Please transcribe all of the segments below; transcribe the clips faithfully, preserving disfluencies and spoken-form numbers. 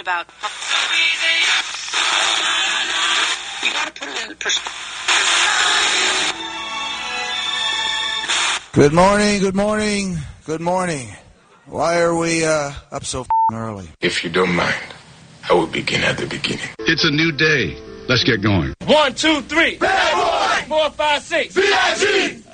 about. You gotta put it in perspective. Good morning, good morning, good morning. Why are we uh, up so f***ing early? If you don't mind, I will begin at the beginning. It's a new day. Let's get going. One, two, three. Bad boy. Four, five, six. V I G.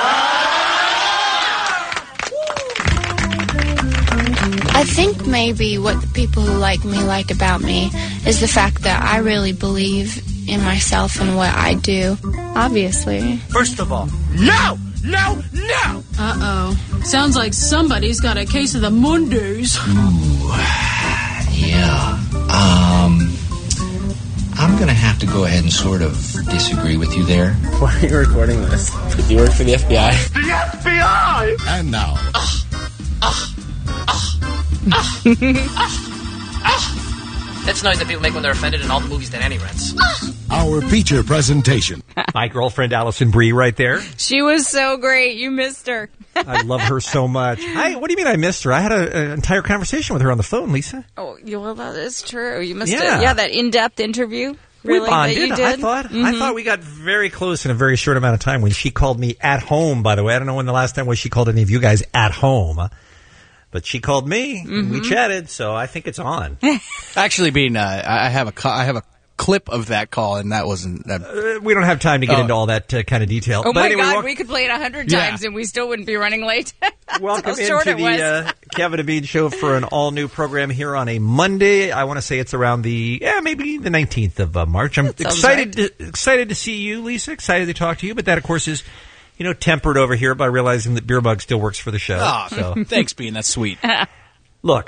I think maybe what the people who like me like about me is the fact that I really believe in myself and what I do, obviously. First of all, no! No! No! Uh-oh. Sounds like somebody's got a case of the Mondays. Ooh. Yeah. Um... I'm going to have to go ahead and sort of disagree with you there. Why are you recording this? Do you work for the F B I? The F B I! And now. Ah, ah, ah, ah, ah, ah. That's the noise that people make when they're offended in all the movies that Annie rents. Our feature presentation. My girlfriend Allison Brie right there. She was so great. You missed her. I love her so much. Hi, what do you mean I missed her? I had an entire conversation with her on the phone, Lisa. Oh, well, that is true. You missed Yeah. it. Yeah, that in-depth interview. Really, we bonded. That you did? I thought. Mm-hmm. I thought we got very close in a very short amount of time when she called me at home. By the way, I don't know when the last time was she called any of you guys at home, but she called me. Mm-hmm. And we chatted, so I think it's on. Actually, being uh, I have a I have a clip of that call, and that wasn't. Uh, Uh, we don't have time to get Oh. into all that uh, kind of detail. Oh, but my anyway, God. wel- We could play it a hundred Yeah. times, and we still wouldn't be running late. welcome How short into it was. the uh, Kevin and Bean Show for an all-new program here on a Monday. I want to say it's around the, yeah, maybe the nineteenth of uh, March. I'm That sounds excited to, excited to see you, Lisa. Excited to talk to you. But that, of course, is, you know, tempered over here by realizing that Beer Mug still works for the show. oh, So, thanks, Bean. That's sweet. look,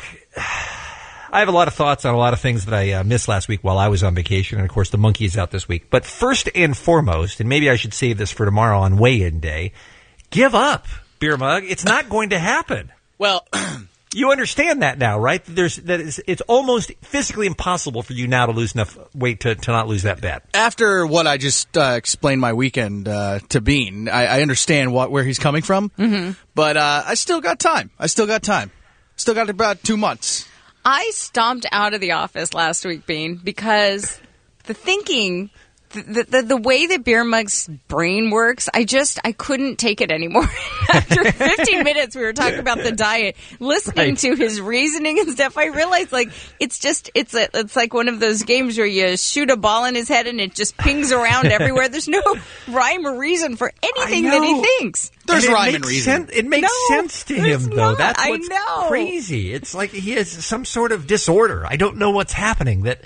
I have a lot of thoughts on a lot of things that I uh, missed last week while I was on vacation. And, of course, the monkey is out this week. But first and foremost, and maybe I should save this for tomorrow on weigh-in day, give up, Beer Mug. It's not going to happen. Well, You understand that now, right? There's that is, it's almost physically impossible for you now to lose enough weight to, to not lose that bad. after what I just uh, explained my weekend uh, to Bean, I, I understand what where he's coming from. Mm-hmm. But uh, I still got time. I still got time. Still got about two months. I stomped out of the office last week, Bean, because the thinking, the, the the way that Beer Mug's brain works, I just, I couldn't take it anymore. After fifteen minutes, we were talking about the diet, listening Right. to his reasoning and stuff, I realized, like, it's just, it's a, it's like one of those games where you shoot a ball in his head and it just pings around everywhere. There's no rhyme or reason for anything that he know. thinks. There's And it rhyme makes and reason. sen- it makes No, sense to there's him, though. not. That's I what's know. crazy. It's like he has some sort of disorder. I don't know what's happening. That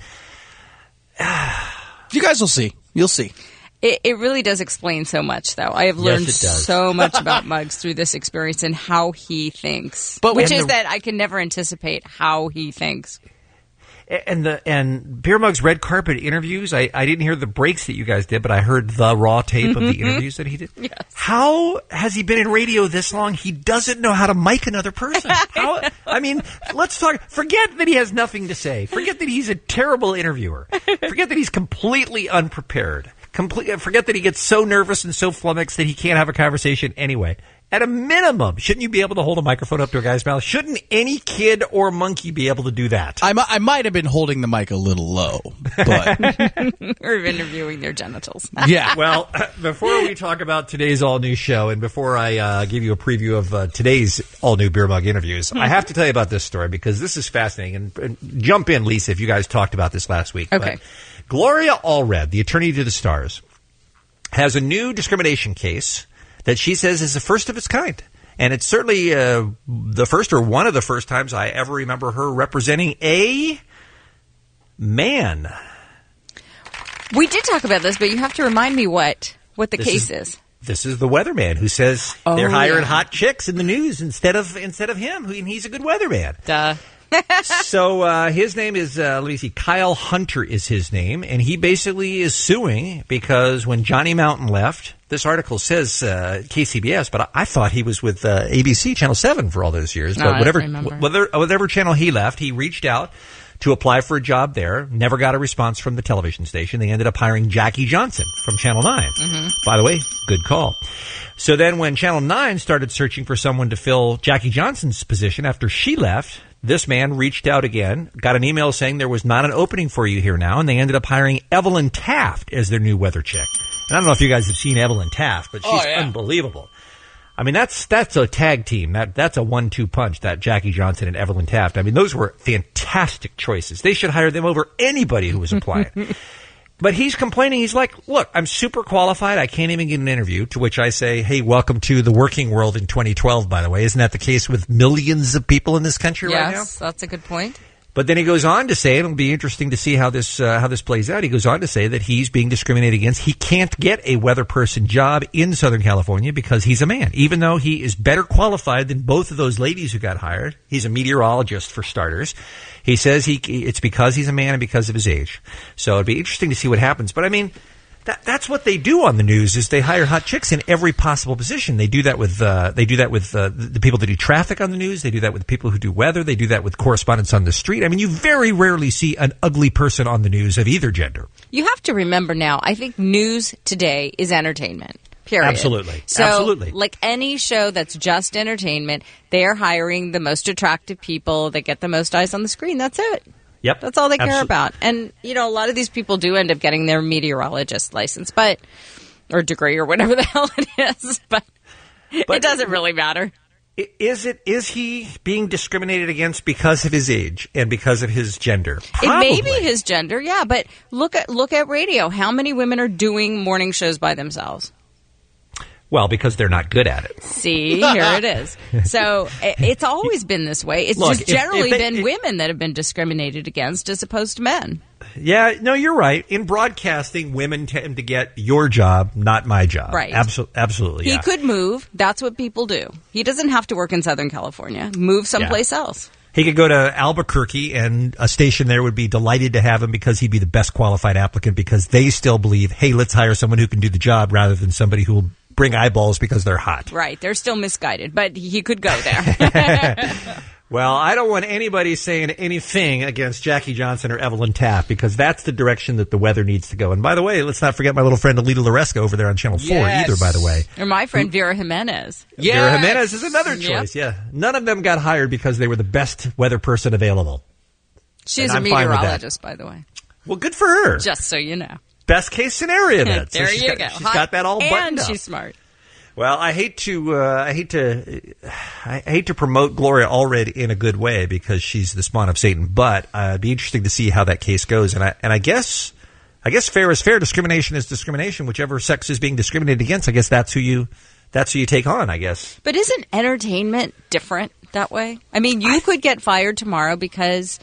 You guys will see. You'll see. It, it really does explain so much, though. I have learned it does. so much about Muggs through this experience and how he thinks. But which when is the- that I can never anticipate how he thinks. and the and Beer Mug's red carpet interviews. I, I didn't hear the breaks that you guys did, but I heard the raw tape of the interviews that he did. Yes. How has he been in radio this long? He doesn't know how to mic another person. How, I mean, let's talk. Forget that he has nothing to say. Forget that he's a terrible interviewer. Forget that he's completely unprepared. Complete, forget that he gets so nervous and so flummoxed that he can't have a conversation anyway. At a minimum, shouldn't you be able to hold a microphone up to a guy's mouth? Shouldn't any kid or monkey be able to do that? I, mi- I might have been holding the mic a little low, but Or interviewing their genitals. yeah. Well, before we talk about today's all-new show, and before I uh, give you a preview of uh, today's all-new Beer Mug interviews, I have to tell you about this story because this is fascinating. And, and jump in, Lisa, if you guys talked about this last week. Okay. But Gloria Allred, the attorney to the stars, has a new discrimination case that she says is the first of its kind. And it's certainly uh, the first or one of the first times I ever remember her representing a man. We did talk about this, but you have to remind me what, what the This case is- is. This is the weatherman who says Oh, they're hiring yeah. hot chicks in the news instead of instead of him, who, and he's a good weatherman. Duh. So uh, his name is, uh, let me see, Kyle Hunter is his name, and he basically is suing because when Johnny Mountain left, this article says uh, K C B S, but I, I thought he was with uh, A B C Channel seven for all those years. No, But I whatever, remember. whether, whatever channel he left, he reached out to apply for a job there, never got a response from the television station. They ended up hiring Jackie Johnson from Channel nine. Mm-hmm. By the way, good call. So then when Channel nine started searching for someone to fill Jackie Johnson's position after she left, this man reached out again, got an email saying there was not an opening for you here now, and they ended up hiring Evelyn Taft as their new weather chick. And I don't know if you guys have seen Evelyn Taft, but she's Oh, yeah. unbelievable. I mean, that's that's a tag team. That That's a one two punch, that Jackie Johnson and Evelyn Taft. I mean, those were fantastic choices. They should hire them over anybody who was applying. But he's complaining. He's like, look, I'm super qualified. I can't even get an interview. To which I say, hey, welcome to the working world in twenty twelve, by the way. Isn't that the case with millions of people in this country right now? Yes, that's a good point. But then he goes on to say, it'll be interesting to see how this uh, how this plays out. He goes on to say that he's being discriminated against. He can't get a weather person job in Southern California because he's a man, even though he is better qualified than both of those ladies who got hired. He's a meteorologist, for starters. He says he it's because he's a man and because of his age. So it'd be interesting to see what happens. But I mean, that, that's what they do on the news, is they hire hot chicks in every possible position. They do that with uh, they do that with uh, the people that do traffic on the news. They do that with people who do weather. They do that with correspondents on the street. I mean, you very rarely see an ugly person on the news of either gender. You have to remember now, I think news today is entertainment. Period. Absolutely. So, Absolutely. like any show that's just entertainment, they're hiring the most attractive people that get the most eyes on the screen. That's it. Yep. That's all they care Absol- about. And, you know, a lot of these people do end up getting their meteorologist license, but, or degree or whatever the hell it is, but, but it doesn't really matter. Is it? Is he being discriminated against because of his age and because of his gender? Probably. It may be his gender, yeah, but look at, look at radio. How many women are doing morning shows by themselves? Well, because they're not good at it. See, here it is. So it, it's always been this way. It's Look, just if- generally if they- been if- women that have been discriminated against as opposed to men. Yeah, no, you're right. In broadcasting, women tend to get your job, not my job. Right. Absol- absolutely. He Yeah. could move. That's what people do. He doesn't have to work in Southern California. Move someplace else. He could go to Albuquerque, and a station there would be delighted to have him because he'd be the best qualified applicant, because they still believe, hey, let's hire someone who can do the job rather than somebody who will bring eyeballs because they're hot. Right. They're still misguided, but he could go there. Well, I don't want anybody saying anything against Jackie Johnson or Evelyn Taft, because that's the direction that the weather needs to go. And by the way, let's not forget my little friend Alita Loresco over there on Channel four Yes. either, by the way. Or my friend Vera Jimenez. Vera Jimenez is another Yep. choice, yeah. None of them got hired because they were the best weather person available. She's And a I'm fine with that. meteorologist, by the way. Well, good for her. Just so you know. Best case scenario, then. So there she's you got, go. She's Hot got that all and buttoned up. she's smart. Well, I hate to, uh, I hate to, I hate to promote Gloria Allred in a good way because she's the spawn of Satan. But uh, it'd be interesting to see how that case goes. And I, and I guess, I guess fair is fair. Discrimination is discrimination. Whichever sex is being discriminated against, I guess that's who you, that's who you take on. I guess. But isn't entertainment different that way? I mean, you could get fired tomorrow because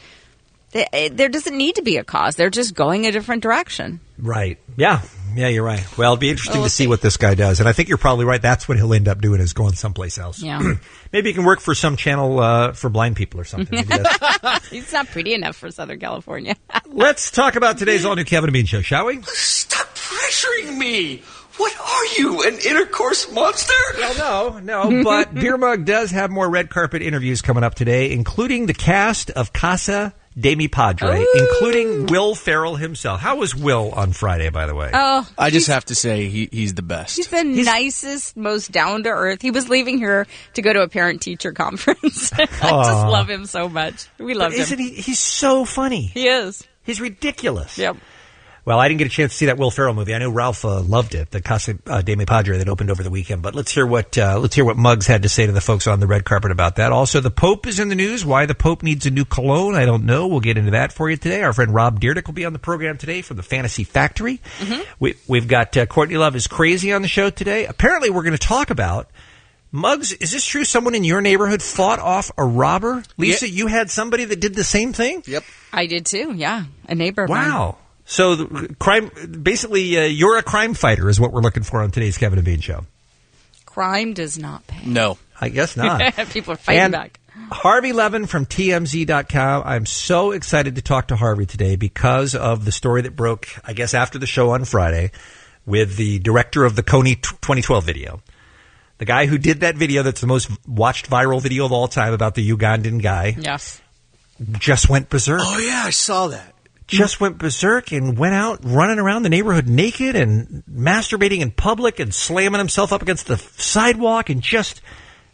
th- there doesn't need to be a cause. They're just going a different direction. Right. Yeah. Yeah, you're right. Well, it'll be interesting We'll to see, see. what this guy does. And I think you're probably right. That's what he'll end up doing, is going someplace else. Yeah. Maybe he can work for some channel uh, for blind people or something. Maybe that's- He's not pretty enough for Southern California. Let's talk about today's all-new Kevin and Bean show, shall we? Stop pressuring me. What are you, an intercourse monster? Well, no, no. But Beer Mug does have more red carpet interviews coming up today, including the cast of Casa de Mi Padre, Ooh. including Will Ferrell himself. How was Will on Friday, by the way? Oh, I just have to say he, he's the best. he's the nicest, most down to earth. He was leaving here to go to a parent teacher conference. I just Aw. love him so much. We love But him. isn't he? He's so funny. He is. He's ridiculous. Yep. Well, I didn't get a chance to see that Will Ferrell movie. I know Ralph uh, loved it, the Casa uh, de Mi Padre that opened over the weekend. But let's hear what uh, let's hear what Muggs had to say to the folks on the red carpet about that. Also, the Pope is in the news. Why the Pope needs a new cologne, I don't know. We'll get into that for you today. Our friend Rob Dyrdek will be on the program today from the Fantasy Factory. Mm-hmm. We, we've got uh, Courtney Love is Crazy on the show today. Apparently, we're going to talk about Muggs. Is this true? Someone in your neighborhood fought off a robber? Lisa, you had somebody that did the same thing? Yep. I did too, yeah. A neighbor of mine. Wow. So, the crime, basically, uh, you're a crime fighter is what we're looking for on today's Kevin and Bean show. Crime does not pay. No. I guess not. People are fighting and back. Harvey Levin from T M Z dot com. I'm so excited to talk to Harvey today because of the story that broke, I guess, after the show on Friday with the director of the Coney twenty twelve video. The guy who did that video that's the most watched viral video of all time about the Ugandan guy Yes. just went berserk. Oh, yeah, I saw that. Just went berserk and went out running around the neighborhood naked and masturbating in public and slamming himself up against the sidewalk and just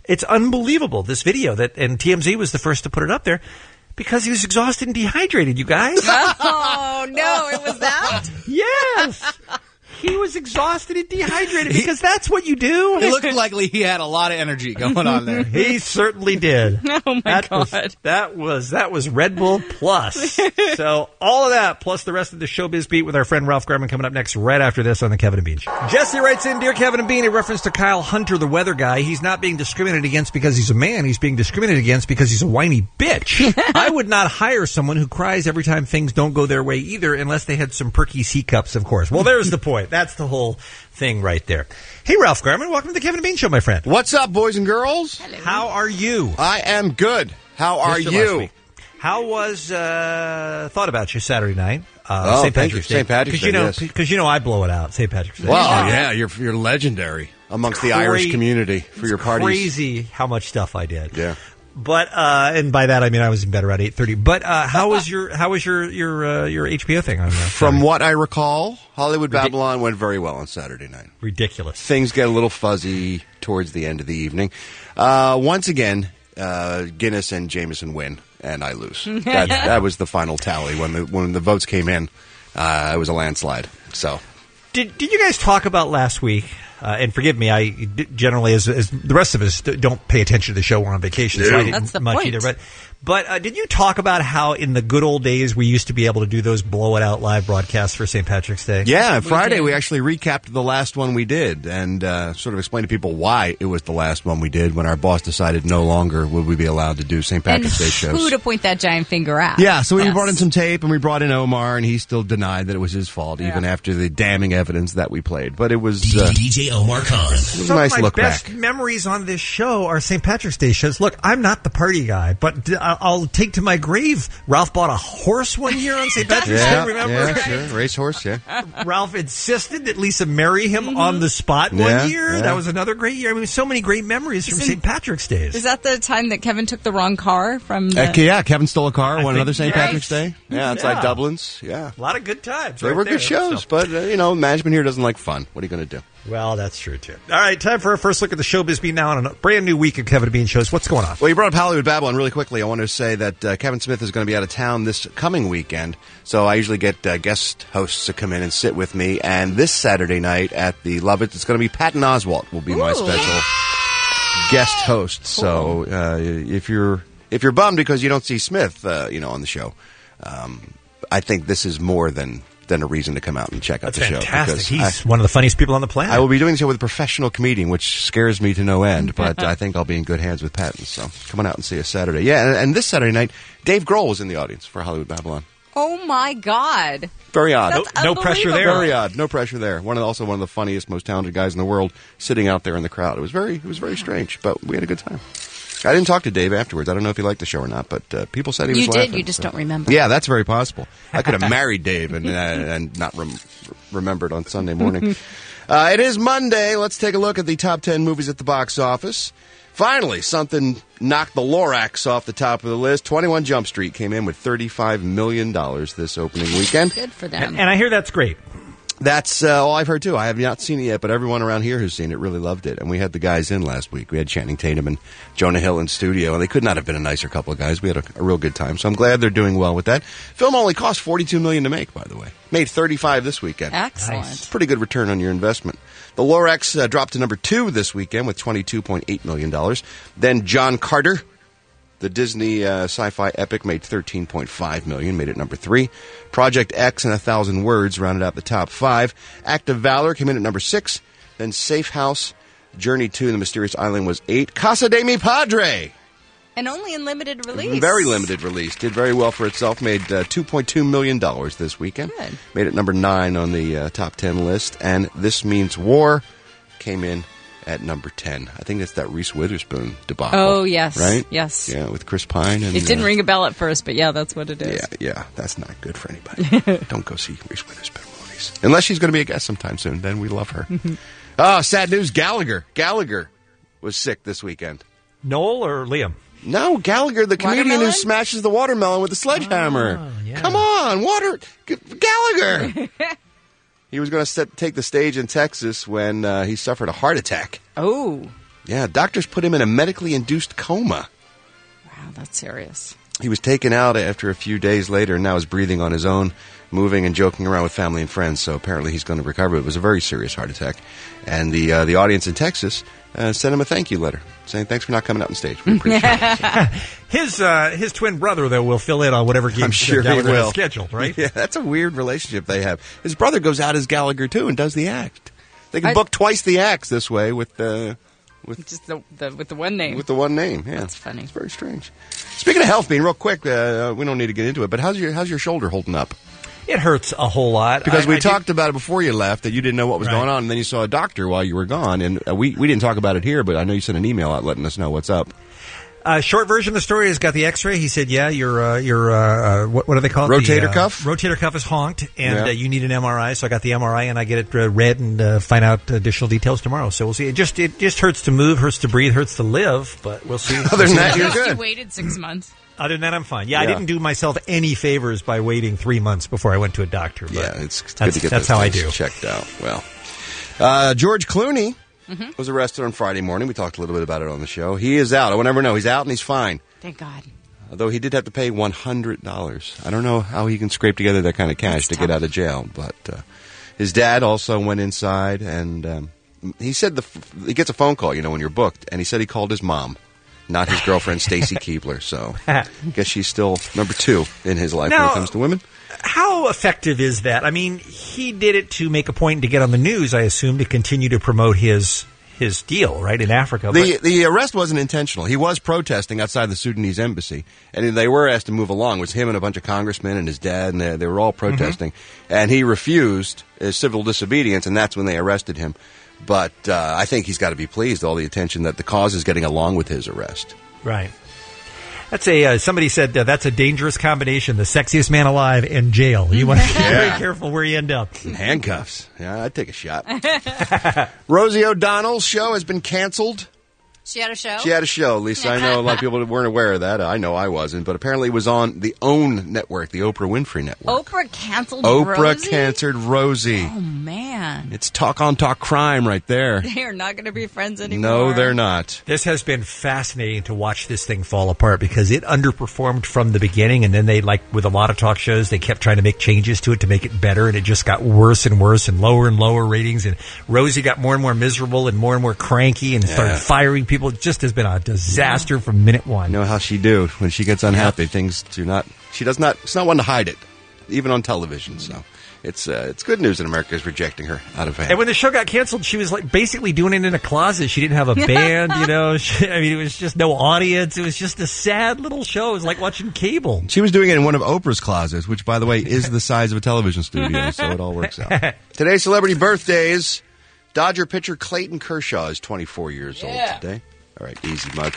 It's unbelievable, this video, that, and T M Z was the first to put it up there, because he was exhausted and dehydrated, you guys. Oh, no, it was that? Yes. He was exhausted and dehydrated because that's what you do. It looked like he had a lot of energy going on there. He certainly did. Oh, my that God. Was, that was that was Red Bull Plus. So all of that, plus the rest of the Showbiz Beat with our friend Ralph Garman coming up next right after this on the Kevin and Bean Show. Jesse writes in, Dear Kevin and Bean, a reference to Kyle Hunter, the weather guy. He's not being discriminated against because he's a man. He's being discriminated against because he's a whiny bitch. I would not hire someone who cries every time things don't go their way either, unless they had some perky C cups, of course. Well, there's the point. That's the whole thing right there. Hey, Ralph Garman, welcome to the Kevin and Bean Show, my friend. What's up, boys and girls? Hello. How are you? I am good. How are Missed you last you? week. How was uh, thought about you Saturday night? Uh, Oh, Saint thank Patrick's you. Day. Saint Patrick's Because you Day, know, yes. because you know, I blow it out. Saint Patrick's Day. Well, Yeah. yeah, you're you're legendary amongst the Cra- Irish community for it's your parties. Crazy how much stuff I did. Yeah. But uh, and by that I mean I was in bed around eight thirty. But uh, how was your how was your your uh, your H B O thing on that? From what I recall, Hollywood Babylon went very well on Saturday night. Ridiculous. Things get a little fuzzy towards the end of the evening. Uh, once again, uh, Guinness and Jameson win, and I lose. That, that was the final tally when the when the votes came in. Uh, it was a landslide. So, Did Did you guys talk about last week? Uh, and forgive me, I d- generally, as, as the rest of us, d- don't pay attention to the show. We're on vacation, so I didn't That's the much point. either. But, but uh, did you talk about how in the good old days we used to be able to do those blow it out live broadcasts for Saint Patrick's Day? yeah, Friday did. we actually recapped the last one we did and uh, sort of explained to people why it was the last one we did when our boss decided no longer would we be allowed to do Saint And Patrick's Day shows. who to point that giant finger at. Yeah, so we Yes. brought in some tape, and we brought in Omar, and he still denied that it was his fault, even after the damning evidence that we played. But it was, uh, D J Omar Khan. it was a Some nice of my look best back. memories on this show are Saint Patrick's Day shows. Look, I'm not the party guy, but d- I- I'll take to my grave. Ralph bought a horse one year on Saint Patrick's Yeah, Day, remember? yeah, sure. Racehorse, yeah. Ralph insisted that Lisa marry him Mm-hmm. on the spot Yeah, one year. yeah. That was another great year. I mean, so many great memories from Isn't- Saint Patrick's Days. Is that the time that Kevin took the wrong car from the... Uh, yeah, Kevin stole a car I one think- another Saint Right. Patrick's Day. Yeah, outside Yeah. Dublin's. Yeah. A lot of good times. They right were there. good shows, So- but, uh, you know, management here doesn't like fun. What are you going to do? Well, that's true, too. All right, time for our first look at the Showbiz Beat now on a brand new week of Kevin and Bean shows. What's going on? Well, you brought up Hollywood Babylon really quickly. I want to say that uh, Kevin Smith is going to be out of town this coming weekend, so I usually get uh, guest hosts to come in and sit with me. And this Saturday night at the Lovitz, it's going to be Patton Oswalt will be my Ooh. special guest host. So uh, if you're if you're bummed because you don't see Smith, uh, you know, on the show, um, I think this is more than. than a reason to come out and check out That's the show. fantastic. because He's I- one of the funniest people on the planet. I will be doing the show with a professional comedian, which scares me to no end, but I think I'll be in good hands with Patton. So come on out and see us Saturday. Yeah, and, and this Saturday night, Dave Grohl was in the audience for Hollywood Babylon. Oh, my God. Very odd. That's No- no pressure there. Very odd. No pressure there. One of the, also one of the funniest, most talented guys in the world, sitting out there in the crowd. It was very, it was very strange, but we had a good time. I didn't talk to Dave afterwards. I don't know if he liked the show or not, but uh, people said he was You did, laughing. you just so- don't remember. Yeah, that's very possible. I could have married Dave and uh, and not rem- remembered on Sunday morning. uh, it is Monday. Let's take a look at the top ten movies at the box office. Finally, something knocked the Lorax off the top of the list. twenty-one Jump Street came in with thirty-five million dollars this opening weekend. Good for them. and, and I hear that's great. That's uh, all I've heard, too. I have not seen it yet, but everyone around here who's seen it really loved it. And we had the guys in last week. We had Channing Tatum and Jonah Hill in studio, and they could not have been a nicer couple of guys. We had a, a real good time, so I'm glad they're doing well with that. Film only cost forty-two million dollars to make, by the way. Made thirty-five this weekend. Excellent. Nice. Pretty good return on your investment. The Lorax uh, dropped to number two this weekend with twenty-two point eight million dollars. Then John Carter, the Disney uh, sci-fi epic, made thirteen point five million dollars, made it number three. Project X and A Thousand Words rounded out the top five. Act of Valor came in at number six. Then Safe House, Journey to the Mysterious Island was eight. Casa de Mi Padre, And only in limited release. very limited release, did very well for itself, made uh, two point two million dollars this weekend. Good. Made it number nine on the uh, top ten list. And This Means War came in at number ten. I think that's that Reese Witherspoon debacle. Oh, yes. Right? Yes. Yeah, with Chris Pine. And, It didn't uh, ring a bell at first, but yeah, that's what it is. Yeah, yeah, that's not good for anybody. Don't go see Reese Witherspoon movies. Unless she's going to be a guest sometime soon. Then we love her. Oh, sad news. Gallagher. Gallagher was sick this weekend. Noel or Liam? No, Gallagher, the comedian who Watermelon? smashes the watermelon with a sledgehammer. Oh, yeah. Come on, water... G- Gallagher! He was going to take the stage in Texas when uh, he suffered a heart attack. Oh. Yeah, doctors put him in a medically induced coma. Wow, that's serious. He was taken out after a few days later and now is breathing on his own, moving and joking around with family and friends. So apparently he's going to recover. It was a very serious heart attack. And the uh, the audience in Texas uh, sent him a thank you letter saying, thanks for not coming out on stage. We appreciate it. His uh, his twin brother, though, will fill in on whatever gigs I'm sure he Gallagher will. has scheduled, right? Yeah, that's a weird relationship they have. His brother goes out as Gallagher, too, and does the act. They can I- book twice the acts this way with the... With, Just the, the with the one name. with the one name, yeah. That's funny. It's very strange. Speaking of health, Bean, real quick, uh, we don't need to get into it, but how's your how's your shoulder holding up? It hurts a whole lot. Because I, we I talked did, about it before you left, that you didn't know what was Right. going on, and then you saw a doctor while you were gone, and uh, we, we didn't talk about it here, but I know you sent an email out letting us know what's up. Uh, short version of the story has got the X-ray. He said, "Yeah, your uh, your uh, uh, what, what do they call it? Rotator the, uh, cuff? Rotator cuff is honked, and Yeah. uh, you need an M R I." So I got the M R I, and I get it uh, read and uh, find out additional details tomorrow. So we'll see. It just it just hurts to move, hurts to breathe, hurts to live, but we'll see. Other than that, you're At least good. You waited six months. Other than that, I'm fine. Yeah, I Yeah. didn't do myself any favors by waiting three months before I went to a doctor. But Yeah, it's good that's, to get that's those how I things do. checked out. Well, uh, George Clooney Mm-hmm. was arrested on Friday morning. We talked a little bit about it on the show. He is out. I will never know. He's out and he's fine. Thank God. Although he did have to pay one hundred dollars. I don't know how he can scrape together that kind of cash That's to tough. get out of jail. But uh, his dad also went inside, and um, he said the f- he gets a phone call, you know, when you're booked, and he said he called his mom, not his girlfriend, Stacy Keebler. So I guess she's still number two in his life when Now- it comes to women. How effective is that? I mean, he did it to make a point to get on the news, I assume, to continue to promote his his deal, right, in Africa. The But- the arrest wasn't intentional. He was protesting outside the Sudanese embassy, and they were asked to move along. It was him and a bunch of congressmen and his dad, and they, they were all protesting. And he refused his civil disobedience, and that's when they arrested him. But uh, I think he's got to be pleased, all the attention that the cause is getting along with his arrest. Right. That's a uh, somebody said uh, that's a dangerous combination: the sexiest man alive and jail. You want to be very careful where you end up. Handcuffs. Yeah, I'd take a shot. Rosie O'Donnell's show has been canceled. She had a show? She had a show, Lisa. I know a lot of people weren't aware of that. I know I wasn't, but apparently it was on the OWN network, the Oprah Winfrey Network. Oprah canceled Oprah Rosie? canceled Rosie. Oh, man. It's talk on talk crime right there. They are not going to be friends anymore. No, they're not. This has been fascinating to watch this thing fall apart because it underperformed from the beginning, and then they, like with a lot of talk shows, they kept trying to make changes to it to make it better, and it just got worse and worse and lower and lower ratings, and Rosie got more and more miserable and more and more cranky and started Yeah. firing people. It just has been a disaster from minute one. You know how she do when she gets unhappy. Things do not. She does not. It's not one to hide it, even on television. So it's uh, it's good news that America is rejecting her out of hand. And when the show got canceled, she was like basically doing it in a closet. She didn't have a band, you know. She, I mean, it was just no audience. It was just a sad little show. It was like watching cable. She was doing it in one of Oprah's closets, which, by the way, is the size of a television studio, so it all works out. Today's celebrity birthdays. Dodger pitcher Clayton Kershaw is twenty-four years old today. All right, easy, Mug.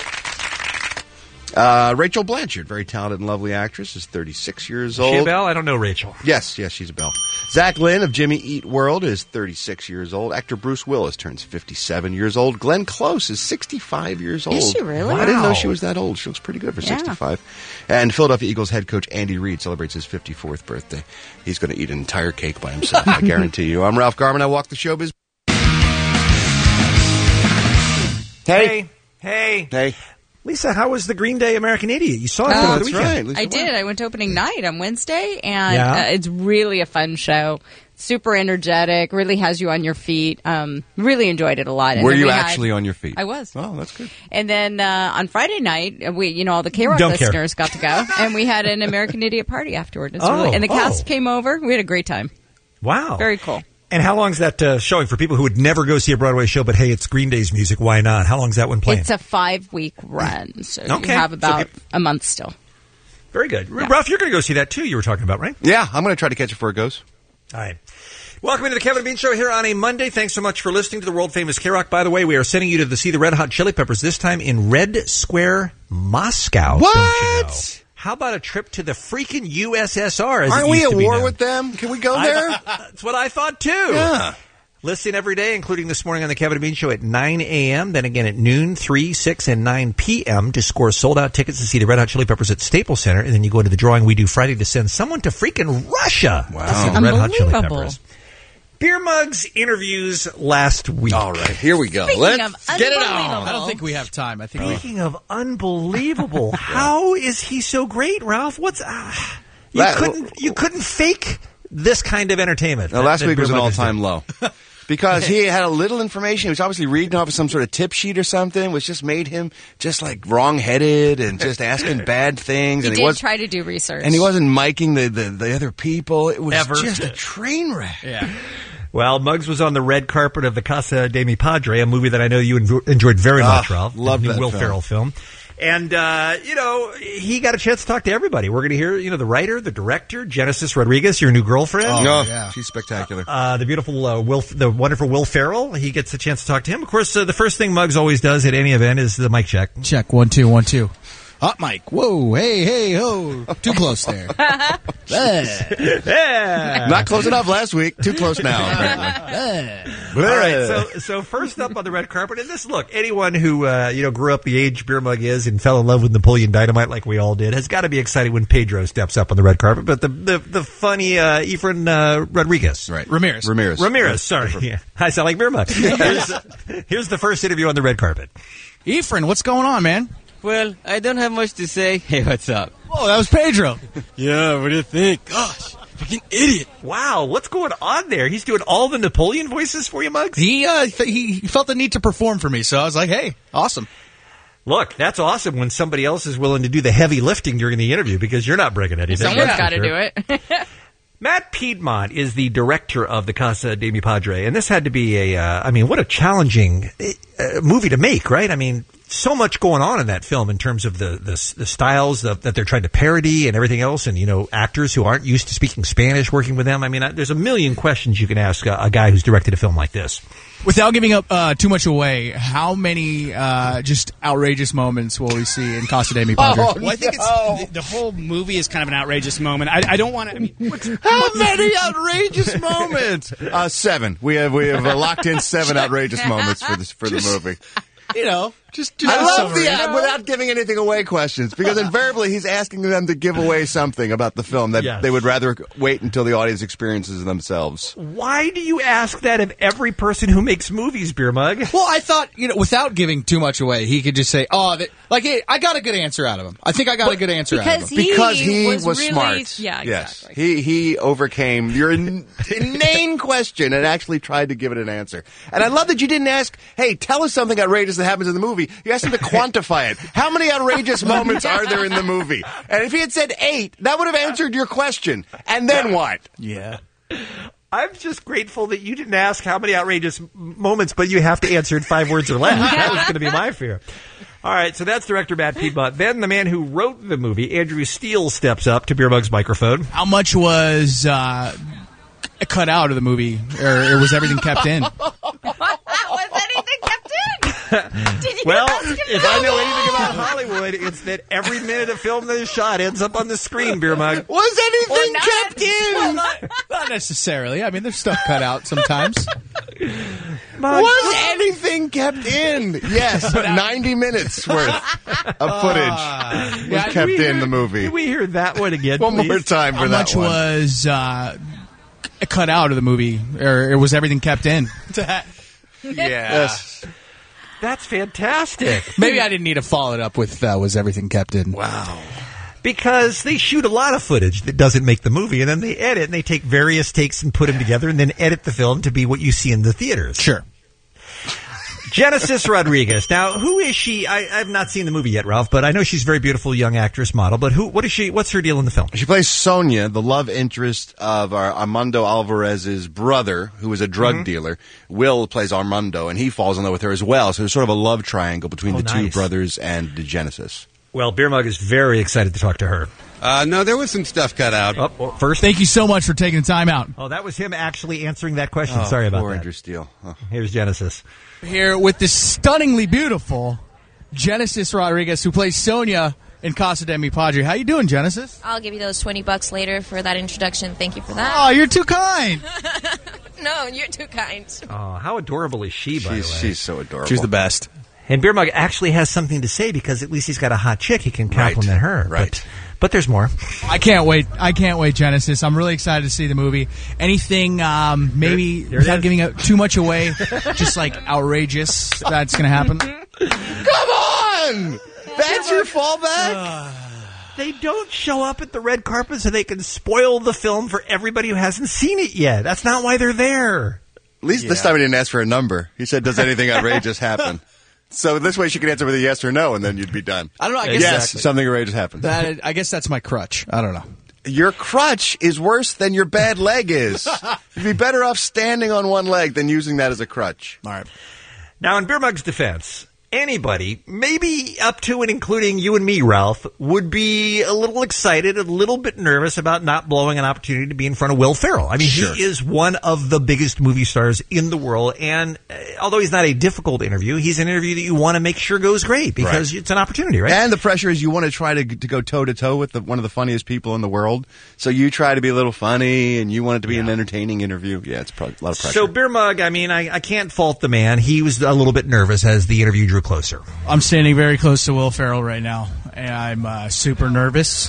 Uh, Rachel Blanchard, very talented and lovely actress, is thirty-six years Is old. she a Belle? I don't know Rachel. Yes, yes, she's a Belle. Zach Lynn of Jimmy Eat World is thirty-six years old. Actor Bruce Willis turns fifty-seven years old. Glenn Close is sixty-five years old. Is she really? I didn't know Wow. she was that old. She looks pretty good for Yeah. sixty-five. And Philadelphia Eagles head coach Andy Reid celebrates his fifty-fourth birthday. He's going to eat an entire cake by himself, I guarantee you. I'm Ralph Garman. I walk the showbiz. Hey. Hey. Hey. Lisa, how was the Green Day American Idiot? You saw it Oh, over the that's weekend. right. Lisa I went. did. I went to opening night on Wednesday, and Yeah. uh, it's really a fun show. Super energetic, really has you on your feet. Um, really enjoyed it a lot. And Were then you we had- actually on your feet? I was. Oh, that's good. And then uh, on Friday night, we, you know, all the K-Rock Don't care. listeners got to go, and we had an American Idiot party afterward. It's Oh, really, and the oh. cast came over. We had a great time. Wow. Very cool. And how long's that uh, showing for people who would never go see a Broadway show, but hey, it's Green Day's music, why not? How long's that one playing? It's a five-week run, so Okay. you have So about peop- a month still. Very good. Yeah. Ralph, you're going to go see that too, you were talking about, right? Yeah, I'm going to try to catch it before it goes. All right. Welcome into the Kevin and Bean Show here on a Monday. Thanks so much for listening to the world-famous K-Rock. By the way, we are sending you to the see the Red Hot Chili Peppers, this time in Red Square, Moscow. What? Don't you know? How about a trip to the freaking U S S R? As Aren't it we used at to be war known? with them? Can we go I- there? that's what I thought too. Yeah. Listen every day, including this morning on the Kevin and Bean Show at nine a.m., then again at noon, three, six, and nine p.m. to score sold-out tickets to see the Red Hot Chili Peppers at Staples Center, and then you go into the drawing we do Friday to send someone to freaking Russia Wow. to see the Red Hot Chili Unbelievable. Peppers. Beer Mugs interviews last week. All right, here we go. Speaking Let's of get it unbelievable. on. I don't think we have time. I think Speaking of unbelievable, how is he so great, Ralph? What's uh, you La- couldn't you couldn't fake this kind of entertainment? Now, that- last that week Beer was an Mugs all-time did. low. Because he had a little information. He was obviously reading off of some sort of tip sheet or something, which just made him just like wrong-headed and just asking bad things. He and did he was, try to do research. And he wasn't miking the, the, the other people. It was Ever. just a train wreck. Yeah. Well, Muggs was on the red carpet of the Casa de Mi Padre, a movie that I know you env- enjoyed very much, Ah, Ralph. loved the new that Will film. Ferrell film. And, uh, you know, he got a chance to talk to everybody. We're going to hear, you know, the writer, the director, Genesis Rodriguez, your new girlfriend. Oh, yeah. she's spectacular. Uh, the beautiful uh, Will, the wonderful Will Ferrell. He gets a chance to talk to him. Of course, uh, the first thing Muggs always does at any event is the mic check. Check. One, two, one, two. Hot mic. Whoa. Hey, hey, ho. Too close there. Yeah. Not close enough last week. Too close now. All right, so so first up on the red carpet, and this look, anyone who uh, you know grew up the age Beer Mug is and fell in love with Napoleon Dynamite like we all did has got to be excited when Pedro steps up on the red carpet. But the the, the funny uh, Efren uh, Rodriguez, Right. Ramirez. Ramirez. Ramirez, sorry, yeah. I sound like Beer Mug. Here's, here's the first interview on the red carpet. Efren, what's going on, man? Well, I don't have much to say. Hey, what's up? Oh, that was Pedro. Yeah, what do you think? Gosh, fucking idiot. Wow, what's going on there? He's doing all the Napoleon voices for you, Muggs? He uh, th- he felt the need to perform for me, so I was like, hey, awesome. Look, that's awesome when somebody else is willing to do the heavy lifting during the interview because you're not breaking anything. Someone's That's got for to sure. do it. Matt Piedmont is the director of the Casa de Mi Padre, and this had to be a, uh, I mean, what a challenging uh, movie to make, right? I mean, so much going on in that film in terms of the the, the styles that, that they're trying to parody and everything else, and, you know, actors who aren't used to speaking Spanish working with them. I mean, I, there's a million questions you can ask a, a guy who's directed a film like this. Without giving up uh, too much away, how many uh, just outrageous moments will we see in Casa de Mi Padre? Oh, Well, I think it's the, the whole movie is kind of an outrageous moment. I, I don't want to. I mean, How many outrageous moments? Uh, seven. We have we have uh, locked in seven outrageous moments for this for the movie. You know, just, just I a love summary. the uh, without giving anything away questions because invariably he's asking them to give away something about the film that Yes. they would rather wait until the audience experiences themselves. Why do you ask that of every person who makes movies, Beer Mug? Well, I thought, you know, without giving too much away, he could just say, oh, that, like, hey, I got a good answer out of him. I think I got a good answer out of because him. he Because he was was, really- smart. yeah, yes. exactly. He he overcame your in- inane question and actually tried to give it an answer. And I love that you didn't ask, hey, tell us something outrageous that happens in the movie. You asked him to quantify it. How many outrageous moments are there in the movie? And if he had said eight, that would have answered your question. And then what? Yeah. I'm just grateful that you didn't ask how many outrageous m- moments, but you have to answer in five words or less. That was going to be my fear. All right, so that's director Matt Piedmont. Then the man who wrote the movie, Andrew Steele, steps up to Beer Mug's microphone. How much was uh, cut out of the movie, or, or was everything kept in? Was anything kept in? Did you Well, ask him if that? I know anything about Hollywood, it's that every minute of film that is shot ends up on the screen, Beer Mug. Was anything not. kept in? not, not necessarily. I mean, there's stuff cut out sometimes. Was anything kept in? Yes, ninety minutes worth of footage was yeah, kept we in hear- the movie. Can we hear that one again, One please? more time for How that much one. was uh, cut out of the movie, or, or was everything kept in? Yes. That's fantastic. Maybe I didn't need to follow it up with uh, was everything kept in. Wow. Because they shoot a lot of footage that doesn't make the movie, and then they edit, and they take various takes and put them together, and then edit the film to be what you see in the theaters. Sure. Genesis Rodriguez. Now, who is she? I, I've not seen the movie yet, Ralph, but I know she's a very beautiful young actress model. But who? What is she? What's her deal in the film? She plays Sonia, the love interest of our Armando Alvarez's brother, who is a drug Mm-hmm. dealer. Will plays Armando, and he falls in love with her as well. So there's sort of a love triangle between Oh, the two nice. brothers and the Genesis. Well, Beer Mug is very excited to talk to her. Uh, no, there was some stuff cut out. Oh, well, first, Thank you so much for taking the time out. oh, that was him actually answering that question. Oh, Sorry about poor that. Andrew Steele. Oh. Here's Genesis. Here with the stunningly beautiful Genesis Rodriguez, who plays Sonia in Casa de Mi Padre. How you doing, Genesis? I'll give you those twenty bucks later for that introduction. Thank you for that. Oh, you're too kind. No, you're too kind. Oh, how adorable is she, by She's, the way? she's so adorable. She's the best. And Beer Mug actually has something to say because at least he's got a hot chick he can compliment Right, her. right. But, But there's more. I can't wait. I can't wait, Genesis. I'm really excited to see the movie. Anything, um, maybe There- there it without is. giving out too much away, just like outrageous, that's going to happen. Come on! That's your fallback? They don't show up at the red carpet so they can spoil the film for everybody who hasn't seen it yet. That's not why they're there. At least this Yeah. time he didn't ask for a number. He said, does anything outrageous happen? So this way she could answer with a yes or no, and then you'd be done. I don't know. I guess yes, exactly. something outrageous happened. That, I guess that's my crutch. I don't know. Your crutch is worse than your bad leg is. You'd be better off standing on one leg than using that as a crutch. All right. Now, in Beer Mug's defense, anybody, maybe up to and including you and me, Ralph, would be a little excited, a little bit nervous about not blowing an opportunity to be in front of Will Ferrell. I mean, Sure. he is one of the biggest movie stars in the world, and uh, although he's not a difficult interview, he's an interview that you want to make sure goes great because Right. it's an opportunity, right? And the pressure is you want to try to, to go toe-to-toe with the, one of the funniest people in the world. So you try to be a little funny, and you want it to be an entertaining interview. Yeah, it's probably a lot of pressure. So, Beer Mug, I mean, I, I can't fault the man. He was a little bit nervous as the interview drew closer. I'm standing very close to Will Ferrell right now, and I'm uh, super nervous.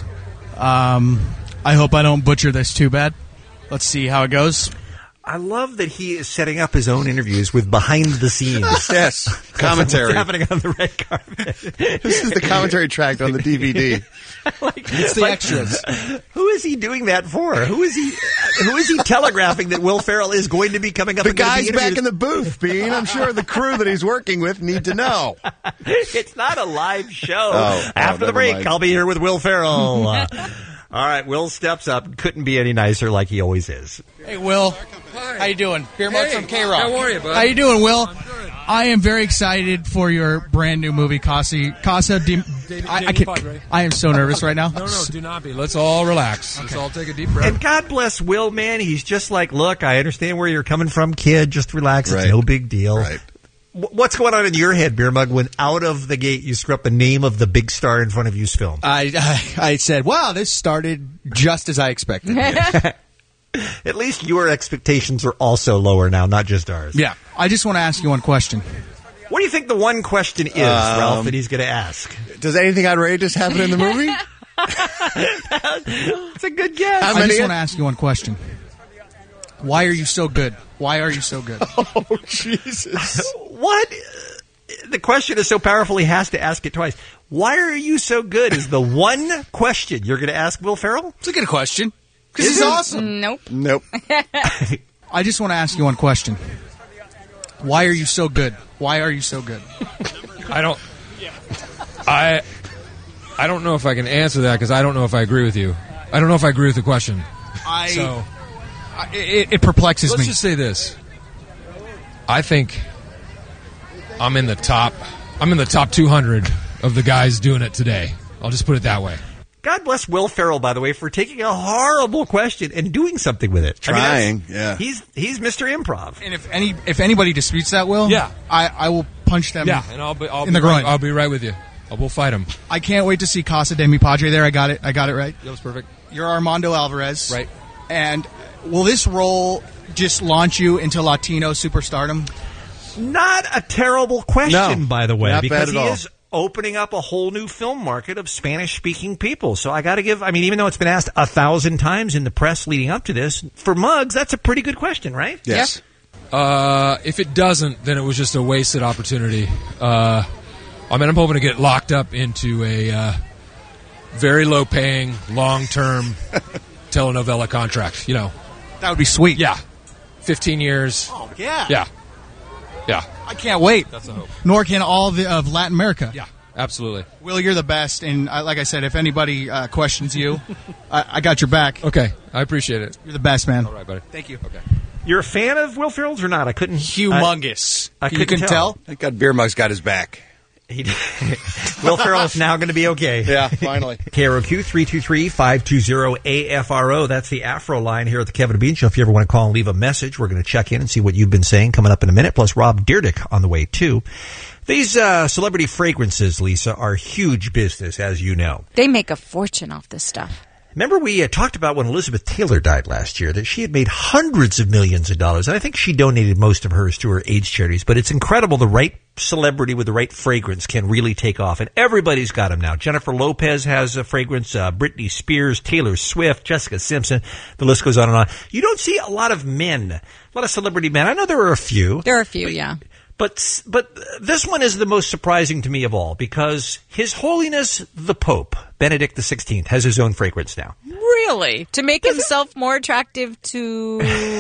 Um, I hope I don't butcher this too bad. Let's see how it goes. I love that he is setting up his own interviews with behind the scenes. Yes, commentary. What's happening on the red carpet? This is the commentary track on the D V D. It's the extras. Who is he doing that for? Who is he? Who is he telegraphing that Will Ferrell is going to be coming up? The and gonna be guys back interviewed? in the booth, Bean. I'm sure the crew that he's working with need to know. It's not a live show. Oh, After oh, the never break, mind. I'll be here with Will Ferrell. Uh, all right, Will steps up. Couldn't be any nicer, like he always is. Hey, Will. How you doing? Beer Mug Hey, from K-Rock. how are you, bud? How you doing, Will? I am very excited for your brand new movie, Casa. Casa de, I, I, can't, I am so nervous right now. No, no, do not be. Let's all relax. Let's all take a deep breath. And God bless Will, man. He's just like, look, I understand where you're coming from, kid. Just relax. Right. It's no big deal. Right. W- What's going on in your head, Beer Mug, when out of the gate you screw up the name of the big star in front of you's film? I, I I said, wow, this started just as I expected. At least your expectations are also lower now, not just ours. Yeah. I just want to ask you one question. What do you think the one question is, Um, Ralph, that he's going to ask? Does anything outrageous happen in the movie? It's a good guess. How I many? just want to ask you one question. Why are you so good? Why are you so good? Oh, Jesus. What? The question is so powerful he has to ask it twice. Why are you so good is the one question you're going to ask Will Ferrell? It's a good question. Because Is he's it? awesome. Nope. Nope. I just want to ask you one question. Why are you so good? Why are you so good? I don't. I. I don't know if I can answer that because I don't know if I agree with you. I don't know if I agree with the question. I, So I it, it perplexes let's me. just say this. I think I'm in the top. I'm in the top two hundred of the guys doing it today. I'll just put it that way. God bless Will Ferrell, by the way, for taking a horrible question and doing something with it. I mean, Trying, that's- yeah. He's he's Mister Improv. And if any if anybody disputes that, Will, Yeah. I, I will punch them. Yeah, and I'll be. I'll in be the groin. right, I'll be right with you. I will fight him. I can't wait to see Casa de Mi Padre there. I got it. I got it right. That was perfect. You're Armando Alvarez, Right. And will this role just launch you into Latino superstardom? Not a terrible question, No, by the way, not because bad he at all. is opening up a whole new film market of Spanish-speaking people. So I got to give. I mean, even though it's been asked a thousand times in the press leading up to this, for Muggs, that's a pretty good question, right? Yes. Uh, if it doesn't, then it was just a wasted opportunity. Uh, I mean, I'm hoping to get locked up into a uh, very low-paying, long-term telenovela contract. You know, That would be sweet. yeah, fifteen years. Oh yeah. Yeah, yeah, I can't wait. that's a hope. Nor can all the, of Latin America. Yeah, absolutely. Will, you're the best, and uh, like I said, if anybody uh, questions you, I, I got your back. Okay, I appreciate it. You're the best, man. All right, buddy. Thank you. Okay. You're a fan of Will Ferrell's or not? I couldn't. Humongous. I, I you couldn't can tell. tell. Thank God Beer Mug's got his back. He, Will Ferrell's now going to be okay. Yeah, finally. K R O Q three two three, five two zero A F R O. That's the Afro line here at the Kevin and Bean Show. If you ever want to call and leave a message, we're going to check in and see what you've been saying coming up in a minute. Plus Rob Dyrdek on the way, too. These uh, celebrity fragrances, Lisa, are huge business, as you know. They make a fortune off this stuff. Remember we uh, talked about when Elizabeth Taylor died last year that she had made hundreds of millions of dollars, and I think she donated most of hers to her AIDS charities. But it's incredible the right celebrity with the right fragrance can really take off, and everybody's got them now. Jennifer Lopez has a fragrance, uh, Britney Spears, Taylor Swift, Jessica Simpson, the list goes on and on. You don't see a lot of men, a lot of celebrity men. I know there are a few. There are a few, yeah. But but this one is the most surprising to me of all because His Holiness the Pope, Benedict the sixteenth, has his own fragrance now. Really? To make himself more attractive to...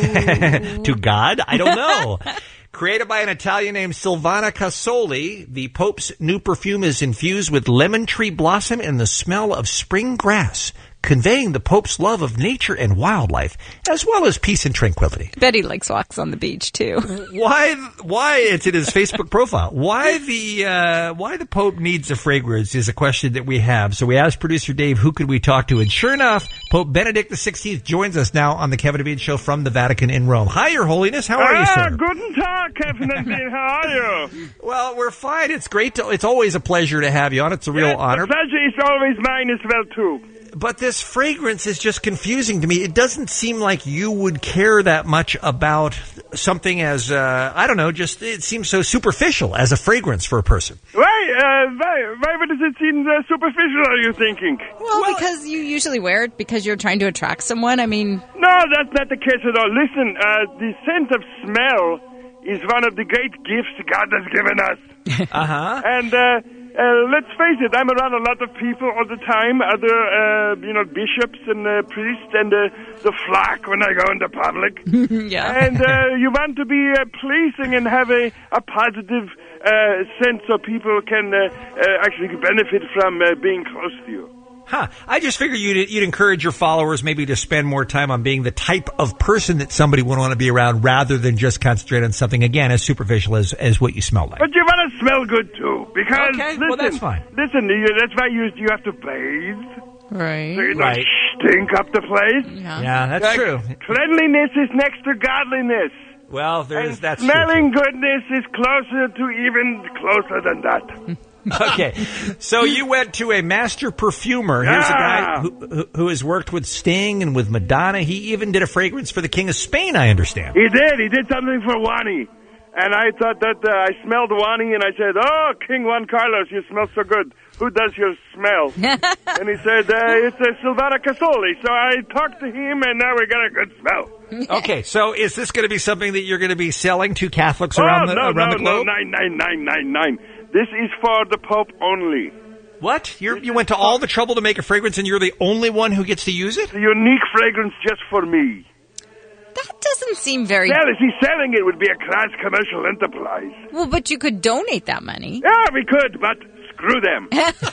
to God? I don't know. Created by an Italian named Silvana Casoli, the Pope's new perfume is infused with lemon tree blossom and the smell of spring grass, conveying the Pope's love of nature and wildlife, as well as peace and tranquility. Bet he likes walks on the beach, too. Why, why, it's in his Facebook profile, why the, uh, why the Pope needs a fragrance is a question that we have. So we asked producer Dave, who could we talk to? And sure enough, Pope Benedict the sixteenth joins us now on the Kevin and Bean Show from the Vatican in Rome. Hi, Your Holiness. How are ah, you, sir? Guten Tag, Kevin and Bean. How are you? Well, we're fine. It's great. To, it's always a pleasure to have you on. It's a real yes, honor. The pleasure is always mine as well, too. But this fragrance is just confusing to me. It doesn't seem like you would care that much about something as, uh, I don't know, just it seems so superficial as a fragrance for a person. Why, uh, why, why does it seem uh, superficial, are you thinking? Well, well, because you usually wear it because you're trying to attract someone. I mean... No, that's not the case at all. Listen, uh, the sense of smell is one of the great gifts God has given us. Uh-huh. And, uh... Uh, let's face it, I'm around a lot of people all the time, other, uh, you know, bishops and uh, priests and uh, the flock when I go into public. Yeah. And uh, you want to be uh, pleasing and have a, a positive uh, sense so people can uh, uh, actually benefit from uh, being close to you. Huh. I just figured you'd, you'd encourage your followers maybe to spend more time on being the type of person that somebody would want to be around rather than just concentrate on something, again, as superficial as, as what you smell like. But you want to smell good, too. Because, okay, listen, well, that's fine. Listen, you, that's why you, you have to bathe. Right. So you don't Right. stink up the place. Yeah, yeah that's Like, true. Cleanliness is next to godliness. Well, there's and that's smelling true. Goodness is closer to even closer than that. Okay, so you went to a master perfumer. Here's a guy who, who, who has worked with Sting and with Madonna. He even did a fragrance for the King of Spain, I understand. He did. He did something for Wani. And I thought that uh, I smelled Wani, and I said, oh, King Juan Carlos, you smell so good. Who does your smell? And he said, uh, it's uh, Silvana Casoli. So I talked to him, and now we got a good smell. Okay, so is this going to be something that you're going to be selling to Catholics oh, around the, no, around no, the globe? No, nine, nine, nine, nine, nine. This is for the Pope only. What? You're, you went to all the trouble to make a fragrance, and you're the only one who gets to use it? It's a unique fragrance just for me. That doesn't seem very... Well, if he's selling it, it would be a class commercial enterprise. Well, but you could donate that money. Yeah, we could, but screw them.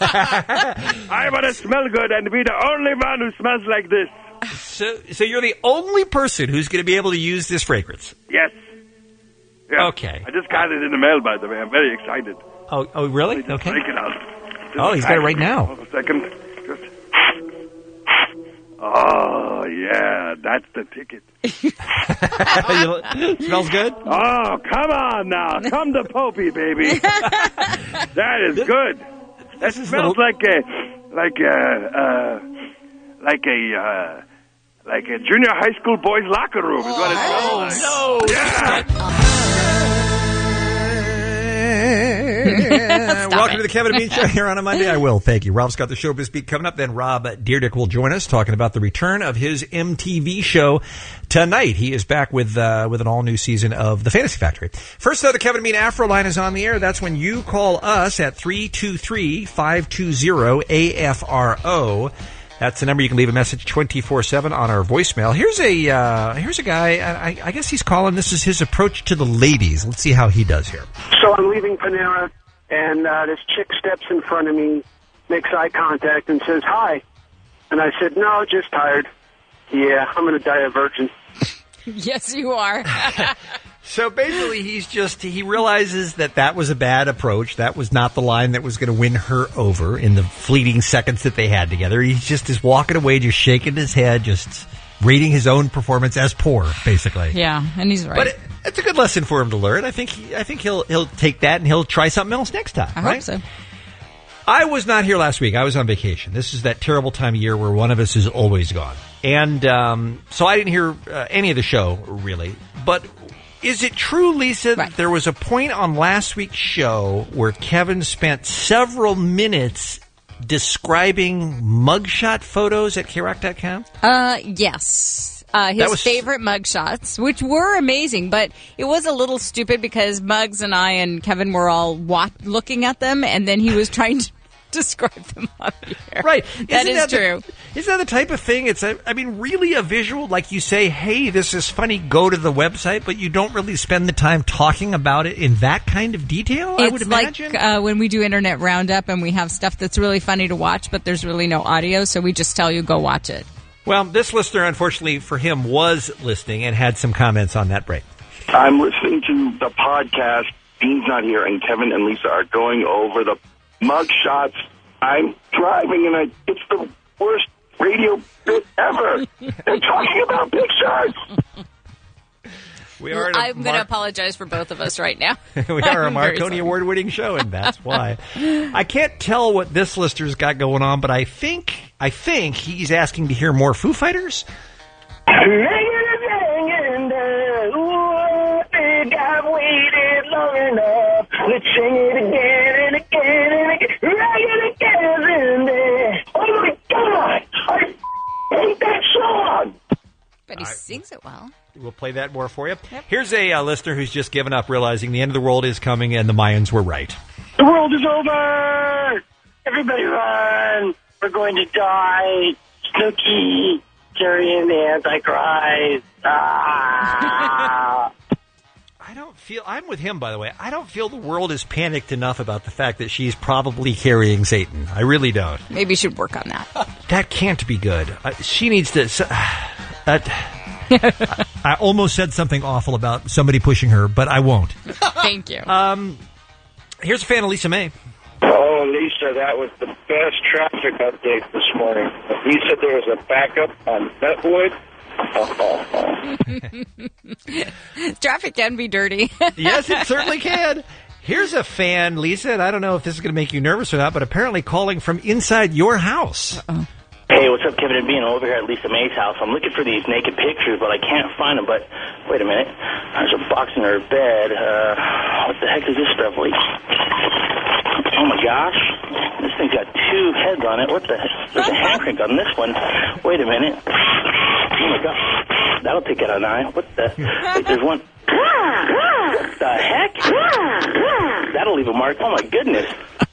I want to smell good and be the only one who smells like this. So, so you're the only person who's going to be able to use this fragrance? Yes. Yeah. Okay. I just got it in the mail, by the way. I'm very excited. Oh, oh, really? Okay. Break it out. Just oh, he's got it right now. Hold a second. Just... Oh, yeah, that's the ticket. Smells good? Oh, come on now. Come to Popey, baby. That is good. That smells little... like a, like a, uh, like a, uh, like a junior high school boys' locker room is what it smells oh, like. No. Yeah. Welcome to the Kevin and Bean Show here on a Monday. I will. Thank you. Rob's got the Showbiz Beat coming up. Then Rob Dyrdek will join us talking about the return of his M T V show tonight. He is back with uh, with an all-new season of The Fantasy Factory. First, though, the Kevin and Bean Afro line is on the air. That's when you call us at three two three, five two zero, A F R O. That's the number you can leave a message twenty-four seven on our voicemail. Here's a uh, here's a guy, I, I guess he's calling. This is his approach to the ladies. Let's see how he does here. So I'm leaving Panera, and uh, this chick steps in front of me, makes eye contact, and says, hi. And I said, no, just tired. Yeah, I'm going to die a virgin. Yes, you are. So basically, he's just, he realizes that that was a bad approach. That was not the line that was going to win her over in the fleeting seconds that they had together. He just is walking away, just shaking his head, just rating his own performance as poor, basically. Yeah, and he's right. But it, it's a good lesson for him to learn. I think he, I think he'll he'll take that and he'll try something else next time. I right? hope so. I was not here last week. I was on vacation. This is that terrible time of year where one of us is always gone. And um, so I didn't hear uh, any of the show, really. But is it true, Lisa, right. that there was a point on last week's show where Kevin spent several minutes describing mugshot photos at K Rock dot com? Uh, yes. Uh, his was... favorite mugshots, which were amazing, but it was a little stupid because Muggs and I and Kevin were all wa- looking at them, and then he was trying to describe them on the air. Right. That isn't is that true. The, isn't that the type of thing? It's, a, I mean, really a visual, like you say, hey, this is funny, go to the website, but you don't really spend the time talking about it in that kind of detail, it's I would imagine? Like uh, when we do Internet Roundup and we have stuff that's really funny to watch, but there's really no audio, so we just tell you, go watch it. Well, this listener, unfortunately for him, was listening and had some comments on that break. I'm listening to the podcast. Dean's not here, and Kevin and Lisa are going over the mug shots. I'm driving, and I, it's the worst radio bit ever. They're talking about pictures. We are well, I'm Mar- going to apologize for both of us right now. We are a Marconi Award-winning show, and that's why. I can't tell what this listener's got going on, but I think I think he's asking to hear more Foo Fighters. I've waited long enough. Let's sing it again and again and again. It again. Oh my God! I hate that song. But he sings it well. We'll play that more for you. Yep. Here's a uh, listener who's just given up, realizing the end of the world is coming, and the Mayans were right. The world is over! Everybody run! We're going to die! Snooky! Carrying the Antichrist! Ah! I don't feel... I'm with him, by the way. I don't feel the world is panicked enough about the fact that she's probably carrying Satan. I really don't. Maybe you should work on that. That can't be good. Uh, she needs to... Uh, that... I, I almost said something awful about somebody pushing her, but I won't. Thank you. Um, here's a fan of Lisa May. Oh, Lisa, that was the best traffic update this morning. You said there was a backup on Bentwood. Oh. Traffic can be dirty. Yes, it certainly can. Here's a fan, Lisa, and I don't know if this is going to make you nervous or not, but apparently calling from inside your house. Uh-oh. Hey, what's up, Kevin and Bean? I'm over here at Lisa May's house. I'm looking for these naked pictures, but I can't find them. But wait a minute. There's a box in her bed. Uh, what the heck is this stuff? Wait. Oh, my gosh. This thing's got two heads on it. What the heck? There's a hand crank on this one. Wait a minute. Oh, my gosh. That'll take out an eye. What the? Wait, there's one. What the heck? That'll leave a mark. Oh, my goodness.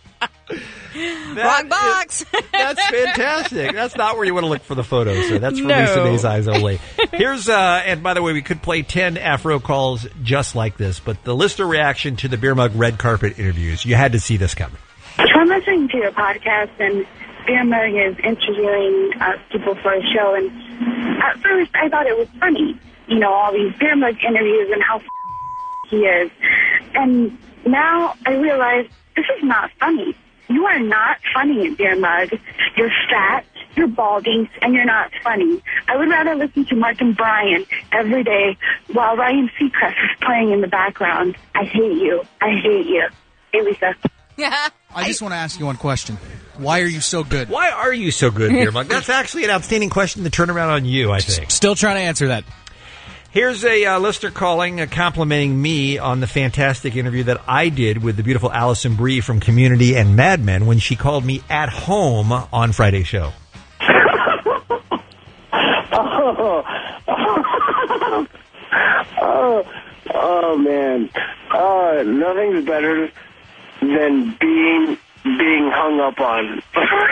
Wrong box. Is, that's fantastic. That's not where you want to look for the photos, sir. That's for no. Lisa May's eyes only. Here's, uh, and by the way, we could play ten Afro calls just like this, but the listener reaction to the Beer Mug red carpet interviews, you had to see this coming. So I'm listening to your podcast, and Beer Mug is interviewing uh, people for a show, and at first I thought it was funny, you know, all these Beer Mug interviews and how f- he is. And now I realize this is not funny. You are not funny, Beer Mug. You're fat, you're balding, and you're not funny. I would rather listen to Mark and Brian every day while Ryan Seacrest is playing in the background. I hate you. I hate you. Hey, Lisa. Yeah. I just want to ask you one question. Why are you so good? Why are you so good, Beer Mug? That's actually an outstanding question to turn around on you, I think. Still trying to answer that. Here's a uh, listener calling, uh, complimenting me on the fantastic interview that I did with the beautiful Allison Brie from Community and Mad Men when she called me at home on Friday's show. oh, oh, oh, man. Uh, nothing's better than being being hung up on.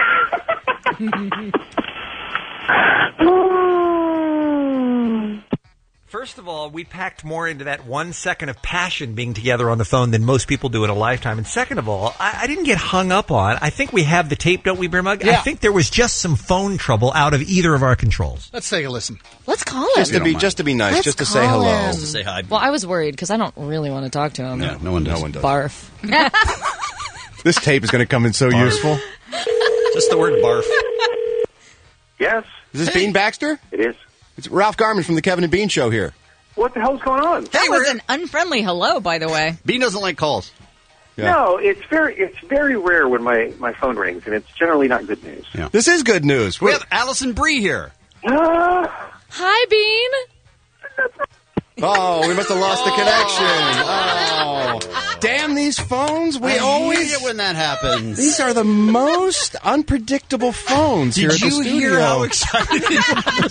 First of all, we packed more into that one second of passion being together on the phone than most people do in a lifetime. And second of all, I, I didn't get hung up on. I think we have the tape, don't we, Beer Mug? Yeah. I think there was just some phone trouble out of either of our controls. Let's take a listen. Let's call him. Just to be, just to be nice, Let's just to say call hello. him. Just to say hi. Well, I was worried because I don't really want to talk to him. No, no one does. No one does. Barf. This tape is going to come in so barf. Useful. Just the word barf. Yes. Is this Bean Baxter? It is. It's Ralph Garman from the Kevin and Bean Show here. What the hell's going on? That was an unfriendly hello, by the way. Bean doesn't like calls. Yeah. No, it's very it's very rare when my, my phone rings, and it's generally not good news. Yeah. This is good news. We have Allison Brie here. Uh, Hi, Bean. Oh, we must have lost the connection. Oh, damn these phones! We I always hate it when that happens. These are the most unpredictable phones here Did at the you studio. hear how excited he was?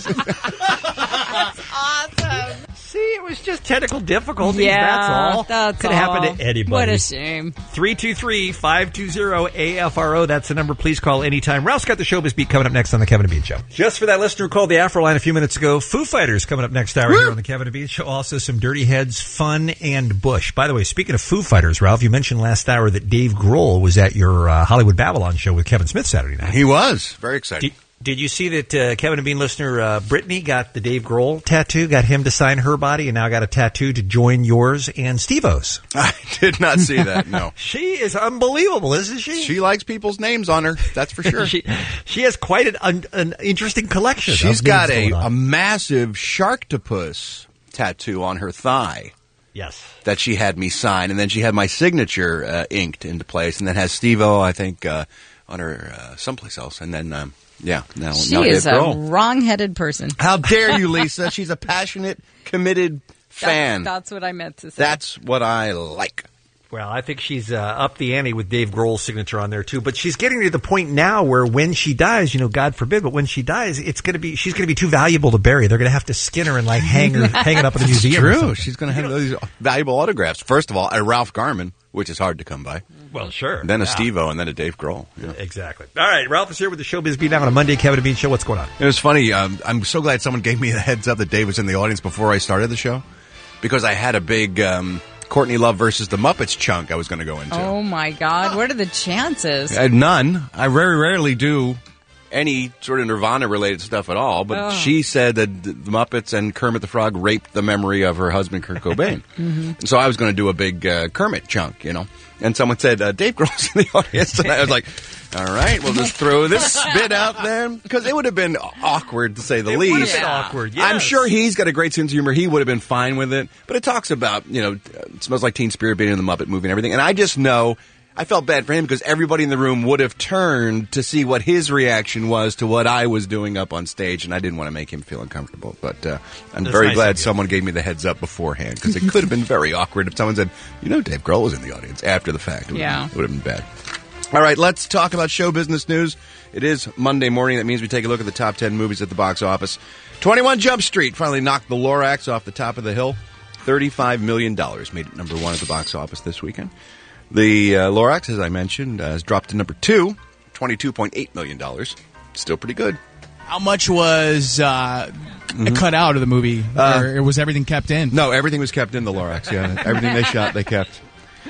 That's awesome. See, it was just technical difficulties. Yeah, that's all. that's Could all. happen to anybody. What a shame. three two three, five two zero, A F R O. That's the number. Please call anytime. Ralph's got the Showbiz Beat coming up next on the Kevin and Bean Show. Just for that listener who called the Afro line a few minutes ago, Foo Fighters coming up next hour here on the Kevin and Bean Show. Also some Dirty Heads, Fun, and Bush. By the way, speaking of Foo Fighters, Ralph, you mentioned last hour that Dave Grohl was at your uh, Hollywood Babylon show with Kevin Smith Saturday night. He was. Very excited. Did, did you see that uh, Kevin and Bean listener uh, Brittany got the Dave Grohl tattoo, got him to sign her body, and now got a tattoo to join yours and Steve-O's? I did not see that, no. She is unbelievable, isn't she? She likes people's names on her, that's for sure. she, she has quite an, an, an interesting collection. She's of got names a, going on. a massive Sharktopus tattoo on her thigh. Yes. That she had me sign, and then she had my signature uh, inked into place, and then has Steve-O, I think, uh, on her uh, someplace else, and then, um, yeah, now, She now is Dave a Grohl. wrong-headed person. How dare you, Lisa? She's a passionate, committed fan. That, that's what I meant to say. That's what I like. Well, I think she's uh, up the ante with Dave Grohl's signature on there too. But she's getting to the point now where when she dies, you know, God forbid, but when she dies, it's going to be she's going to be too valuable to bury. They're going to have to skin her and like hang her, hang it up in the It's museum. or true. something. She's going to have those valuable autographs. First of all, a Ralph Garman, which is hard to come by. Well, sure. Then a Yeah. Steve-O, and then a Dave Grohl. Yeah. Exactly. All right, Ralph is here with the Showbiz Beat now on a Monday Kevin and Bean Show. What's going on? It was funny. Um, I'm so glad someone gave me a heads up that Dave was in the audience before I started the show, because I had a big um, Courtney Love versus the Muppets chunk I was going to go into. Oh, my God. What are the chances? I had none. I very rarely do any sort of Nirvana-related stuff at all, but Oh. she said that the Muppets and Kermit the Frog raped the memory of her husband, Kurt Cobain. Mm-hmm. And so I was going to do a big uh, Kermit chunk, you know. And someone said, uh, Dave Grohl's in the audience. And I was like, all right, we'll just throw this bit out there. Because it would have been awkward, to say the It least. would have been awkward, yes. I'm sure he's got a great sense of humor. He would have been fine with it. But it talks about, you know, it Smells Like Teen Spirit being in the Muppet movie and everything. And I just know, I felt bad for him because everybody in the room would have turned to see what his reaction was to what I was doing up on stage. And I didn't want to make him feel uncomfortable. But uh, I'm That's very nice glad of you. someone gave me the heads up beforehand, because it could have been very awkward if someone said, you know, Dave Grohl was in the audience after the fact. It would Yeah. have, it would have been bad. All right, let's talk about show business news. It is Monday morning. That means we take a look at the top ten movies at the box office. twenty-one Jump Street finally knocked the Lorax off the top of the hill. thirty-five million dollars made it number one at the box office this weekend. The uh, Lorax, as I mentioned, uh, has dropped to number two, twenty-two point eight million dollars. Still pretty good. How much was uh, Mhm. cut out of the movie? Uh, or was everything kept in? No, everything was kept in the Lorax, yeah. Everything they shot, they kept.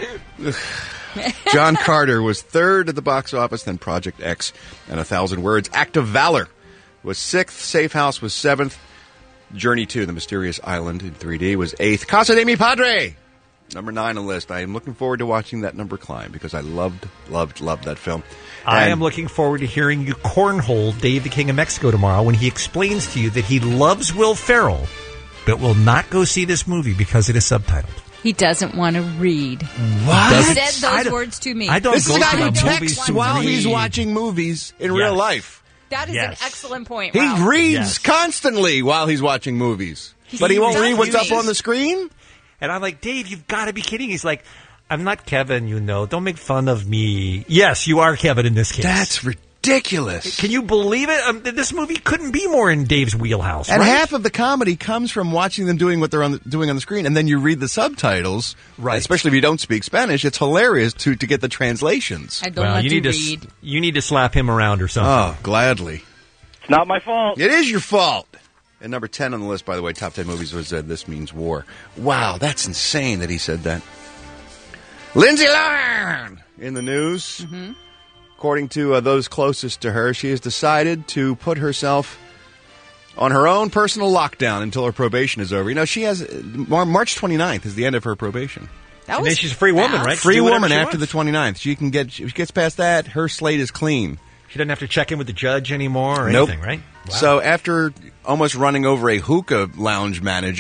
John Carter was third at the box office, then Project X and A Thousand Words. Act of Valor was sixth. Safe House was seventh. Journey to the Mysterious Island in three D was eighth. Casa de mi Padre, number nine on the list. I am looking forward to watching that number climb because I loved, loved, loved that film. I And- am looking forward to hearing you cornhole Dave the King of Mexico tomorrow when he explains to you that he loves Will Ferrell, but will not go see this movie because it is subtitled. He doesn't want to read. What? He I said those don't- words to me. I don't This is go a guy to who the movies texts to while he's read. watching movies in Yes. real life. That is Yes. an excellent point. He Ralph. reads Yes. constantly while he's watching movies. But he won't does read what's up read. on the screen? And I'm like, Dave, you've got to be kidding. He's like, I'm not Kevin, you know. Don't make fun of me. Yes, you are Kevin in this case. That's ridiculous. Can you believe it? Um, this movie couldn't be more in Dave's wheelhouse. And right? half of the comedy comes from watching them doing what they're on the, doing on the screen, and then you read the subtitles. Right. Especially if you don't speak Spanish, it's hilarious to to get the translations. I don't well, want you to need to read. s- you need to slap him around or something. Oh, gladly. It's not my fault. It is your fault. And number ten on the list, by the way, top ten movies was uh, This Means War. Wow, that's insane that he said that. Lindsay Lohan in the news. Mm-hmm. According to uh, those closest to her, she has decided to put herself on her own personal lockdown until her probation is over. You know, she has uh, Mar- March twenty-ninth is the end of her probation. That And was then she's a free woman, fast. right? She Free do whatever woman she after the wants. twenty-ninth. She can get, if she gets past that, her slate is clean. She doesn't have to check in with the judge anymore or Nope. anything, right? Wow. So after almost running over a hookah lounge manager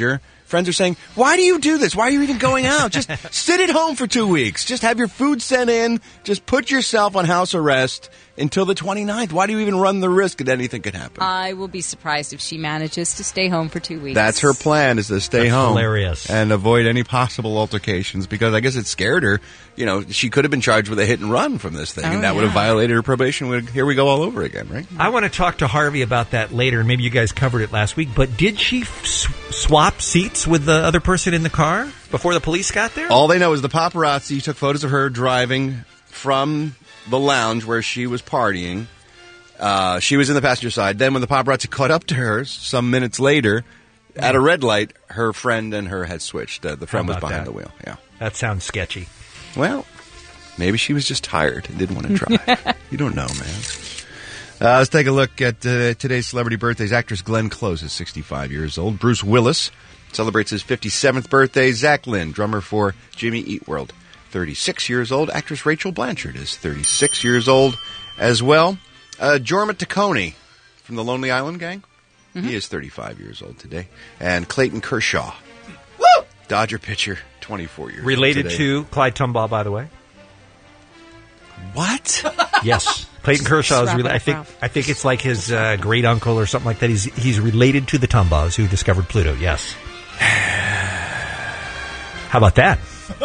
Friends are saying, why do you do this? Why are you even going out? Just sit at home for two weeks. Just have your food sent in. Just put yourself on house arrest until the twenty-ninth. Why do you even run the risk that anything could happen? I will be surprised if she manages to stay home for two weeks. That's her plan, is to stay That's home. hilarious. And avoid any possible altercations, because I guess it scared her. You know, she could have been charged with a hit and run from this thing, Oh, and that would have yeah. violated her probation. Would- Here we go all over again, right? I want to talk to Harvey about that later, and maybe you guys covered it last week, but did she f- s- swap seats with the other person in the car before the police got there? All they know is the paparazzi took photos of her driving from the lounge where she was partying. Uh, she was in the passenger side. Then when the paparazzi caught up to her some minutes later, at a red light, her friend and her had switched. Uh, the friend How was about behind that? the wheel. Yeah. That sounds sketchy. Well, maybe she was just tired and didn't want to drive. You don't know, man. Uh, let's take a look at uh, today's celebrity birthdays. Actress Glenn Close is sixty-five years old. Bruce Willis celebrates his fifty-seventh birthday. Zach Lynn, drummer for Jimmy Eat World, thirty-six years old. Actress Rachel Blanchard is thirty-six years old as well. Uh, Jorma Taccone from the Lonely Island Gang. He is thirty-five years old today. And Clayton Kershaw, Dodger pitcher, twenty-four years Related old today. to Clyde Tumbaugh, by the way. What? Yes, Clayton Kershaw is. Wrap it Rela- up, I think. Ralph. I think it's like his uh, great uncle or something like that. He's he's related to the Tumbaughs who discovered Pluto. Yes. How about that?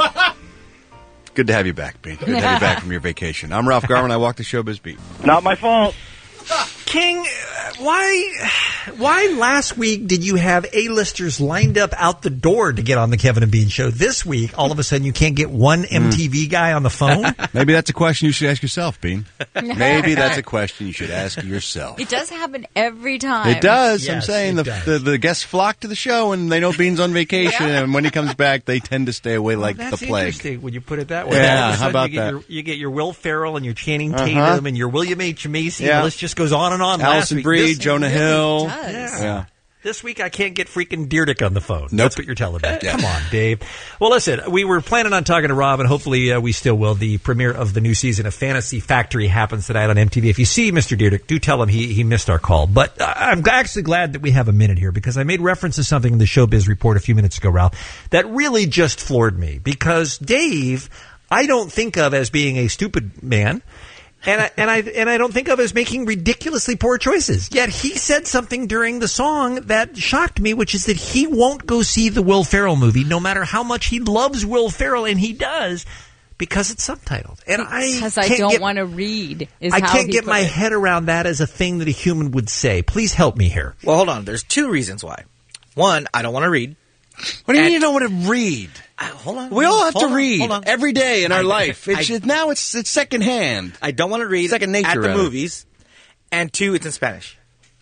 Good to have you back, Bean. Good to have you back from your vacation. I'm Ralph Garman. I walk the showbiz beat. Not my fault. King, uh, why why last week did you have A-listers lined up out the door to get on the Kevin and Bean show? This week, all of a sudden, you can't get one M T V guy on the phone? Maybe that's a question you should ask yourself, Bean. Maybe that's a question you should ask yourself. It does happen every time. It does. I'm Yes, saying it the, does. the the guests flock to the show, and they know Bean's on vacation, and when he comes back, they tend to stay away like Oh, that's the plague. interesting when you put it that way. Yeah, All of a how sudden about you get that? Your, you get your Will Ferrell and your Channing Uh-huh. Tatum and your William H. Macy. Yeah. The list just goes on and on. Last Allison week. Brie, This- Jonah really Hill. does. Yeah. Yeah. This week I can't get freaking Deerdick on the phone. Nope. That's what you're telling me. Yeah. Come on, Dave. Well, listen, we were planning on talking to Rob, and hopefully uh, we still will. The premiere of the new season of Fantasy Factory happens tonight on M T V. If you see Mister Deerdick, do tell him he, he missed our call. But uh, I'm actually glad that we have a minute here, because I made reference to something in the Showbiz Report a few minutes ago, Ralph, that really just floored me. Because Dave, I don't think of as being a stupid man. And I, and I and I don't think of as making ridiculously poor choices. Yet he said something during the song that shocked me, which is that he won't go see the Will Ferrell movie, no matter how much he loves Will Ferrell, and he does, because it's subtitled. And I Because I can't don't get- want to read. Is I how can't he get put my it. head around that as a thing that a human would say. Please help me here. Well, hold on. There's two reasons why. One, I don't want to read. What do you And- mean you don't want to read? Uh, hold on. We all have hold to on, read hold on. every day in our I- life. It's I- just, now it's it's secondhand. I don't want to read Second nature, at the rather. movies. And two, it's in Spanish.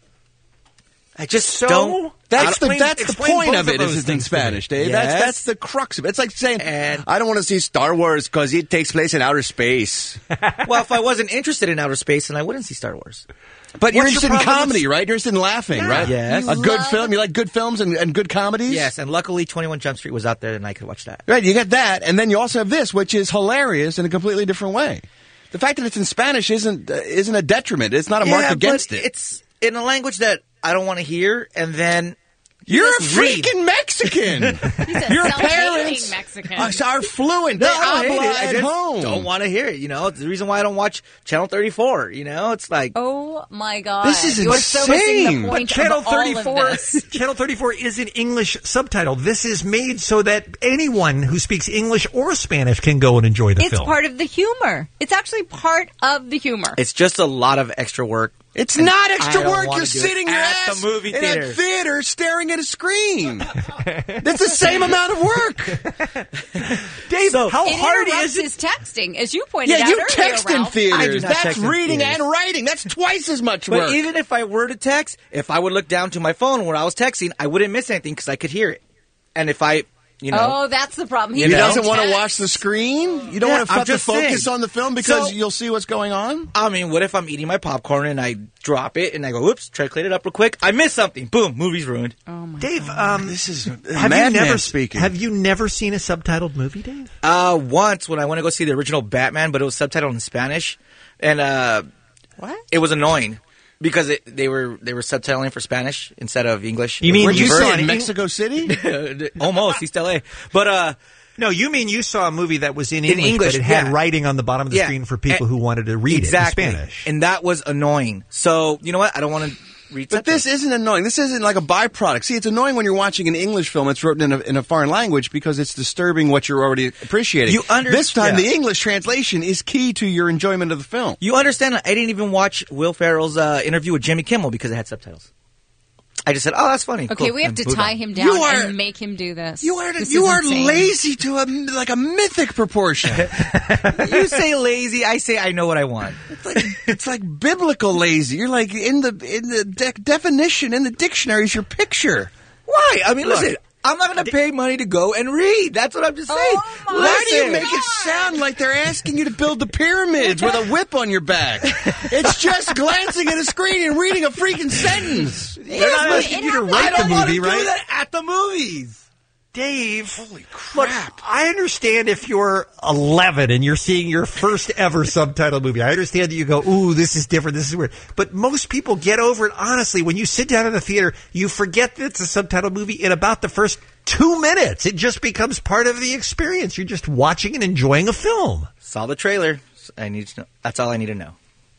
I just So? don't. That's the Explain- that's the explain point both of of it. those Is it's in things to me. Spanish, Dave. Yes. That's that's the crux of it. It's like saying, And- I don't want to see Star Wars because it takes place in outer space. Well, if I wasn't interested in outer space, then I wouldn't see Star Wars. But you're What's your interested in problem with- comedy, right? You're interested in laughing, Yeah. right? Yes. A You good love- film. You like good films and, and good comedies? Yes, and luckily twenty-one Jump Street was out there and I could watch that. Right, you get that, and then you also have this, which is hilarious in a completely different way. The fact that it's in Spanish isn't uh, isn't a detriment. It's not a mark Yeah, against but it. It's in a language that I don't want to hear, and then You're a just read. freaking Mexican. Your parents Mexican. are, are fluent. No, They I don't hate habla it. I at just home. don't want to hear it. You know, it's the reason why I don't watch Channel thirty-four. You know, it's like Oh my God! This is You're so missing insane. the But point Channel of all of thirty-four, this. Channel thirty-four is an English subtitle. This is made so that anyone who speaks English or Spanish can go and enjoy the It's film. part of the humor. It's actually part of the humor. it's just a lot of extra work. It's And not I extra don't work. wanna You're do it sitting your at ass the movie in theater. a theater staring at a screen. That's the same amount of work. Dave, So- how it hard interrupts is it? his texting, as you pointed Yeah, out you earlier, text in Ralph. I do theaters. not That's text in reading theaters. and writing. That's twice as much But work. even if I were to text, if I would look down to my phone when I was texting, I wouldn't miss anything because I could hear it. And if I, you know, Oh, that's the problem. He He You know? doesn't want to text. watch the screen? You don't Yeah, want to I'm put the just focus saying. on the film because So- you'll see what's going on? I mean, what if I'm eating my popcorn and I drop it and I go, whoops, try to clean it up real quick. I missed something. Boom, movie's ruined. Oh my Dave, um, This is have you madman never speaking. Have you never seen a subtitled movie, Dave? Uh, once when I went to go see the original Batman, but it was subtitled in Spanish, and uh, What? it was annoying. Because it, they were they were subtitling for Spanish instead of English. You mean Weren't you first? saw it in Mexico City? Almost East L A. But uh, no, you mean you saw a movie that was in In English, English, but it had yeah. writing on the bottom of the Yeah. screen for people And- who wanted to read exactly. it in Spanish. And that was annoying. So you know what? I don't want to read. But this isn't annoying. This isn't like a byproduct. See, it's annoying when you're watching an English film that's written in a, in a foreign language because it's disturbing what you're already appreciating. You under- this time, yeah. the English translation is key to your enjoyment of the film. You understand? I didn't even watch Will Ferrell's uh, interview with Jimmy Kimmel because it had subtitles. I just said, "Oh, that's funny." Okay, Cool. we have And to moved tie on. him down You are- and make him do this. You are This you is are insane. lazy to a like a mythic proportion. You say lazy, I say I know what I want. It's like it's like biblical lazy. You're like in the in the de- definition in the dictionary is your picture. Why? I mean, Look. listen. I'm not going to pay money to go and read. That's what I'm just saying. Oh Why do you Listen. make it sound like they're asking you to build the pyramids with a whip on your back? It's just glancing at a screen and reading a freaking sentence. They're not but asking it you to happens- write I the don't want movie, to do right? that at the movies. Dave, Holy crap. look, I understand if you're eleven and you're seeing your first ever subtitled movie. I understand that you go, ooh, this is different, this is weird. But most people get over it, honestly. When you sit down in the theater, you forget that it's a subtitled movie in about the first two minutes. It just becomes part of the experience. You're just watching and enjoying a film. Saw the trailer. I need to know. That's all I need to know.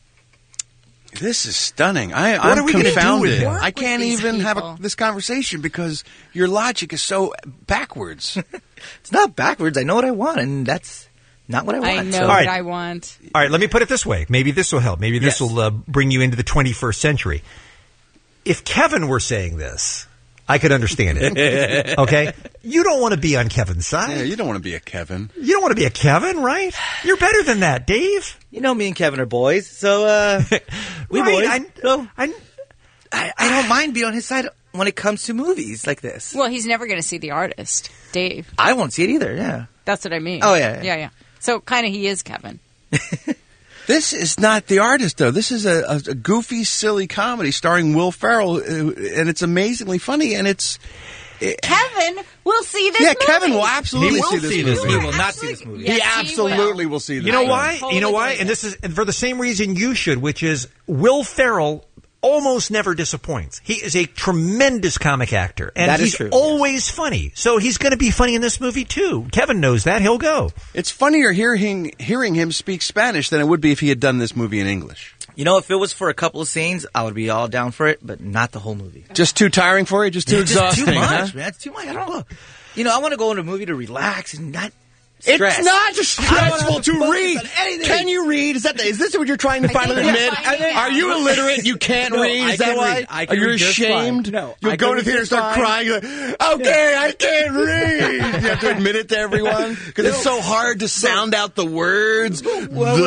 This is stunning. I, What I'm are we gonna do confounded. with it? I Work can't with these even have a, people. this conversation because your logic is so backwards. It's not backwards. I know what I want, and that's not what I want. I know so- what All right. I want. All right, let me put it this way. Maybe this will help. Maybe this Yes. will uh, bring you into the twenty-first century. If Kevin were saying this, I could understand it. Okay? You don't want to be on Kevin's side. Yeah, you don't want to be a Kevin. You don't want to be a Kevin, right? You're better than that, Dave. You know, me and Kevin are boys, so uh, we Right, boys. I- so I, I, I don't mind being on his side when it comes to movies like this. Well, he's never going to see The Artist, Dave. I won't see it either. Yeah. That's what I mean. Oh, yeah, yeah. yeah, yeah. So kind of he is Kevin. This is not The Artist, though. This is a, a, a goofy, silly comedy starring Will Ferrell, uh, and it's amazingly funny, and it's... It, Kevin will see this yeah, movie. Kevin will absolutely He will see this see movie. this He will not see this movie. Yes, he he absolutely will. will. see this you know movie. why? totally you know why? believe And it. this is and for the same reason you should, which is Will Ferrell almost never disappoints. He is a tremendous comic actor, and That is he's true, always funny. So he's going to be funny in this movie too. Kevin knows that. He'll go. It's funnier hearing hearing him speak Spanish than it would be if he had done this movie in English. You know, if it was for a couple of scenes, I would be all down for it, but not the whole movie. Just too tiring for you? Just too It's exhausting? too much, huh? man. It's too much. I don't know. You know, I want to go into a movie to relax and not It's stress. not I don't stressful have to to focus read. on anything. Can you read? Is that the, is this what you're trying to finally can admit? read. I Are you illiterate? You can't No, read? I Is that can why? read. I can Are you read just fine. ashamed? No, You'll I go can to the read theater and just start fine. crying. You're like, okay, I can't read. You have to admit it to everyone because it's so hard to sound out the words. The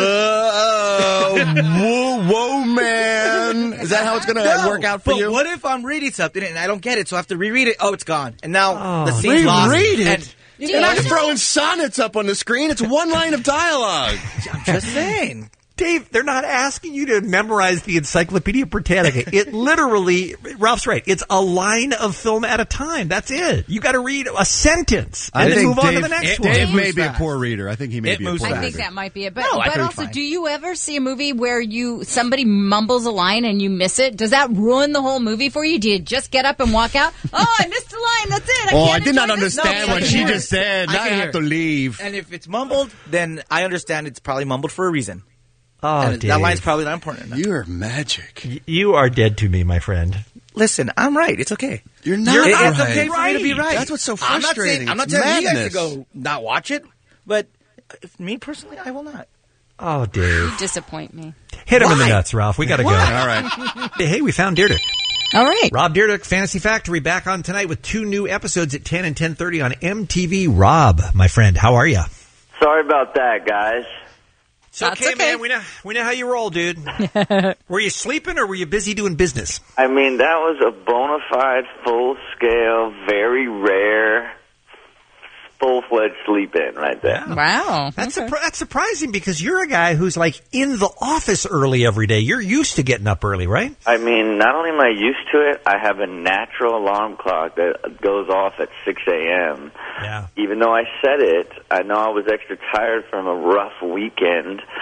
whoa, whoa, man. Is that how it's going to No, work out for but you? what if I'm reading something and I don't get it, so I have to reread it? Oh, it's gone. And now the Oh, scene's lost. reread it. And You're not throwing sonnets up on the screen. It's one line of dialogue. I'm just saying. Dave, they're not asking you to memorize the Encyclopedia Britannica. It literally, Ralph's right. It's a line of film at a time. That's it. You got to read a sentence and I then think move on to Dave- the next it- one. Dave may moves be a fast. poor reader. I think he may It be a moves poor I fast. think reader. that might be it. But, No, I but can read also, fine. do you ever see a movie where you somebody mumbles a line and you miss it? Does that ruin the whole movie for you? Do you just get up and walk out? Oh, I missed a line. That's it. I Oh, can't I did not enjoy this understand movie what she anymore. just said. I Now I can have hear to it. leave. And if it's mumbled, then I understand it's probably mumbled for a reason. Oh, and Dave. that line's probably not important enough. You're magic. Y- You are dead to me, my friend. Listen, I'm right. It's okay. You're not It- right. It's okay for me to be right. That's what's so I'm not frustrating. saying, I'm not It's telling you guys madness. to go not watch it, but if me personally, I will not. Oh, Dave. You disappoint me. Hit him in the Why? nuts, Ralph. We got to go. Why? All right. Hey, we found Dyrdek. All right. Rob Dyrdek, Fantasy Factory, back on tonight with two new episodes at ten and ten thirty on M T V. Rob, my friend, how are you? Sorry about that, guys. It's okay, man. We know we know how you roll, dude. Were you sleeping or were you busy doing business? I mean, that was a bona fide, full-scale, very rare, full-fledged sleep-in right there. Wow. That's surpri- that's surprising because you're a guy who's like in the office early every day. You're used to getting up early, right? I mean, not only am I used to it, I have a natural alarm clock that goes off at six a.m. Yeah. Even though I set it, I know I was extra tired from a rough weekend.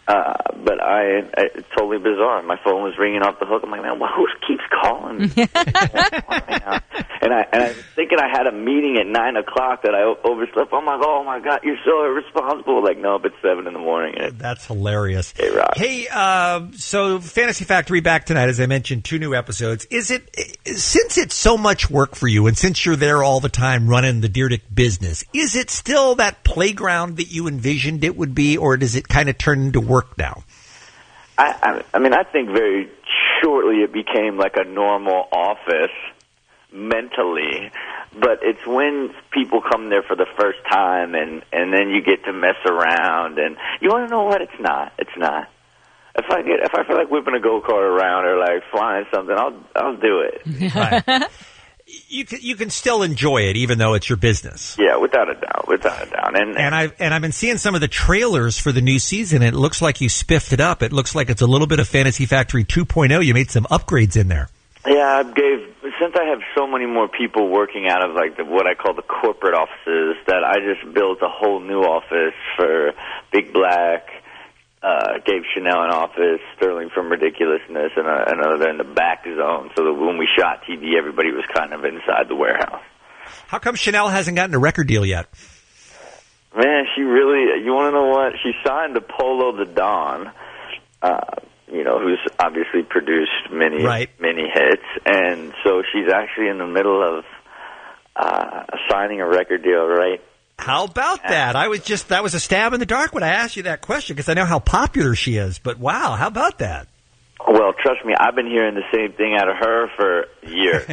Uh, but I, I, it's totally bizarre. My phone was ringing off the hook. I'm like, man, well, who keeps calling me? and I and I was thinking I had a meeting at nine o'clock that I o- overslept. I'm like, oh my god, you're so irresponsible. Like, no, but it's seven in the morning. And That's hilarious. Hey, Rob. Hey, uh, so Fantasy Factory back tonight, as I mentioned, two new episodes. Is it since it's so much work for you, and since you're there all the time running the Deer Dick business, is it still that playground that you envisioned it would be, or does it kind of turn into work now? I, I, I mean, I think very shortly it became like a normal office mentally, but it's when people come there for the first time and, and then you get to mess around, and you want to know what? It's not. It's not. If I get, if I feel like whipping a go-kart around or like flying something, I'll, I'll do it. Right. You can, you can still enjoy it, even though it's your business. Yeah, without a doubt, without a doubt. And and I've and I've been seeing some of the trailers for the new season. And it looks like you spiffed it up. It looks like it's a little bit of Fantasy Factory two point oh. You made some upgrades in there. yeah, I gave since I have so many more people working out of like the, what I call the corporate offices, that I just built a whole new office for Big Black. Uh, gave Chanel an office, Sterling from Ridiculousness, and uh, another in the back zone, so that when we shot T V, everybody was kind of inside the warehouse. How come Chanel hasn't gotten a record deal yet? Man, she really, you want to know what? She signed to Polo the Don, uh, you know, who's obviously produced many, right. many hits, and so she's actually in the middle of uh, signing a record deal right. How about that? I was just, that was a stab in the dark when I asked you that question, because I know how popular she is, but wow, how about that? Well, trust me, I've been hearing the same thing out of her for years.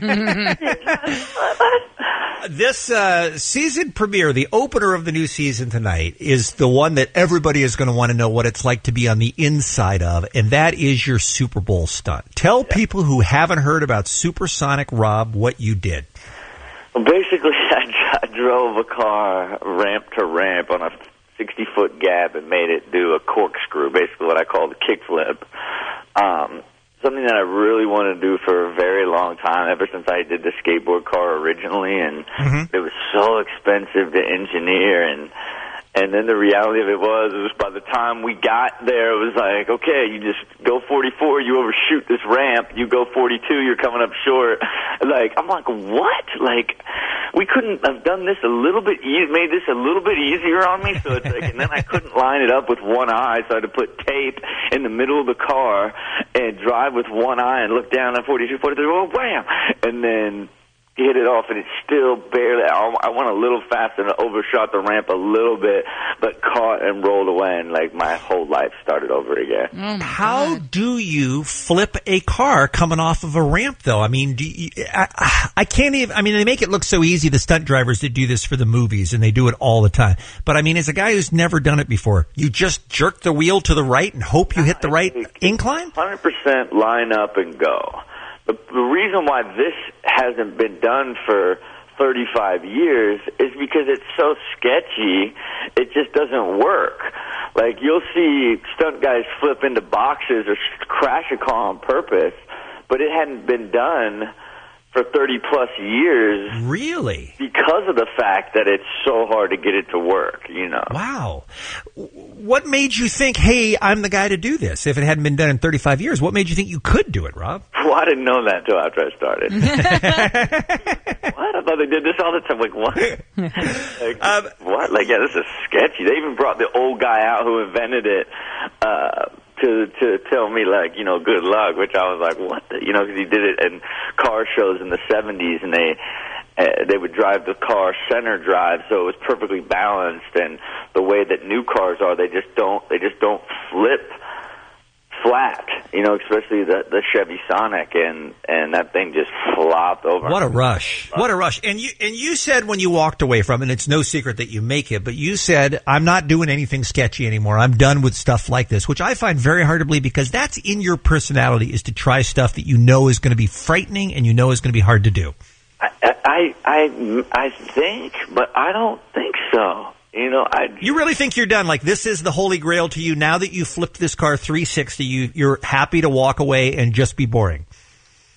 This uh, season premiere, the opener of the new season tonight, is the one that everybody is going to want to know what it's like to be on the inside of, and that is your Super Bowl stunt. Tell yeah. people who haven't heard about Supersonic Rob what you did. Well, basically, I, I drove a car ramp to ramp on a sixty-foot gap and made it do a corkscrew, basically what I call the kickflip. Um, something that I really wanted to do for a very long time, ever since I did the skateboard car originally, and mm-hmm. it was so expensive to engineer, and and then the reality of it was, it was by the time we got there, it was like, okay, you just go forty-four, you overshoot this ramp, you go forty-two, you're coming up short. Like, I'm like, what? Like, we couldn't have done this a little bit, e- made this a little bit easier on me, so it's like, and then I couldn't line it up with one eye, so I had to put tape in the middle of the car and drive with one eye and look down at forty-two, forty-three, oh, wham! And then hit it off, and it's still barely, I went a little faster and overshot the ramp a little bit, but caught and rolled away, and like my whole life started over again. Oh How God. do you flip a car coming off of a ramp, though? I mean, do you, I, I can't even, I mean, they make it look so easy, the stunt drivers that do this for the movies, and they do it all the time. But I mean, as a guy who's never done it before, you just jerk the wheel to the right and hope you hit the right incline? one hundred percent line up and go. The, the reason why this hasn't been done for thirty-five years is because it's so sketchy, it just doesn't work. Like, you'll see stunt guys flip into boxes or crash a car on purpose, but it hadn't been done for thirty-plus years. Really? Because of the fact that it's so hard to get it to work, you know. Wow. What made you think, hey, I'm the guy to do this? If it hadn't been done in thirty-five years, what made you think you could do it, Rob? Well, I didn't know that until after I started. What? I thought they did this all the time. Like, what? Like, um, what? Like, yeah, this is sketchy. They even brought the old guy out who invented it, uh, to to tell me, like, you know, good luck, which I was like, what the, you know, because he did it in car shows in the seventies, and they uh, they would drive the car center drive, so it was perfectly balanced, and the way that new cars are, they just don't they just don't flip flat, you know, especially the the Chevy Sonic, and and that thing just flopped over. What a rush. What a rush. And you and you said when you walked away from it, and it's no secret that you make it, but you said, I'm not doing anything sketchy anymore. I'm done with stuff like this, which I find very hard to believe, because that's in your personality, is to try stuff that you know is going to be frightening and you know is going to be hard to do. I I I, I think, but I don't think so. You know, I... You really think you're done? Like, this is the holy grail to you? Now that you've flipped this car three sixty, you, you're happy to walk away and just be boring? Pretty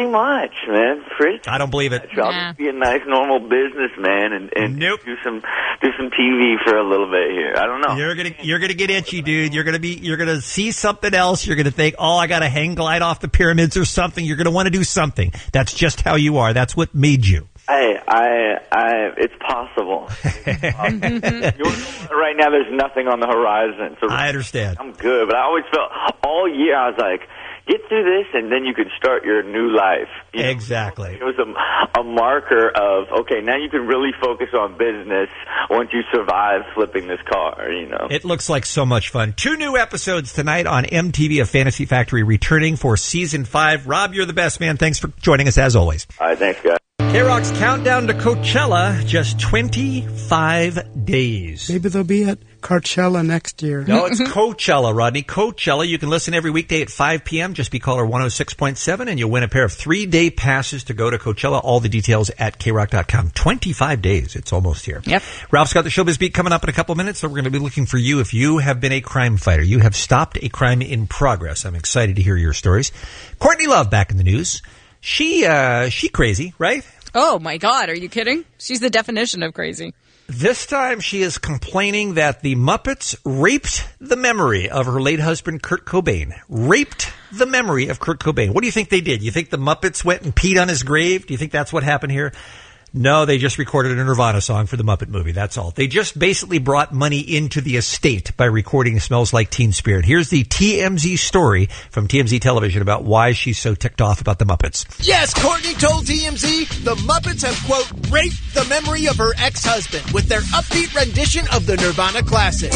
pretty much, man. Pretty. I don't believe it. I'll just be a nice, normal businessman and, and nope. do some do some T V for a little bit here. I don't know. You're gonna you're gonna get itchy, dude. You're gonna be you're gonna see something else. You're gonna think, oh, I got to hang glide off the pyramids or something. You're gonna want to do something. That's just how you are. That's what made you. Hey, I, I, it's possible. It's possible. Right now, there's nothing on the horizon. So I understand. I'm good, but I always felt all year I was like, get through this, and then you can start your new life. You exactly. Know? It was a, a marker of, okay, now you can really focus on business once you survive flipping this car, you know. It looks like so much fun. Two new episodes tonight on M T V of Fantasy Factory returning for season five. Rob, you're the best, man. Thanks for joining us as always. All right, thanks, guys. K-Rock's countdown to Coachella, just twenty-five days. Maybe they'll be at Coachella next year. No, it's Coachella, Rodney. Coachella. You can listen every weekday at five p.m. Just be caller one oh six point seven, and you'll win a pair of three-day passes to go to Coachella. All the details at K rock dot com. twenty-five days. It's almost here. Yep. Ralph's got the Showbiz Beat coming up in a couple minutes, so we're going to be looking for you if you have been a crime fighter. You have stopped a crime in progress. I'm excited to hear your stories. Courtney Love back in the news. She, uh, she crazy, right? Oh, my God. Are you kidding? She's the definition of crazy. This time she is complaining that the Muppets raped the memory of her late husband, Kurt Cobain. Raped the memory of Kurt Cobain. What do you think they did? You think the Muppets went and peed on his grave? Do you think that's what happened here? No, they just recorded a Nirvana song for the Muppet movie. That's all. They just basically brought money into the estate by recording Smells Like Teen Spirit. Here's the T M Z story from T M Z Television about why she's so ticked off about the Muppets. Yes, Courtney told T M Z the Muppets have, quote, raped the memory of her ex-husband with their upbeat rendition of the Nirvana classic.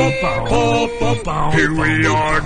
Here we are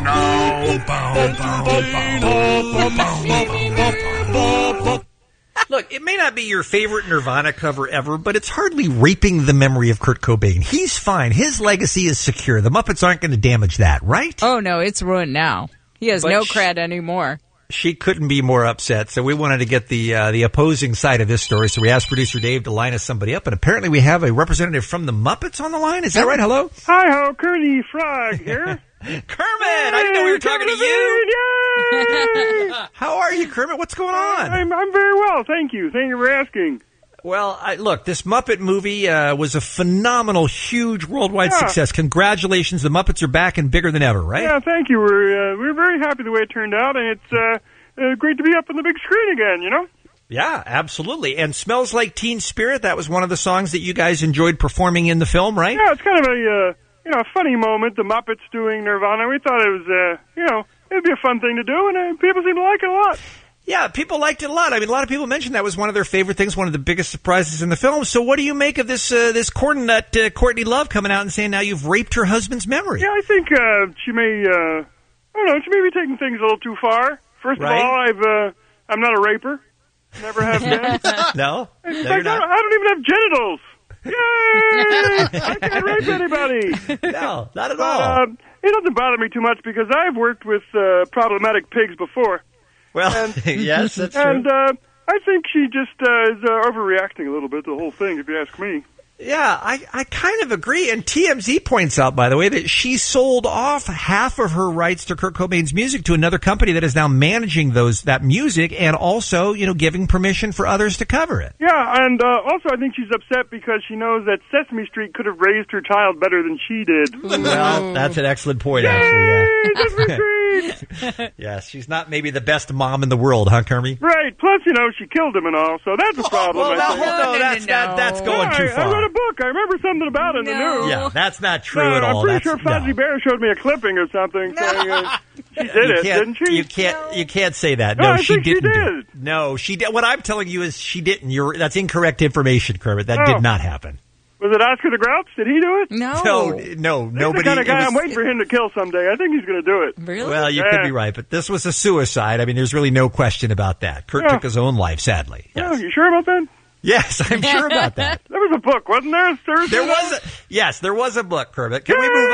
now. Look, it may not be your favorite Nirvana cover ever, but it's hardly raping the memory of Kurt Cobain. He's fine. His legacy is secure. The Muppets aren't going to damage that, right? Oh, no, it's ruined now. He has But no sh- cred anymore. She couldn't be more upset, so we wanted to get the uh, the opposing side of this story, so we asked producer Dave to line us somebody up, and apparently we have a representative from the Muppets on the line. Is that right? Hello? Hi-ho, Curly Frog here. Kermit, I didn't know we were talking to you. Yay! How are you, Kermit? What's going on? I'm, I'm very well, thank you. Thank you for asking. Well, I, look, this Muppet movie uh, was a phenomenal, huge worldwide Yeah. success. Congratulations. The Muppets are back and bigger than ever, right? Yeah, thank you. We're, uh, we're very happy the way it turned out, and it's uh, uh, great to be up on the big screen again, you know? Yeah, absolutely. And Smells Like Teen Spirit, that was one of the songs that you guys enjoyed performing in the film, right? Yeah, it's kind of a, uh, you know, a funny moment, the Muppets doing Nirvana. We thought it was, uh, you know, it'd be a fun thing to do, and uh, people seem to like it a lot. Yeah, people liked it a lot. I mean, a lot of people mentioned that was one of their favorite things, one of the biggest surprises in the film. So what do you make of this uh, this corn nut uh, Courtney Love coming out and saying now you've raped her husband's memory? Yeah, I think uh, she may, uh, I don't know, she may be taking things a little too far. First Right. of all, I've, uh, I'm not a raper. Never have been. No? In No, fact, you're not. I, don't, I don't even have genitals. Yay! I can't rape anybody. No, not at But, all. Uh, it doesn't bother me too much because I've worked with uh, problematic pigs before. Well, and, yes, that's and, true. uh, I think she just uh, is uh, overreacting a little bit to the whole thing, if you ask me. Yeah, I, I kind of agree. And T M Z points out, by the way, that she sold off half of her rights to Kurt Cobain's music to another company that is now managing those that music and also, you know, giving permission for others to cover it. Yeah, and uh, also I think she's upset because she knows that Sesame Street could have raised her child better than she did. Well, that's an excellent point, actually. Yeah. Yes, she's not maybe the best mom in the world, huh, Kermie? Right. Plus, you know, she killed him and all, so that's a problem. well, I that- think. no, no, that's that, that's going Yeah, too I, I far. read a book. I remember something about it in the news. Yeah, that's not true No, at all. I'm pretty That's, sure Fozzie no. Bear showed me a clipping or something saying uh, she did you it, can't, didn't she? You can't. You can't say that. No, No, I she think she didn't. do did. it. No, she did. What I'm telling you is she didn't. You're. That's incorrect information, Kermit. That Oh. did not happen. Was it Oscar the Grouch? Did he do it? No. No, no, He's nobody. the kind of guy it was- I'm waiting for him to kill someday. I think he's going to do it. Really? Well, you Yeah. could be right, but this was a suicide. I mean, there's really no question about that. Kurt Yeah. took his own life, sadly. Oh, you sure about that? Yes, I'm sure about that. There was a book, wasn't there? Thursday There was a, yes, there was a book, Kermit. Can we move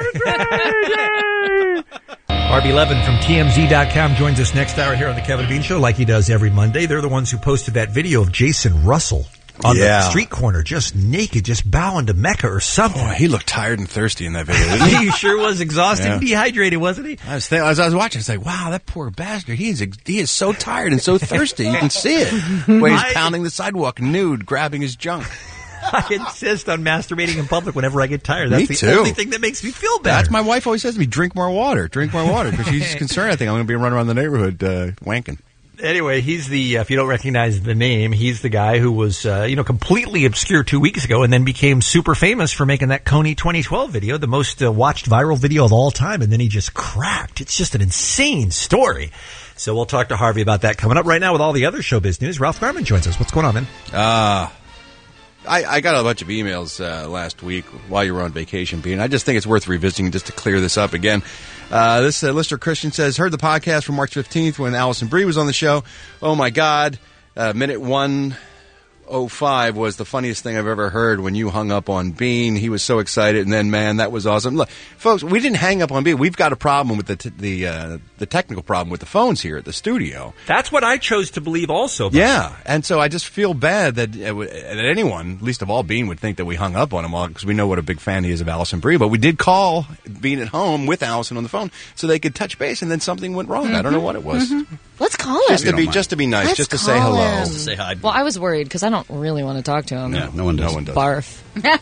on? R B eleven from T M Z dot com joins us next hour here on the Kevin Bean Show like he does every Monday. They're the ones who posted that video of Jason Russell on Yeah. the street corner, just naked, just bowing to Mecca or something. Boy, he looked tired and thirsty in that video. Didn't he? He sure was exhausted Yeah. and dehydrated, wasn't he? I was thinking, as I was watching, I was like, wow, that poor bastard. He is ex- he is so tired and so thirsty. You can see it. Where he's I- pounding the sidewalk nude, grabbing his junk. I insist on masturbating in public whenever I get tired. That's Me the too. only thing that makes me feel better. That's my wife always says to me, drink more water, drink more water, because she's concerned. I think I'm going to be running around the neighborhood uh, wanking. Anyway, he's the, uh, if you don't recognize the name, he's the guy who was, uh, you know, completely obscure two weeks ago and then became super famous for making that Coney twenty twelve video, the most uh, watched viral video of all time, and then he just cracked. It's just an insane story. So we'll talk to Harvey about that coming up right now with all the other showbiz news. Ralph Garman joins us. What's going on, man? Uh, I, I got a bunch of emails uh, last week while you were on vacation, Bean. I just think it's worth revisiting just to clear this up again. Uh, this uh, Lister Christian says, heard the podcast from March fifteenth when Allison Brie was on the show. Oh, my God. Uh, minute one oh five was the funniest thing I've ever heard when you hung up on Bean. He was so excited, and then, man, that was awesome. Look, folks, we didn't hang up on Bean. We've got a problem with the t- the uh, the technical problem with the phones here at the studio. That's what I chose to believe also. Yeah, and so I just feel bad that, uh, w- that anyone, least of all Bean, would think that we hung up on him all because we know what a big fan he is of Allison Brie. But we did call Bean at home with Allison on the phone so they could touch base, and then something went wrong. I don't know what it was. Mm-hmm. Let's call him. Just to be just to be nice, Let's just to say call hello, him. just to say hi. Well, I was worried because I don't really want to talk to him. Yeah, no one does. No one does. Barf.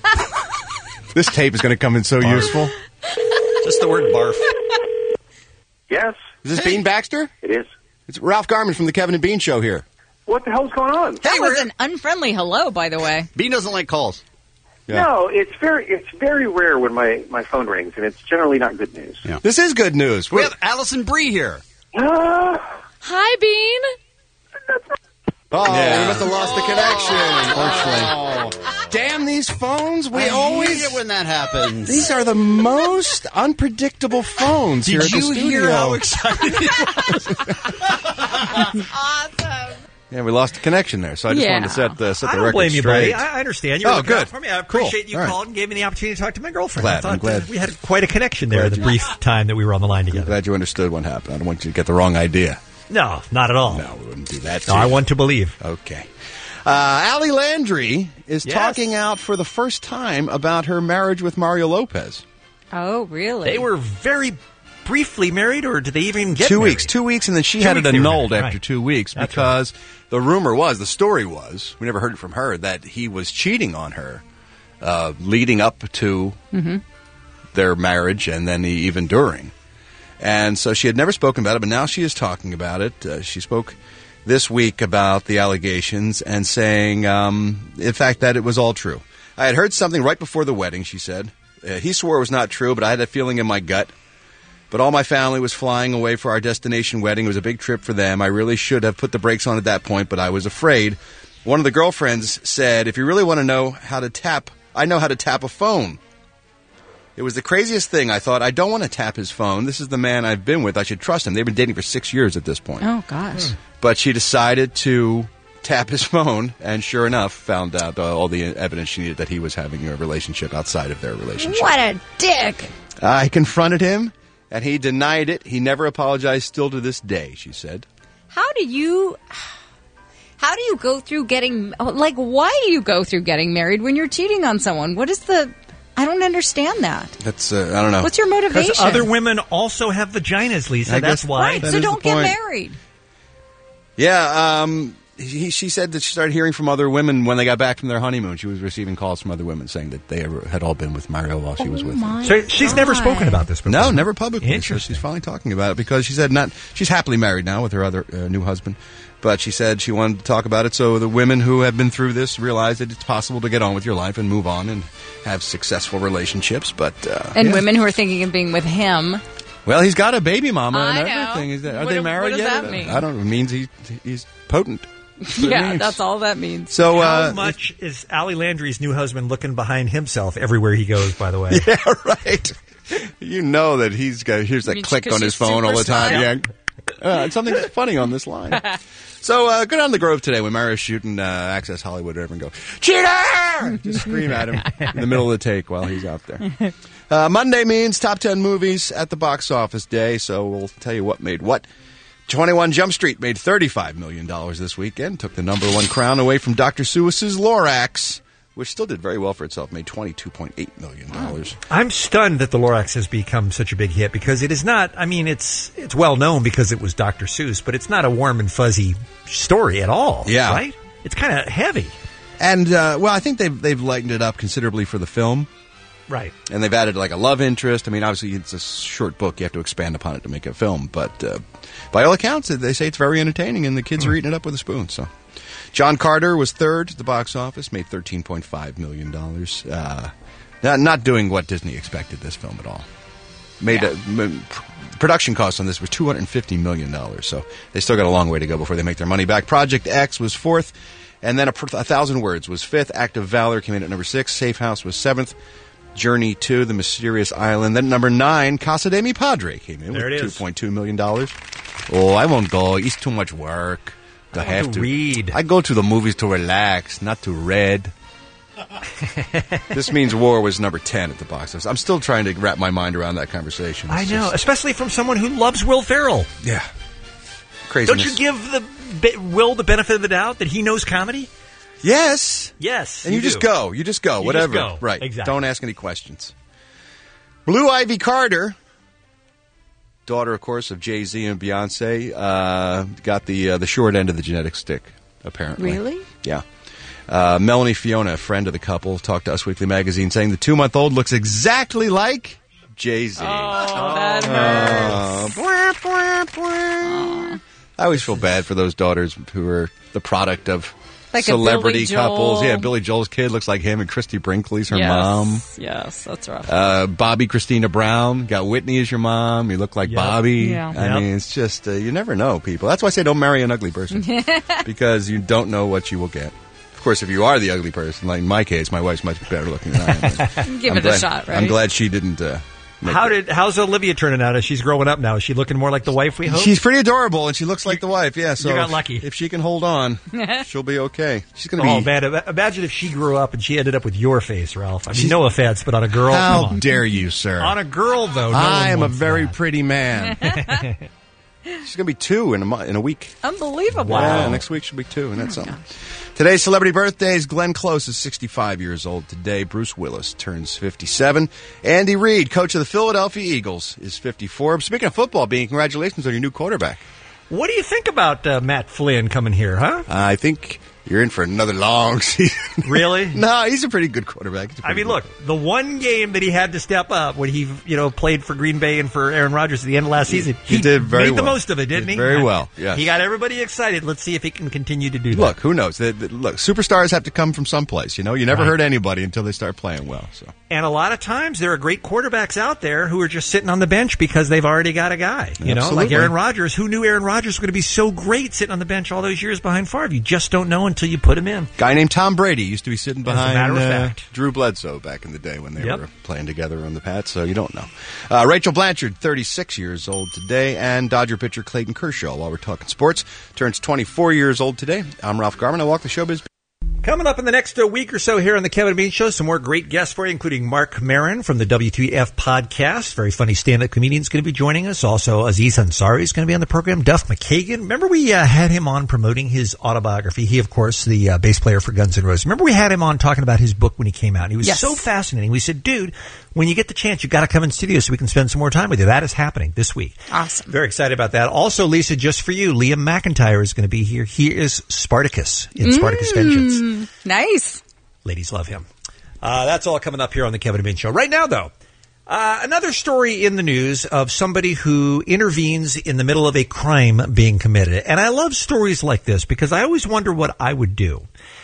This tape is going to come in so useful. Just the word barf. Yes. Is this Bean Baxter? It is. It's Ralph Garman from the Kevin and Bean Show here. What the hell's going on? That was an unfriendly hello, by the way. Bean doesn't like calls. No, it's very it's very rare when my, my phone rings, and it's generally not good news. Yeah. This is good news. We have Allison Brie here. Uh, Hi, Bean. Oh, Yeah. we must have lost the connection. Unfortunately. Damn these phones. We I always hate it when that happens. These are the most unpredictable phones here Did at the you studio. hear how excited he was? Awesome. Yeah, we lost the connection there, so I just Yeah. wanted to set the set I the don't record blame you, straight. buddy. I I understand. You're Oh, looking out good. for me. I Cool. appreciate you All right. called and gave me the opportunity to talk to my girlfriend. Glad, I thought I'm glad. that we had quite a connection there in the brief time that we were on the line together. Glad you understood what happened. I don't want you to get the wrong idea. No, not at all. No, we wouldn't do that. No, to I you. want to believe. Okay. Uh, Allie Landry is Yes. talking out for the first time about her marriage with Mario Lopez. Oh, really? They were very briefly married, or did they even get two married? weeks, two weeks, and then she Two had it weeks they were annulled married, after right. two weeks That's because the rumor was, the story was, we never heard it from her, that he was cheating on her, uh, leading up to Mm-hmm. their marriage and then even during. And so she had never spoken about it, but now she is talking about it. Uh, she spoke this week about the allegations and saying, um, in fact, that it was all true. I had heard something right before the wedding, she said. Uh, he swore it was not true, but I had a feeling in my gut. But all my family was flying away for our destination wedding. It was a big trip for them. I really should have put the brakes on at that point, but I was afraid. One of the girlfriends said, if you really want to know how to tap, I know how to tap a phone. It was the craziest thing. I thought, I don't want to tap his phone. This is the man I've been with. I should trust him. They've been dating for six years at this point. Oh, gosh. But she decided to tap his phone, and sure enough, found out uh, all the evidence she needed that he was having a relationship outside of their relationship. What a dick. I confronted him, and he denied it. He never apologized still to this day, she said. How do you... How do you go through getting... Like, why do you go through getting married when you're cheating on someone? What is the... I don't understand that. That's, uh, I don't know. What's your motivation? Because other women also have vaginas, Lisa. I That's guess- why. Right, That so is don't the get point. married. Yeah, um, he, she said that she started hearing from other women when they got back from their honeymoon. She was receiving calls from other women saying that they ever, had all been with Mario while she was with him. My So she's never God. spoken about this before. No, never publicly. So Interesting. she's finally talking about it because she said not. She's happily married now with her other uh, new husband, but she said she wanted to talk about it so the women who have been through this realize that it's possible to get on with your life and move on and have successful relationships. But uh, And yeah. women who are thinking of being with him. well, he's got a baby mama and I know. everything. Is that, are What they do- married what does yet? that mean? I don't know. It means he he's potent. That's what it Yeah, means. that's all that means. So How uh, much is Allie Landry's new husband looking behind himself everywhere he goes, by the way? Yeah, right. You know that he's got here's that mean, click 'cause on his she's phone all the super time. Yeah, uh, something funny on this line. So uh, go down to the Grove today when Mario's shooting uh, Access Hollywood, whatever, and go cheater! Just scream at him in the middle of the take while he's out there. Uh, Monday means top ten movies at the box office day, so we'll tell you what made what. twenty-one Jump Street made thirty-five million dollars this weekend. Took the number one crown away from Doctor Seuss's Lorax, which still did very well for itself. Made twenty-two point eight million dollars. I'm stunned that the Lorax has become such a big hit because it is not, I mean, it's it's well known because it was Doctor Seuss, but it's not a warm and fuzzy story at all. Yeah. Right? It's kind of heavy. And, uh, well, I think they've, they've lightened it up considerably for the film. Right. And they've added like a love interest. I mean, obviously it's a short book. You have to expand upon it to make a film. But uh, by all accounts, they say it's very entertaining and the kids mm. are eating it up with a spoon. So, John Carter was third at the box office, made thirteen point five million dollars. Uh, not, not doing what Disney expected this film at all. Made yeah. a, m- production costs on this were two hundred fifty million dollars. So they still got a long way to go before they make their money back. Project X was fourth. And then a, a Thousand Words was fifth. Act of Valor came in at number six. Safe House was seventh. Journey to the Mysterious Island. Then number nine, Casa de Mi Padre came in there with two point two million dollars. Oh, I won't go. It's too much work. I, I have to, to read. I go to the movies to relax, not to read. This Means War was number ten at the box office. I'm still trying to wrap my mind around that conversation. It's I know, just, especially from someone who loves Will Ferrell. Yeah. Craziness. Don't you give the be- Will the benefit of the doubt that he knows comedy? Yes. Yes. And you, you just go. You just go. You whatever. Just go. Right. Exactly. Don't ask any questions. Blue Ivy Carter, daughter, of course, of Jay-Z and Beyonce, uh, got the uh, the short end of the genetic stick, apparently. Really? Yeah. Uh, Melanie Fiona, a friend of the couple, talked to Us Weekly Magazine saying the two-month-old looks exactly like Jay-Z. Oh, that hurts. Uh, bwah, bwah, bwah. I always feel bad for those daughters who are the product of like celebrity Billy couples. Joel. Yeah, Billy Joel's kid looks like him, and Christy Brinkley's her yes. mom. Yes, that's rough. Uh, Bobby Christina Brown got Whitney as your mom. You look like yep. Bobby. Yeah. I Yep. mean, it's just uh, you never know, people. That's why I say don't marry an ugly person because you don't know what you will get. Of course, if you are the ugly person, like in my case, my wife's much better looking than I am. Give I'm it glad, a shot, right? I'm glad she didn't. Uh, How did how's Olivia turning out as she's growing up now? Is she looking more like the wife we hope? She's pretty adorable, and she looks like the wife. Yeah, so you got lucky. If she can hold on, she'll be okay. She's going to oh, be. man, imagine if she grew up and she ended up with your face, Ralph. I mean, no offense, but on a girl, How come on. dare you, sir? On a girl, though, no I one am a wants very that. pretty man. She's going to be two in a mo- in a week. Unbelievable. Yeah, next week she'll be two, and that's something. Today's celebrity birthdays. Glenn Close is sixty-five years old today. Bruce Willis turns fifty-seven. Andy Reid, coach of the Philadelphia Eagles, is fifty-four. Speaking of football, Bean, congratulations on your new quarterback. What do you think about uh, Matt Flynn coming here, huh? Uh, I think you're in for another long season. Really? No, he's a pretty good quarterback. Pretty I mean, good. look, the one game that he had to step up when he, you know, played for Green Bay and for Aaron Rodgers at the end of last season, he, he did very made well. the most of it, didn't did he? Very well, yes. He got everybody excited. Let's see if he can continue to do that. Look, who knows? The, the, look, superstars have to come from someplace. You know, you never Right. hurt anybody until they start playing well. So, and a lot of times there are great quarterbacks out there who are just sitting on the bench because they've already got a guy. You know, Absolutely. like Aaron Rodgers. Who knew Aaron Rodgers was going to be so great sitting on the bench all those years behind Favre? You just don't know until you put him in. guy named Tom Brady used to be sitting As a behind matter of uh, fact. Drew Bledsoe back in the day when they Yep. were playing together on the Pats, so you don't know. Uh, Rachel Blanchard, thirty-six years old today, and Dodger pitcher Clayton Kershaw, while we're talking sports, turns twenty-four years old today. I'm Ralph Garman. I walk the showbiz. Coming up in the next uh, week or so here on the Kevin and Bean Show, some more great guests for you, including Mark Maron from the W two F podcast. Very funny stand-up comedian is going to be joining us. Also, Aziz Ansari is going to be on the program. Duff McKagan. Remember we uh, had him on promoting his autobiography. He, of course, the uh, bass player for Guns N' Roses. Remember we had him on talking about his book when he came out. And he was Yes. so fascinating. We said, dude, when you get the chance, you got to come in studio so we can spend some more time with you. That is happening this week. Awesome. Very excited about that. Also, Lisa, just for you, Liam McIntyre is going to be here. He is Spartacus in Spartacus Vengeance. Mm, nice. Ladies love him. Uh, that's all coming up here on the Kevin and Bean Show. Right now, though, uh, another story in the news of somebody who intervenes in the middle of a crime being committed. And I love stories like this because I always wonder what I would do.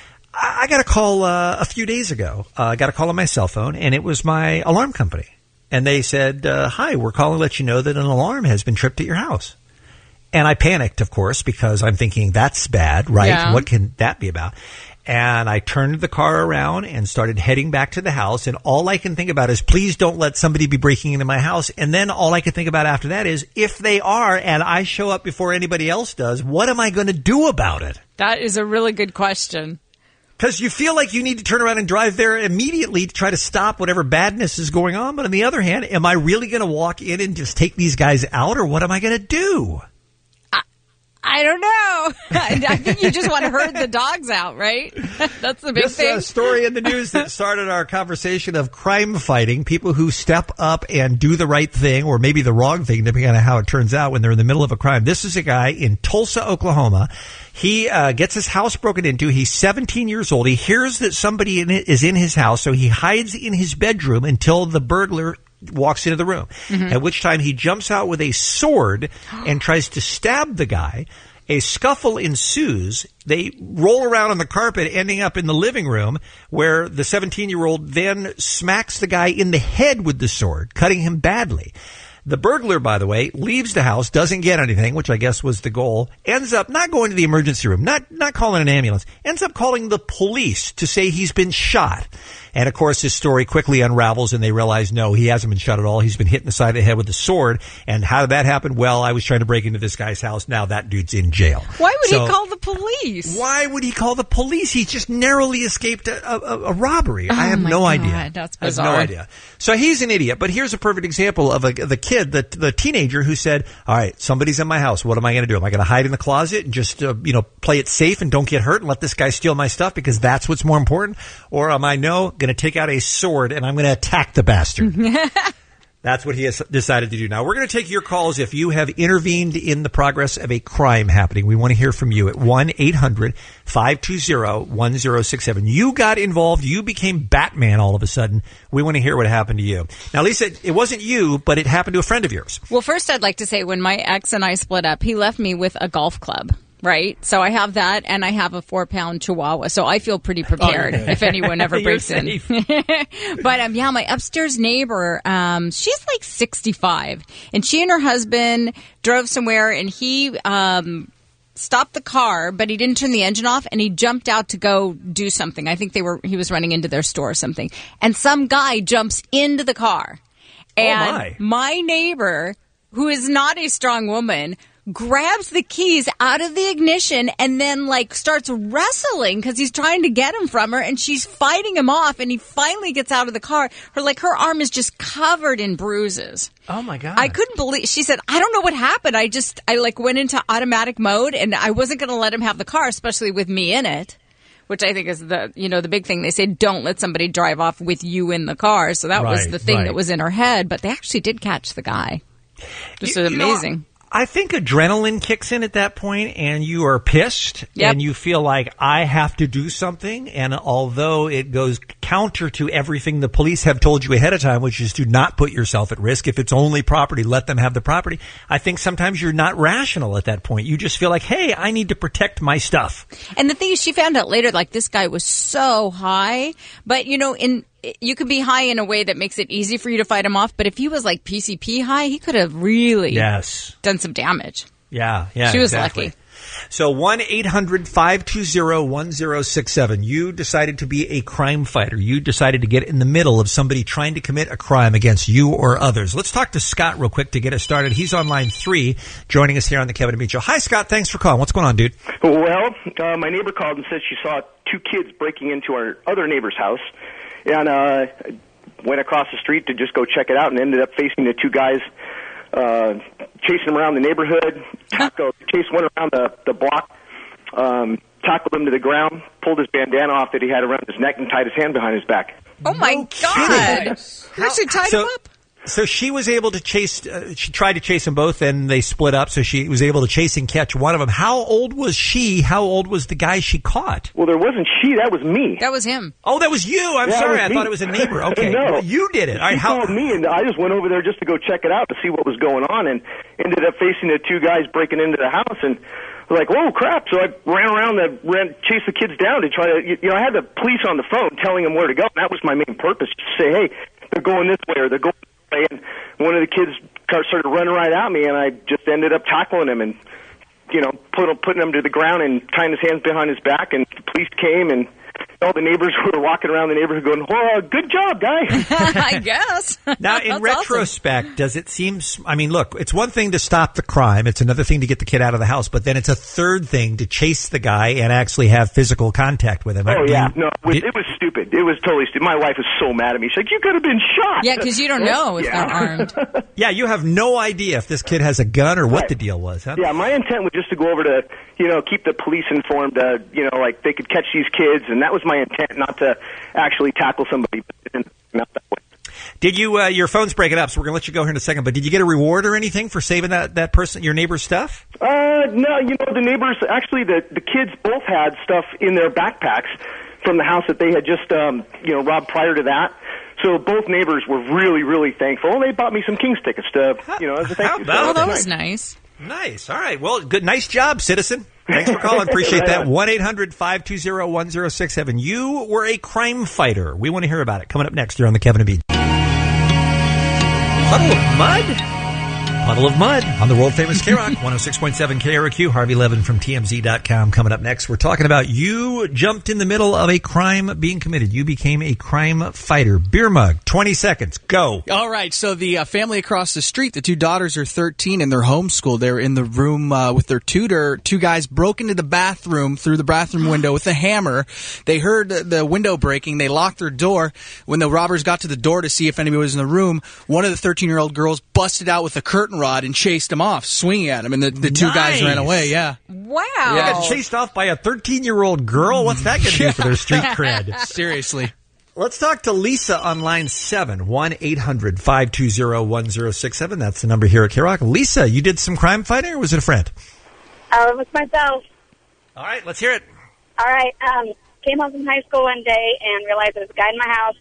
I, I got a call uh, a few days ago. Uh, I got a call on my cell phone, and it was my alarm company. And they said, uh, hi, we're calling to let you know that an alarm has been tripped at your house. And I panicked, of course, because I'm thinking that's bad, right? Yeah. What can that be about? And I turned the car around and started heading back to the house. And all I can think about is, please don't let somebody be breaking into my house. And then all I can think about after that is, if they are and I show up before anybody else does, what am I going to do about it? That is a really good question. Because you feel like you need to turn around and drive there immediately to try to stop whatever badness is going on. But on the other hand, am I really going to walk in and just take these guys out, or what am I going to do? I don't know. I, I think you just want to herd the dogs out, right? That's the big This thing. uh, story in the news that started our conversation of crime fighting, people who step up and do the right thing or maybe the wrong thing, depending on how it turns out when they're in the middle of a crime. This is a guy in Tulsa, Oklahoma. He uh, gets his house broken into. He's seventeen years old. He hears that somebody in it is in his house, so he hides in his bedroom until the burglar walks into the room, Mhm. at which time he jumps out with a sword and tries to stab the guy. A scuffle ensues. They roll around on the carpet, ending up in the living room, where the seventeen-year-old then smacks the guy in the head with the sword, cutting him badly. The burglar, by the way, leaves the house, doesn't get anything, which I guess was the goal, ends up not going to the emergency room, not not calling an ambulance, ends up calling the police to say he's been shot. And, of course, his story quickly unravels, and they realize, no, he hasn't been shot at all. He's been hit in the side of the head with a sword. And how did that happen? Well, I was trying to break into this guy's house. Now that dude's in jail. Why would So- he call the police? Why would he call the police? He just narrowly escaped a, a, a robbery. Oh I have my no God, idea. that's I have no bizarre. idea. So he's an idiot. But here's a perfect example of a, the kid, the, the teenager who said, all right, somebody's in my house. What am I going to do? Am I going to hide in the closet and just, uh, you know, play it safe and don't get hurt and let this guy steal my stuff because that's what's more important? Or am I, no, going to take out a sword and I'm going to attack the bastard? That's what he has decided to do. Now, we're going to take your calls if you have intervened in the progress of a crime happening. We want to hear from you at one eight hundred five two zero one zero six seven. You got involved. You became Batman all of a sudden. We want to hear what happened to you. Now, Lisa, it wasn't you, but it happened to a friend of yours. Well, first I'd like to say when my ex and I split up, he left me with a golf club. Right? So I have that, and I have a four-pound chihuahua, so I feel pretty prepared Oh, if anyone ever You're breaks in. But, um, yeah, my upstairs neighbor, um, she's like sixty-five, and she and her husband drove somewhere, and he um, stopped the car, but he didn't turn the engine off, and he jumped out to go do something. I think they were he was running into their store or something. And some guy jumps into the car. And my. my neighbor, who is not a strong woman, grabs the keys out of the ignition and then like starts wrestling because he's trying to get him from her, and she's fighting him off, and he finally gets out of the car. Her like her arm is just covered in bruises. Oh my God. I couldn't believe, she said, I don't know what happened. I just, I like went into automatic mode and I wasn't going to let him have the car, especially with me in it. Which I think is the, you know, the big thing. They say don't let somebody drive off with you in the car. So that was Right, the thing right. that was in her head. But they actually did catch the guy. Just You- you know, amazing. I think adrenaline kicks in at that point, and you are pissed, Yep. and you feel like I have to do something. And although it goes counter to everything the police have told you ahead of time, which is to not put yourself at risk. If it's only property, let them have the property. I think sometimes you're not rational at that point. You just feel like, hey, I need to protect my stuff. And the thing is, she found out later, like, this guy was so high. But, you know, in you could be high in a way that makes it easy for you to fight him off. But if he was, like, P C P high, he could have really Yes. done some damage. Yeah, yeah. She was exactly. lucky. So one eight hundred five two zero one zero six seven. You decided to be a crime fighter. You decided to get in the middle of somebody trying to commit a crime against you or others. Let's talk to Scott real quick to get us started. He's on line three, joining us here on the Kevin and Bean Show. Hi, Scott. Thanks for calling. What's going on, dude? Well, uh, my neighbor called and said she saw two kids breaking into our other neighbor's house, and uh, went across the street to just go check it out, and ended up facing the two guys, uh, chasing him around the neighborhood, tackle, chased one around the, the block, um, tackled him to the ground, pulled his bandana off that he had around his neck, and tied his hand behind his back. Oh, my God. Actually tied So- him up? So she was able to chase, uh, she tried to chase them both, and they split up, so she was able to chase and catch one of them. How old was she? How old was the guy she caught? Well, there wasn't she, that was me. That was him. Oh, that was you. I'm Yeah, sorry. it I was thought me. it was a neighbor. Okay. No. Well, you did it. All right, She how- called me, and I just went over there just to go check it out to see what was going on, and ended up facing the two guys breaking into the house, and I was like, whoa, crap. So I ran around, the, ran, chased the kids down to try to, you, you know, I had the police on the phone telling them where to go, and that was my main purpose, to say, hey, they're going this way, or they're going this way, and one of the kids started running right at me, and I just ended up tackling him and, you know, put, putting him to the ground and tying his hands behind his back, and the police came and all the neighbors who were walking around the neighborhood going, "Oh, good job, guy." I guess. Now, in That's retrospect, does it seem? I mean, look, it's one thing to stop the crime; it's another thing to get the kid out of the house. But then it's a third thing to chase the guy and actually have physical contact with him. Oh Do yeah, you- no, it was, it was stupid. It was totally stupid. My wife was so mad at me. She's like, "You could have been shot." Yeah, because you don't know if Yeah. they're armed. Yeah, you have no idea if this kid has a gun or what the deal was. Huh? Yeah, my intent was just to go over to, you know, keep the police informed, uh, you know, like they could catch these kids, and that was my intent, not to actually tackle somebody. But it didn't come out that way. Did you? Uh, your phone's breaking up, so we're gonna let you go here in a second. But did you get a reward or anything for saving that that person, your neighbor's stuff? Uh, no, you know, the neighbors, actually, the, the kids both had stuff in their backpacks from the house that they had just, um, you know, robbed prior to that. So both neighbors were really, really thankful. They bought me some Kings tickets to, you know, as a thank you. So about Oh, it that was was nice. Nice. All right. Well, good. Nice job, citizen. Thanks for calling. Appreciate that. one eight hundred five two zero one zero six seven. You were a crime fighter. We want to hear about it. Coming up next here on the Kevin and Bean. Puddle of Mud? Puddle of Mud on the world famous K-Rock, one oh six point seven K R O Q. Harvey Levin from T M Z dot com coming up next. We're talking about you jumped in the middle of a crime being committed. You became a crime fighter. Beer mug, twenty seconds. Go. All right, so the uh, family across the street, the two daughters are thirteen and they're homeschooled. They're in the room uh, with their tutor. Two guys broke into the bathroom through the bathroom window with a hammer. They heard the, the window breaking. They locked their door. When the robbers got to the door to see if anybody was in the room, one of the thirteen-year-old girls busted out with a curtain rod and chased him off, swinging at him, and the, the two guys Nice. ran away, yeah. Wow. You got chased off by a thirteen-year-old girl? What's that going to do for their street cred? Seriously. Let's talk to Lisa on line seven, one eight hundred five two zero one zero six seven. That's the number here at K-Rock. Lisa, you did some crime fighting, or was it a friend? Uh, it was myself. All right, let's hear it. All right. Um, came home from high school one day and realized there was a guy in my house.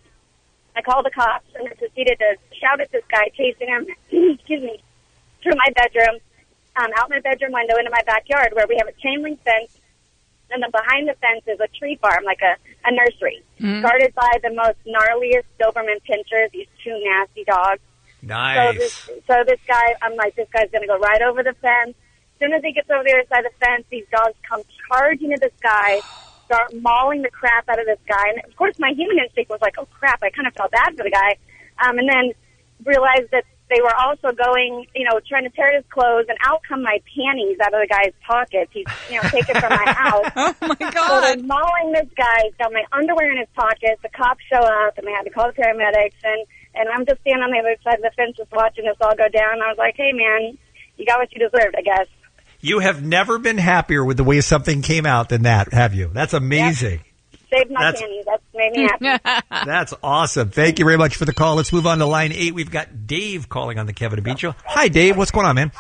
I called the cops and proceeded to shout at this guy, chasing him, excuse me, through my bedroom, um, out my bedroom window into my backyard where we have a chain link fence. And then behind the fence is a tree farm, like a, a nursery, Mhm. guarded by the most gnarliest Doberman pinchers, these two nasty dogs. Nice. So this, so this guy, I'm like, this guy's going to go right over the fence. As soon as he gets over the other side of the fence, these dogs come charging at this guy, start mauling the crap out of this guy. And, of course, my human instinct was like, oh, crap, I kind of felt bad for the guy. Um, and then realized that they were also going, you know, trying to tear his clothes, and out come my panties out of the guy's pockets. He's, you know, taken from my house. Oh, my So God. they're mauling this guy. He's got my underwear in his pockets. The cops show up, and they had to call the paramedics. And, and I'm just standing on the other side of the fence just watching this all go down. I was like, hey, man, you got what you deserved, I guess. You have never been happier with the way something came out than that, have you? That's amazing. Saved my That's- panties. That's made me happy. That's awesome. Thank you very much for the call. Let's move on to line eight. We've got Dave calling on the Kevin and Bean Show. Hi, Dave. What's going on, man?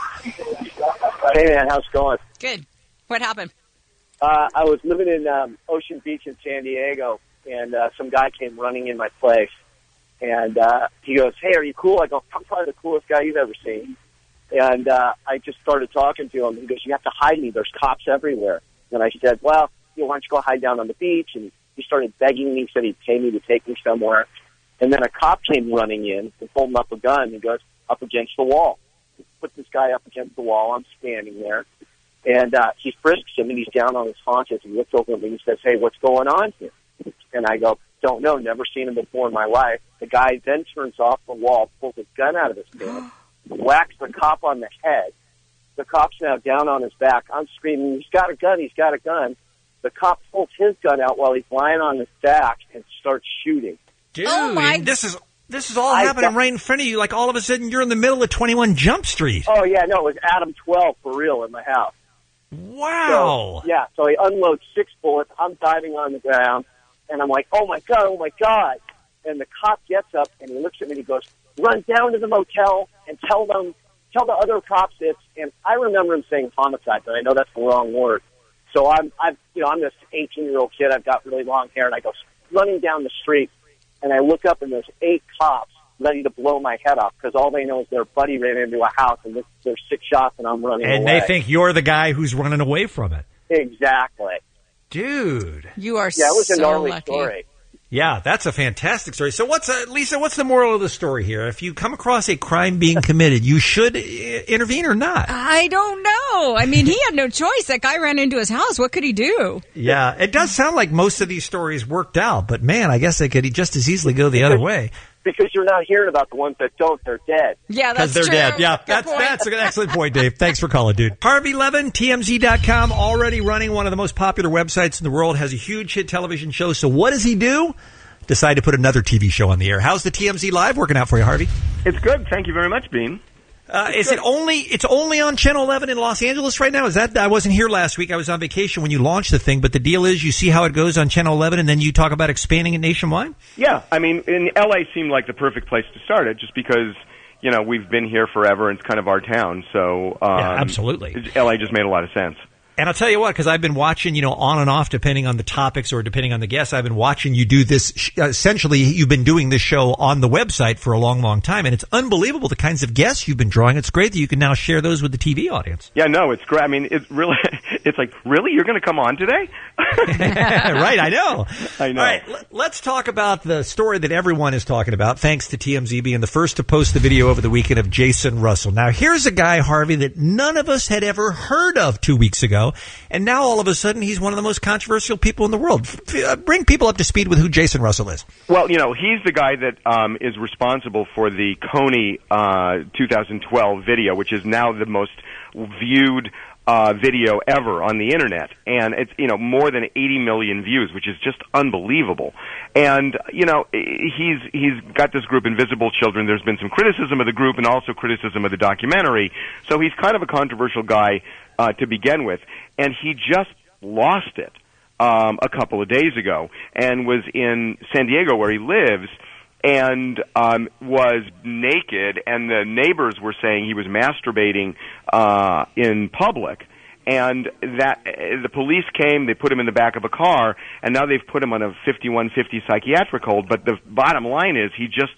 Hey, man, how's it going? Good. What happened? Uh, I was living in um, Ocean Beach in San Diego, and uh, some guy came running in my place. And uh, he goes, hey, are you cool? I go, I'm probably the coolest guy you've ever seen. And uh, I just started talking to him. He goes, you have to hide me. There's cops everywhere. And I said, well, you know, why don't you go hide down on the beach? And he started begging me, said he'd pay me to take me somewhere. And then a cop came running in and holding up a gun. He goes, up against the wall. He put this guy up against the wall. I'm standing there. And uh, he frisks him, and he's down on his haunches. He looks over at me and he says, hey, what's going on here? And I go, don't know, never seen him before in my life. The guy then turns off the wall, pulls his gun out of his pants, whacks the cop on the head. The cop's now down on his back. I'm screaming, he's got a gun, he's got a gun. The cop pulls his gun out while he's lying on his back and starts shooting. Dude, Oh, my- this is this is all I happening got- right in front of you. Like all of a sudden you're in the middle of twenty-one Jump Street. Oh, yeah, no, it was Adam twelve for real in my house. Wow. So, yeah, so he unloads six bullets. I'm diving on the ground, and I'm like, oh, my God, oh, my God. And the cop gets up, and he looks at me, and he goes, run down to the motel and tell them, tell the other cops it's, and I remember him saying homicide, but I know that's the wrong word. So I'm, I've, you know, I'm this eighteen-year-old kid. I've got really long hair, and I go running down the street, and I look up, and there's eight cops ready to blow my head off because all they know is their buddy ran into a house, and there's six shots, and I'm running And away. they think you're the guy who's running away from it. Exactly. Dude. You are Yeah, it was so a gnarly lucky. story. Yeah, that's a fantastic story. So what's uh, Lisa, what's the moral of the story here? If you come across a crime being committed, you should uh, intervene or not? I don't know. I mean, he had no choice. That guy ran into his house. What could he do? Yeah, it does sound like most of these stories worked out, but man, I guess they could just as easily go the other way. Because you're not hearing about the ones that don't, they're dead. Yeah, that's Because they're true. dead. Yeah, Good that's point. that's an excellent point, Dave. Thanks for calling, dude. Harvey Levin, T M Z dot com, already running one of the most popular websites in the world, has a huge hit television show. So what does he do? Decide to put another T V show on the air. How's the T M Z Live working out for you, Harvey? It's good. Thank you very much, Bean. Uh, is it only it's only on Channel eleven in Los Angeles right now? Is that I wasn't here last week. I was on vacation when you launched the thing. But the deal is, you see how it goes on Channel eleven, and then you talk about expanding it nationwide. Yeah, I mean, in L A seemed like the perfect place to start it, just because you know we've been here forever and it's kind of our town. So um, Yeah, absolutely. L A just made a lot of sense. And I'll tell you what, because I've been watching, you know, on and off, depending on the topics or depending on the guests, I've been watching you do this. sh- Essentially, you've been doing this show on the website for a long, long time, and it's unbelievable the kinds of guests you've been drawing. It's great that you can now share those with the T V audience. Yeah, no, it's great. I mean, it's really, it's like, really, you're going to come on today? Right, I know. I know. All right, let- let's talk about the story that everyone is talking about, thanks to T M Z being the first to post the video over the weekend of Jason Russell. Now, here's a guy, Harvey, that none of us had ever heard of two weeks ago, and now all of a sudden he's one of the most controversial people in the world. F- uh, bring people up to speed with who Jason Russell is. Well, you know, he's the guy that um, is responsible for the Coney uh, two thousand twelve video, which is now the most viewed uh, video ever on the internet, and it's you know more than eighty million views, which is just unbelievable. And you know, he's he's got this group, Invisible Children. There's been some criticism of the group and also criticism of the documentary. So he's kind of a controversial guy uh, to begin with, and he just lost it um, a couple of days ago, and was in San Diego where he lives, and um, was naked, and the neighbors were saying he was masturbating uh, in public. And that uh, the police came, they put him in the back of a car, and now they've put him on a fifty-one fifty psychiatric hold. But the bottom line is, he just,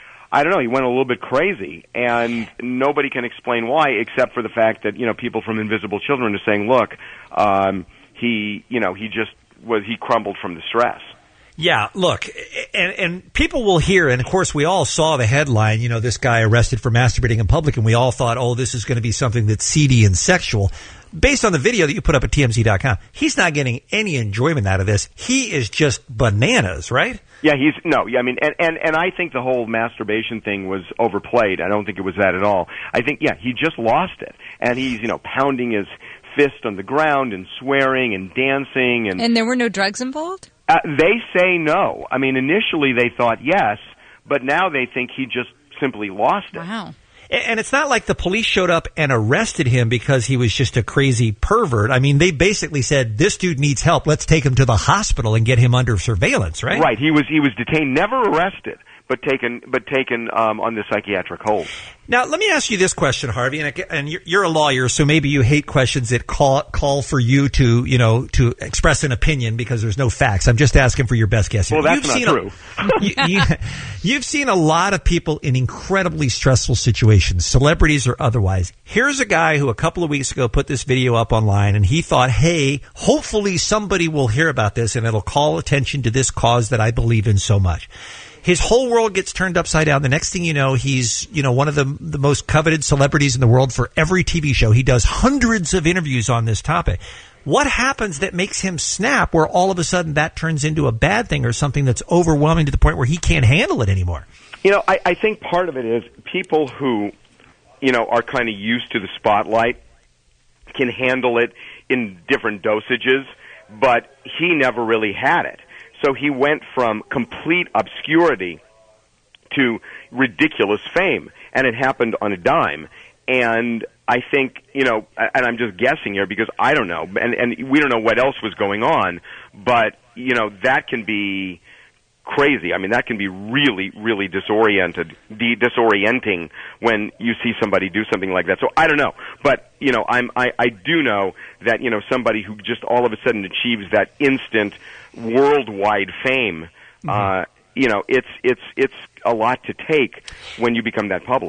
I don't know, he went a little bit crazy, and nobody can explain why, except for the fact that, you know, people from Invisible Children are saying, look, um, he, you know, he just was, he crumbled from the stress. Yeah, look, and, and people will hear, and of course we all saw the headline, you know, this guy arrested for masturbating in public, and we all thought, oh, this is going to be something that's seedy and sexual. Based on the video that you put up at T M Z dot com, he's not getting any enjoyment out of this. He is just bananas, right? Yeah, he's, no, yeah, I mean, and, and, and I think the whole masturbation thing was overplayed. I don't think it was that at all. I think, yeah, he just lost it. And he's, you know, pounding his fist on the ground and swearing and dancing. And, And there were no drugs involved? Uh, they say no. I mean, initially they thought yes, but now they think he just simply lost it. Wow. And it's not like the police showed up and arrested him because he was just a crazy pervert. I mean, they basically said, this dude needs help. Let's take him to the hospital and get him under surveillance, right? Right. He was he was detained, never arrested, but taken but taken um, on the psychiatric hold. Now, let me ask you this question, Harvey, and, I, and you're, you're a lawyer, so maybe you hate questions that call call for you to, you know, to express an opinion because there's no facts. I'm just asking for your best guess here. Well, that's You've not seen true. A, you, you, you've seen a lot of people in incredibly stressful situations, celebrities or otherwise. Here's a guy who a couple of weeks ago put this video up online, and he thought, hey, hopefully somebody will hear about this and it'll call attention to this cause that I believe in so much. His whole world gets turned upside down. The next thing you know, he's, you know, one of the the most coveted celebrities in the world for every T V show. He does hundreds of interviews on this topic. What happens that makes him snap where all of a sudden that turns into a bad thing or something that's overwhelming to the point where he can't handle it anymore? You know, I, I think part of it is people who, you know, are kind of used to the spotlight can handle it in different dosages, but he never really had it. So he went from complete obscurity to ridiculous fame, and it happened on a dime. And I think, you know, and I'm just guessing here because I don't know, and, and we don't know what else was going on, but, you know, that can be crazy. I mean, that can be really, really disoriented, de- disorienting when you see somebody do something like that. So I don't know, but you know, I'm, I, I do know that you know somebody who just all of a sudden achieves that instant worldwide fame. Mm-hmm. Uh, you know, it's it's it's a lot to take when you become that public.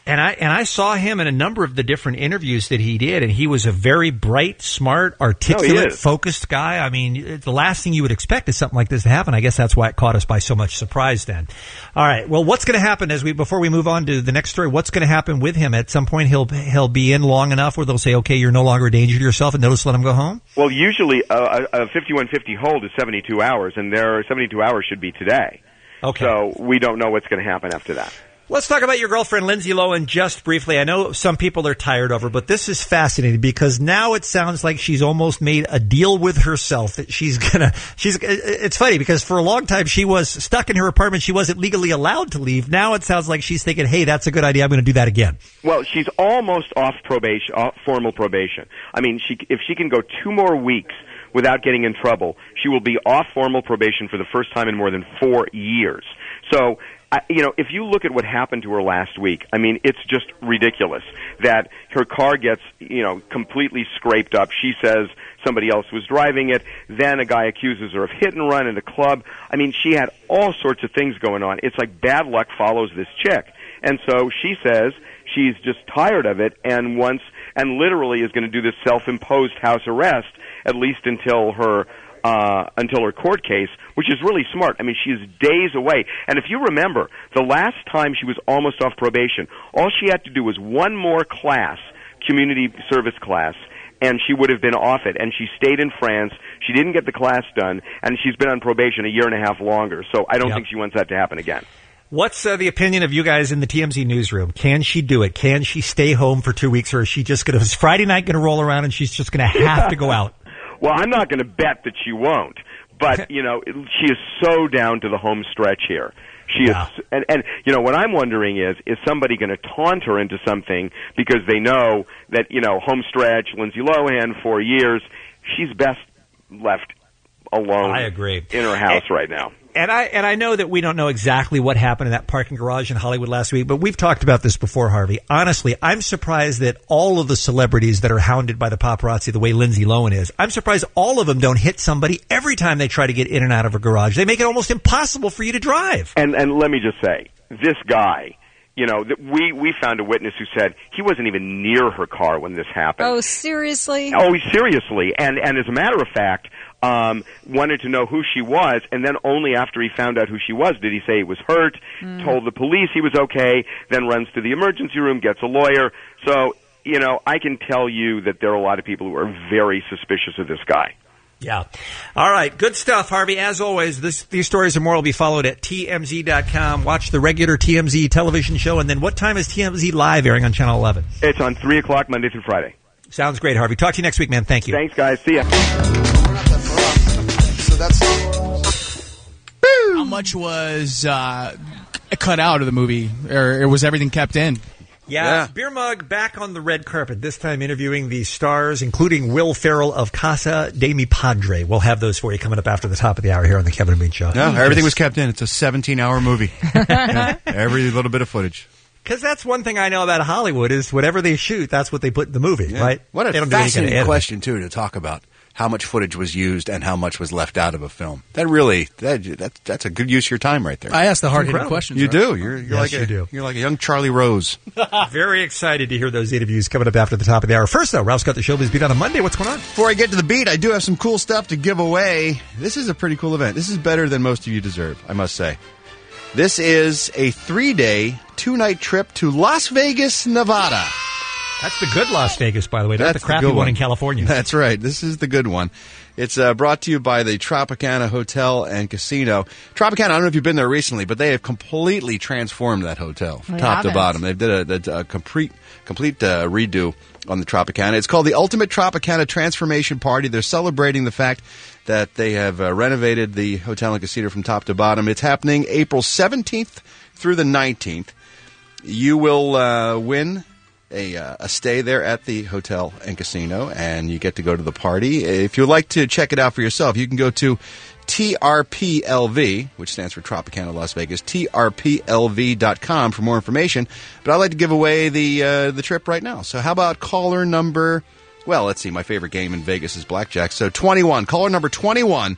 And I and I saw him in a number of the different interviews that he did, and he was a very bright, smart, articulate, is. focused guy. I mean, the last thing you would expect is something like this to happen. I guess that's why it caught us by so much surprise then. All right. Well, what's going to happen as we before we move on to the next story? What's going to happen with him? At some point, he'll he'll be in long enough where they'll say, "Okay, you're no longer a danger to yourself," and they'll just let him go home. Well, usually uh, a fifty-one fifty hold is seventy-two hours, and their seventy-two hours should be today. Okay. So we don't know what's going to happen after that. Let's talk about your girlfriend, Lindsay Lohan, just briefly. I know some people are tired of her, but this is fascinating because now it sounds like she's almost made a deal with herself that she's gonna, she's, it's funny because for a long time she was stuck in her apartment. She wasn't legally allowed to leave. Now it sounds like she's thinking, hey, that's a good idea. I'm going to do that again. Well, she's almost off probation, off formal probation. I mean, she, if she can go two more weeks without getting in trouble, she will be off formal probation for the first time in more than four years. So, I, you know, if you look at what happened to her last week, I mean, it's just ridiculous that her car gets, you know, completely scraped up. She says somebody else was driving it. Then a guy accuses her of hit and run in a club. I mean, she had all sorts of things going on. It's like bad luck follows this chick. And so she says she's just tired of it and wants, and literally is going to do this self-imposed house arrest, at least until her Uh, until her court case, which is really smart. I mean, she is days away. And if you remember, the last time she was almost off probation, all she had to do was one more class, community service class, and she would have been off it. And she stayed in France. She didn't get the class done, and she's been on probation a year and a half longer. So I don't Yep. think she wants that to happen again. What's uh, the opinion of you guys in the T M Z newsroom? Can she do it? Can she stay home for two weeks, or is she just going to, is Friday night going to roll around and she's just going to have to go out? Well, I'm not going to bet that she won't, but, you know, she is so down to the home stretch here. She Yeah. is, and, and, you know, what I'm wondering is, is somebody going to taunt her into something because they know that, you know, home stretch, Lindsay Lohan, four years, she's best left alone. I agree. In her house right now. And I and I know that we don't know exactly what happened in that parking garage in Hollywood last week, but we've talked about this before, Harvey. Honestly, I'm surprised that all of the celebrities that are hounded by the paparazzi the way Lindsay Lohan is, I'm surprised all of them don't hit somebody every time they try to get in and out of a garage. They make it almost impossible for you to drive. And and let me just say, this guy, you know, that we we found a witness who said he wasn't even near her car when this happened. Oh, seriously? Oh, seriously. And and as a matter of fact, um, wanted to know who she was, and then only after he found out who she was did he say he was hurt, Mm. told the police he was okay, then runs to the emergency room, gets a lawyer. So, you know, I can tell you that there are a lot of people who are very suspicious of this guy. Yeah. All right. Good stuff, Harvey. As always, this, these stories and more will be followed at T M Z dot com. Watch the regular T M Z television show. And then what time is T M Z Live airing on Channel eleven? It's on three o'clock Monday through Friday. Sounds great, Harvey. Talk to you next week, man. Thank you. Thanks, guys. See ya. So that's how much was uh, cut out of the movie, or was everything kept in? Yeah, Yeah. Beer Mug back on the red carpet, this time interviewing the stars, including Will Ferrell of Casa de Mi Padre. We'll have those for you coming up after the top of the hour here on the Kevin and Bean Show. No, everything was kept in. It's a seventeen-hour movie. Yeah, every little bit of footage. Because that's one thing I know about Hollywood is whatever they shoot, that's what they put in the movie, Yeah. right? What a They don't do any kind of fascinating editing. question, too, to talk about. How much footage was used and how much was left out of a film. That really, that, that that's a good use of your time right there. I ask the hard-hitting Incredible. questions. You right? do. You're, you're Yes, like you a, do. You're like a young Charlie Rose. Very excited to hear those interviews coming up after the top of the hour. First, though, Ralph's got the Showbiz Beat on a Monday. What's going on? Before I get to the beat, I do have some cool stuff to give away. This is a pretty cool event. This is better than most of you deserve, I must say. This is a three-day, two-night trip to Las Vegas, Nevada. That's the good Las Vegas, by the way, not That's the crappy good one in California. That's right. This is the good one. It's uh, brought to you by the Tropicana Hotel and Casino. Tropicana, I don't know if you've been there recently, but they have completely transformed that hotel from We top to haven't. bottom. They did a, a, a complete, complete uh, redo on the Tropicana. It's called the Ultimate Tropicana Transformation Party. They're celebrating the fact that they have uh, renovated the hotel and casino from top to bottom. It's happening April seventeenth through the nineteenth. You will uh, win a, uh, a stay there at the hotel and casino, and you get to go to the party. If you'd like to check it out for yourself, you can go to T R P L V, which stands for Tropicana Las Vegas, T R P L V dot com for more information. But I'd like to give away the uh, the trip right now. So how about caller number, well, let's see, my favorite game in Vegas is blackjack. So twenty-one, caller number twenty-one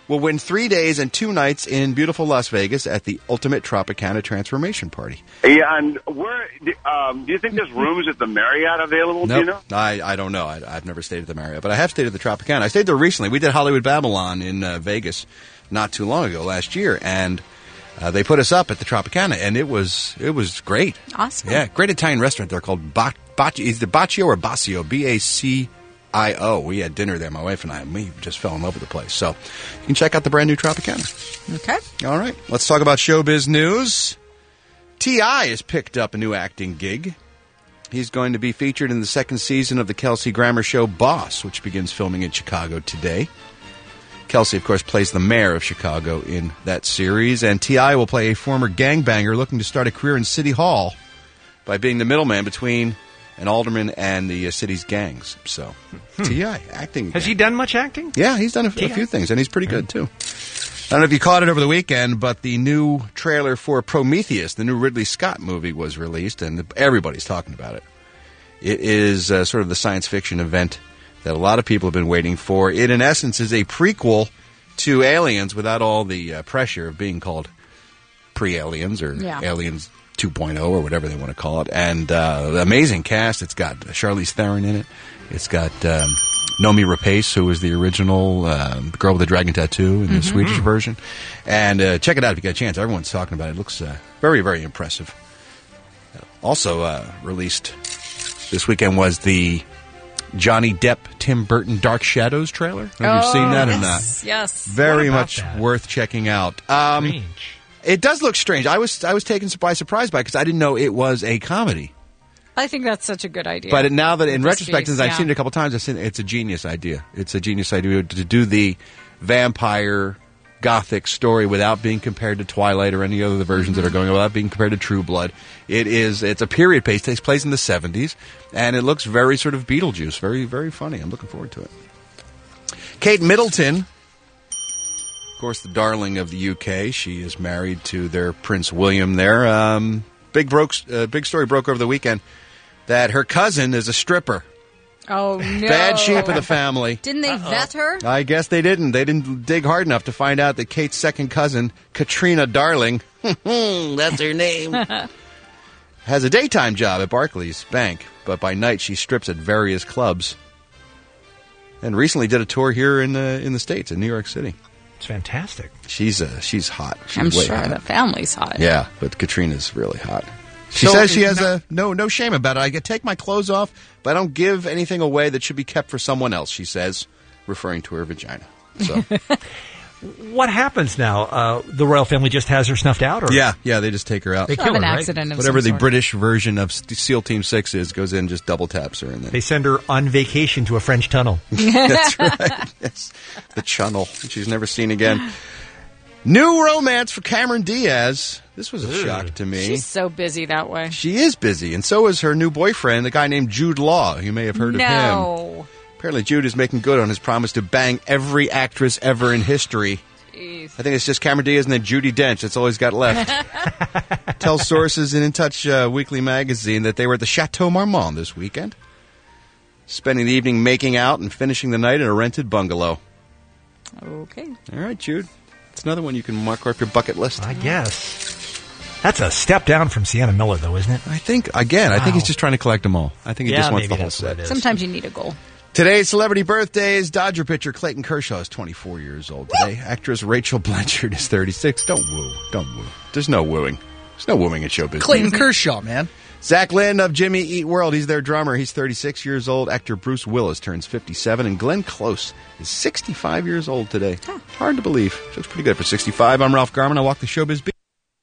will win three days and two nights in beautiful Las Vegas at the Ultimate Tropicana Transformation Party. Yeah, and where um, do you think there's rooms at the Marriott available? Do you know? Nope. I, I don't know. I, I've never stayed at the Marriott, but I have stayed at the Tropicana. I stayed there recently. We did Hollywood Babylon in uh, Vegas not too long ago, last year, and uh, they put us up at the Tropicana, and it was it was great. Awesome. Yeah, great Italian restaurant there called ba- Baccio. Is it Baccio or Baccio? B A C I O. We had dinner there, my wife and I, and we just fell in love with the place. So you can check out the brand new Tropicana. Okay. All right. Let's talk about showbiz news. T I has picked up a new acting gig. He's going to be featured in the second season of the Kelsey Grammer show Boss, which begins filming in Chicago today. Kelsey, of course, plays the mayor of Chicago in that series, and T I will play a former gangbanger looking to start a career in City Hall by being the middleman between an alderman and the uh, city's gangs. So, Hmm. T I acting. Has he done much acting? Yeah, he's done a, a T I? few things, and he's pretty good, too. I don't know if you caught it over the weekend, but the new trailer for Prometheus, the new Ridley Scott movie, was released, and everybody's talking about it. It is uh, sort of the science fiction event that a lot of people have been waiting for. It, in essence, is a prequel to Aliens without all the uh, pressure of being called pre-Aliens or Yeah. Aliens two point oh or whatever they want to call it. And uh, the amazing cast. It's got Charlize Theron in it. It's got um, Nomi Rapace, who was the original uh, girl with the dragon tattoo in the Mm-hmm. Swedish version. And uh, check it out if you get a chance. Everyone's talking about it. It looks uh, very, very impressive. Also uh, released this weekend was the Johnny Depp, Tim Burton Dark Shadows trailer. Have you seen that or not? Yes. Yes. Very What about much that? worth checking out. Um, it does look strange. I was I was taken by surprise by it because I didn't know it was a comedy. I think that's such a good idea. But now that in This retrospect, piece, since I've yeah. seen it a couple times, I've seen it's a genius idea. It's a genius idea to do the vampire gothic story without being compared to Twilight or any other of the versions that are going on, without being compared to True Blood. It is it's a period piece, takes place in the seventies, and it looks very sort of Beetlejuice, very very funny. I'm looking forward to it. Kate Middleton, of course, the darling of the U K. She is married to their Prince William there. Um, big broke, uh, big story broke over the weekend that her cousin is a stripper. Oh, no. Bad sheep of the family. Didn't they vet her? I guess they didn't. They didn't dig hard enough to find out that Kate's second cousin, Katrina Darling, that's her name, has a daytime job at Barclays Bank, but by night she strips at various clubs. And recently did a tour here in the in the States, in New York City. It's fantastic. She's uh, she's hot. She's I'm way sure hot. the family's hot. Yeah, but Katrina's really hot. She So says she it's has a no no shame about it. I get take my clothes off, but I don't give anything away that should be kept for someone else, she says, referring to her vagina. So What happens now? Uh, the royal family just has her snuffed out? Or? yeah, yeah, they just take her out. They She'll kill have her, an right? accident of Whatever some the sort. British version of SEAL Team Six is, goes in, just double taps her, and then They send her on vacation to a French tunnel. that's right. Yes, the channel she's never seen again. New romance for Cameron Diaz. This was a shock to me. She's so busy that way. She is busy, and so is her new boyfriend, a guy named Jude Law. You may have heard of him. No. Apparently, Jude is making good on his promise to bang every actress ever in history. Jeez. I think it's just Cameron Diaz and then Judi Dench. That's all he's got left. Tells sources in In Touch uh, Weekly magazine that they were at the Chateau Marmont this weekend, spending the evening making out and finishing the night in a rented bungalow. Okay. All right, Jude. It's another one you can mark off your bucket list. I guess. That's a step down from Sienna Miller, though, isn't it? I think, again, I think Wow. he's just trying to collect them all. I think he Yeah, just wants maybe the whole that's what set. it is. Sometimes you need a goal. Today's celebrity birthdays. Dodger pitcher Clayton Kershaw is twenty-four years old today. Actress Rachel Blanchard is thirty-six. Don't woo. Don't woo. There's no wooing. There's no wooing in show business. Clayton Kershaw, man. Zach Lynn of Jimmy Eat World. He's their drummer. He's thirty-six years old. Actor Bruce Willis turns fifty-seven. And Glenn Close is sixty-five years old today. Hard to believe. She looks pretty good for sixty-five. I'm Ralph Garman. I walk the showbiz beat.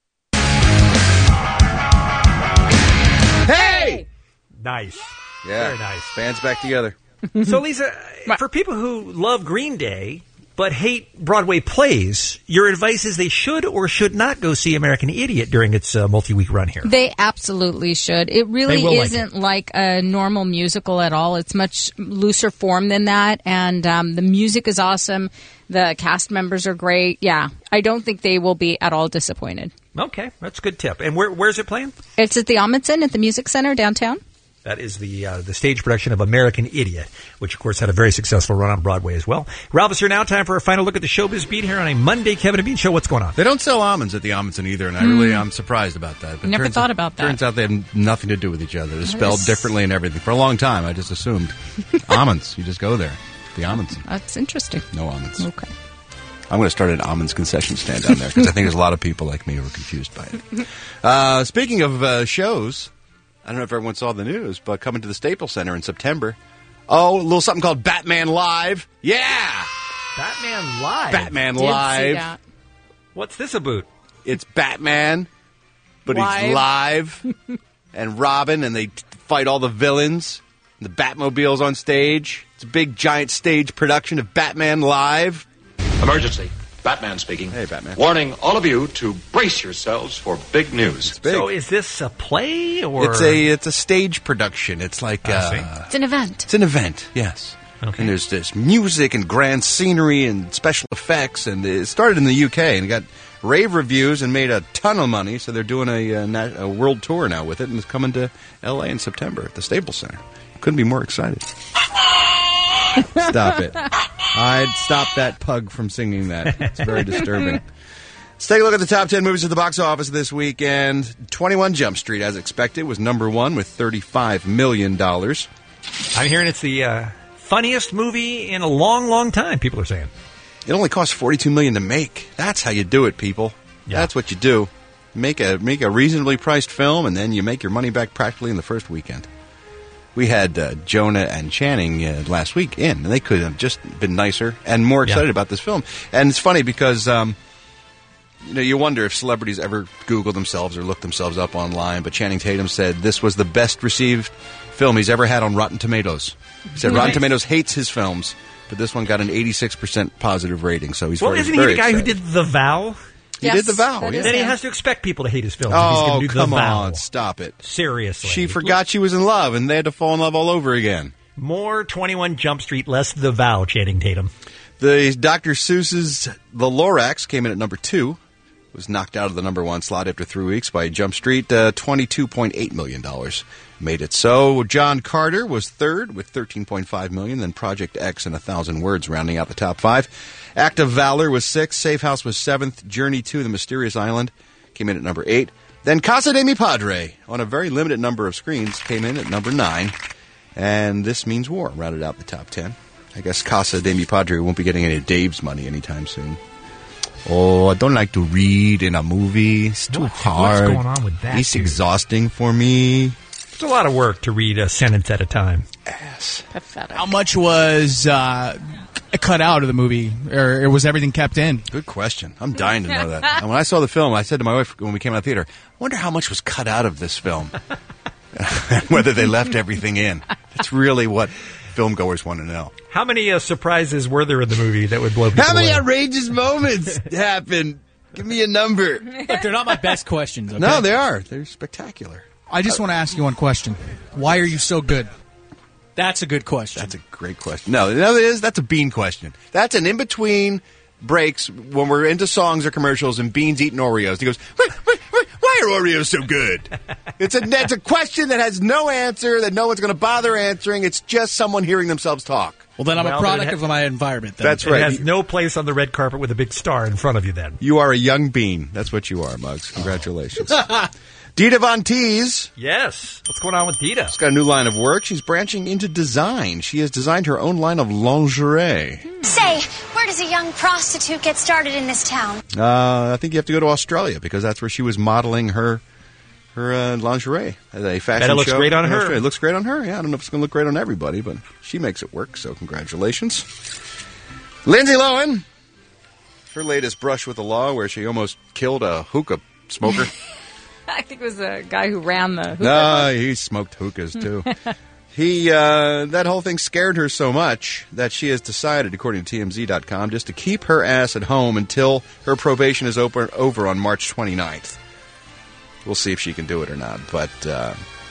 Hey! Nice. Yeah. Very nice. Band's back together. So, Lisa, for people who love Green Day but hate Broadway plays, your advice is they should or should not go see American Idiot during its uh, multi-week run here. They absolutely should. It really They will like isn't like, a normal musical at all. It's much looser form than that, and um, the music is awesome. The cast members are great. Yeah, I don't think they will be at all disappointed. Okay, that's a good tip. And where, where's it playing? It's at the Amundsen at the Music Center downtown. That is the uh, the stage production of American Idiot, which, of course, had a very successful run on Broadway as well. Ralph is here now. Time for a final look at the Showbiz Beat here on a Monday Kevin and Bean Show. What's going on? They don't sell almonds at the Amundsen either, and I really Mm. am surprised about that. But Never turns thought out, about that. Turns out they have nothing to do with each other. They're That spelled is- differently and everything. For a long time, I just assumed. Almonds. You just go there. The Amundsen. That's interesting. No almonds. Okay. I'm going to start an almonds concession stand down there because I think there's a lot of people like me who are confused by it. Uh, speaking of uh, shows, I don't know if everyone saw the news, but coming to the Staples Center in September. Oh, a little something called Batman Live. Yeah! Batman Live? Batman Did see Live. that. What's this about? It's Batman, but Live. he's live. And Robin, and they t- fight all the villains. The Batmobile's on stage. It's a big, giant stage production of Batman Live. Emergency. Batman speaking. Hey, Batman. Warning all of you to brace yourselves for big news. So is this a play or It's a it's a stage production. It's like I see. uh, It's an event. It's an event, yes. Okay. And there's this music and grand scenery and special effects, and it started in the U K and it got rave reviews and made a ton of money. So they're doing a, uh, nat- a world tour now with it, and it's coming to L A in September at the Staples Center. Couldn't be more excited. Stop it! I'd stop that pug from singing that. It's very disturbing. Let's take a look at the top ten movies at the box office this weekend. twenty-one Jump Street, as expected, was number one with thirty-five million dollars. I'm hearing it's the uh, funniest movie in a long, long time, people are saying. It only cost forty-two million dollars to make. That's how you do it, people. Yeah. That's what you do. Make a make a reasonably priced film, and then you make your money back practically in the first weekend. We had uh, Jonah and Channing uh, last week in, and they could have just been nicer and more excited Yeah. about this film. And it's funny because um, you know you wonder if celebrities ever Google themselves or look themselves up online. But Channing Tatum said this was the best received film he's ever had on Rotten Tomatoes. He said Rotten Nice. Tomatoes hates his films, but this one got an eighty-six percent positive rating. So he's Well, very, isn't he very the guy excited. who did The Vow? He did The Vow. Then Yeah. he has to expect people to hate his films. if he's Oh, going to do come The Vow. on, stop it! Seriously, She forgot she was in love, and they had to fall in love all over again. More twenty-one Jump Street, less The Vow, Channing Tatum. The Doctor Seuss's The Lorax came in at number two. Was knocked out of the number one slot after three weeks by Jump Street. Uh, twenty-two point eight million dollars made it so. John Carter was third with thirteen point five million dollars. Then Project X and A Thousand Words rounding out the top five. Act of Valor was sixth. Safe House was seventh. Journey to the Mysterious Island came in at number eight. Then Casa de Mi Padre, on a very limited number of screens, came in at number nine. And This Means War rounded out the top ten. I guess Casa de Mi Padre won't be getting any of Dave's money anytime soon. Oh, I don't like to read in a movie. It's too What- hard. what's going on with that, It's dude? exhausting for me. It's a lot of work to read a sentence at a time. Pathetic. How much was uh, cut out of the movie, or was everything kept in? Good question. I'm dying to know that. And when I saw the film, I said to my wife when we came out of the theater, I wonder how much was cut out of this film. Whether they left everything in. That's really what film goers want to know. How many uh, surprises were there in the movie that would blow people How many away? outrageous moments happened? Give me a number. Look, they're not my best questions. Okay? No, they are. They're spectacular. I just want to ask you one question. Why are you so good? That's a good question. That's a great question. No, no, it is. That's a Bean question. That's an in-between breaks when we're into songs or commercials and Bean's eating Oreos. He goes, why, why, why, why are Oreos so good? It's a, it's a question that has no answer, that no one's going to bother answering. It's just someone hearing themselves talk. Well, then I'm Well, a product then it ha- of my environment. Then. That's It right. has no place on the red carpet with a big star in front of you then. You are a young Bean. That's what you are, Muggs. Congratulations. Dita Von Teese. Yes. What's going on with Dita? She's got a new line of work. She's branching into design. She has designed her own line of lingerie. Say, where does a young prostitute get started in this town? Uh, I think you have to go to Australia because that's where she was modeling her her uh, lingerie at a fashion Bet it looks show great on in her. Australia. It looks great on her. Yeah, I don't know if it's going to look great on everybody, but she makes it work, so congratulations. Lindsay Lohan. Her latest brush with the law where she almost killed a hookah smoker. I think it was the guy who ran the. No, he smoked hookahs too. he uh, that whole thing scared her so much that she has decided, according to T M Z dot com, just to keep her ass at home until her probation is over, over on March twenty-ninth. We'll see if she can do it or not. But uh,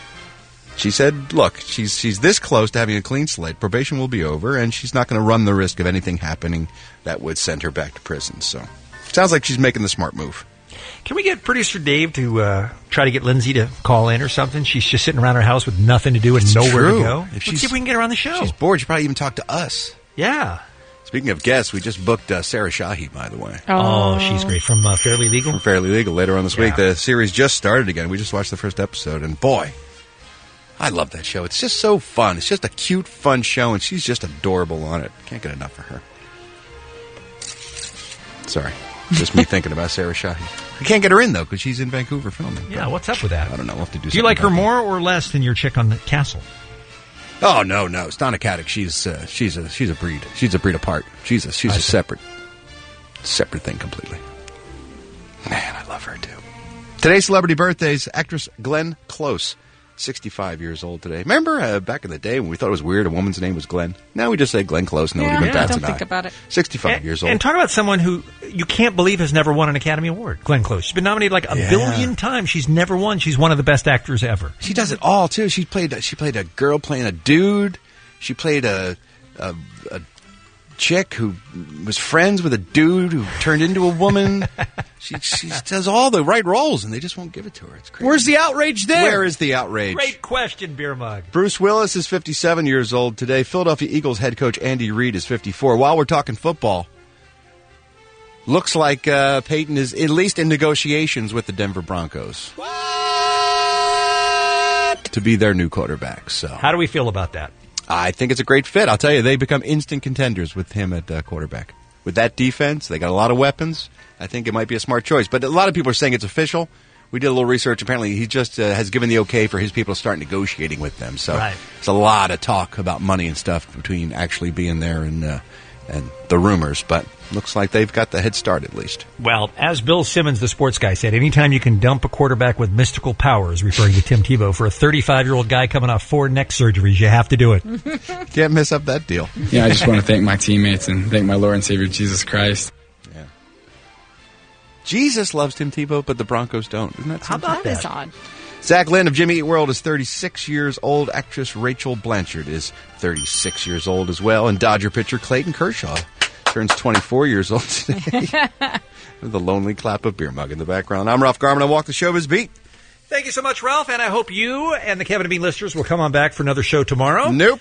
she said, look, she's she's this close to having a clean slate. Probation will be over, and she's not going to run the risk of anything happening that would send her back to prison. So sounds like she's making the smart move. Can we get producer Dave to uh, try to get Lindsay to call in or something? She's just sitting around her house with nothing to do and It's nowhere true. to go. If Let's she's- see if we can get her on the show. She's bored. She probably even talk to us. Yeah. Speaking of guests, we just booked uh, Sarah Shahi, by the way. Oh, she's great. From uh, Fairly Legal? From Fairly Legal later on this week. The series just started again. We just watched the first episode, and boy, I love that show. It's just so fun. It's just a cute, fun show, and she's just adorable on it. Can't get enough of her. Sorry. Just me thinking about Sarah Shahi. I can't get her in, though, because she's in Vancouver filming. Yeah, what's up with that? I don't know. We'll have to do Do you something like her about more or less than your chick on the castle? Oh no, no, Stana Katic. She's uh, she's a she's a breed. She's a breed apart. She's a she's I a see. separate separate thing completely. Man, I love her too. Today's celebrity birthdays: actress Glenn Close, sixty-five years old today. Remember uh, back in the day when we thought it was weird a woman's name was Glenn? Now we just say Glenn Close. Nobody Yeah, even yeah, bats don't an think eye. about it. Sixty-five And- years old. And talk about someone who you can't believe has never won an Academy Award. Glenn Close. She's been nominated like a Yeah. billion times. She's never won. She's one of the best actors ever. She does it all too. She played she played a girl playing a dude. She played a, a a chick who was friends with a dude who turned into a woman. she she does all the right roles, and they just won't give it to her. It's crazy. Where's the outrage there? Where is the outrage? Great question, Beer Mug. Bruce Willis is fifty-seven years old today. Philadelphia Eagles head coach Andy Reid is fifty-four. While we're talking football, looks like uh, Peyton is at least in negotiations with the Denver Broncos. What? To be their new quarterback. So, How do we feel about that? I think it's a great fit. I'll tell you, they become instant contenders with him at uh, quarterback. With that defense, they got a lot of weapons. I think it might be a smart choice. But a lot of people are saying it's official. We did a little research. Apparently, he just uh, has given the okay for his people to start negotiating with them. So Right. it's a lot of talk about money and stuff between actually being there and uh, and the rumors. But looks like they've got the head start at least. Well, as Bill Simmons, the sports guy, said, anytime you can dump a quarterback with mystical powers, referring to Tim Tebow, for a thirty-five-year-old guy coming off four neck surgeries, you have to do it. Can't mess up that deal. Yeah, I just want to thank my teammates and thank my Lord and Savior Jesus Christ. Jesus loves Tim Tebow, but the Broncos don't. Isn't that How something? about That that? is odd. Zach Lynn of Jimmy Eat World is thirty-six years old. Actress Rachel Blanchard is thirty-six years old as well. And Dodger pitcher Clayton Kershaw turns twenty-four years old today. With a lonely clap of beer mug in the background. I'm Ralph Garman. I walk the showbiz beat. Thank you so much, Ralph, and I hope you and the Kevin and Bean listeners will come on back for another show tomorrow. Nope.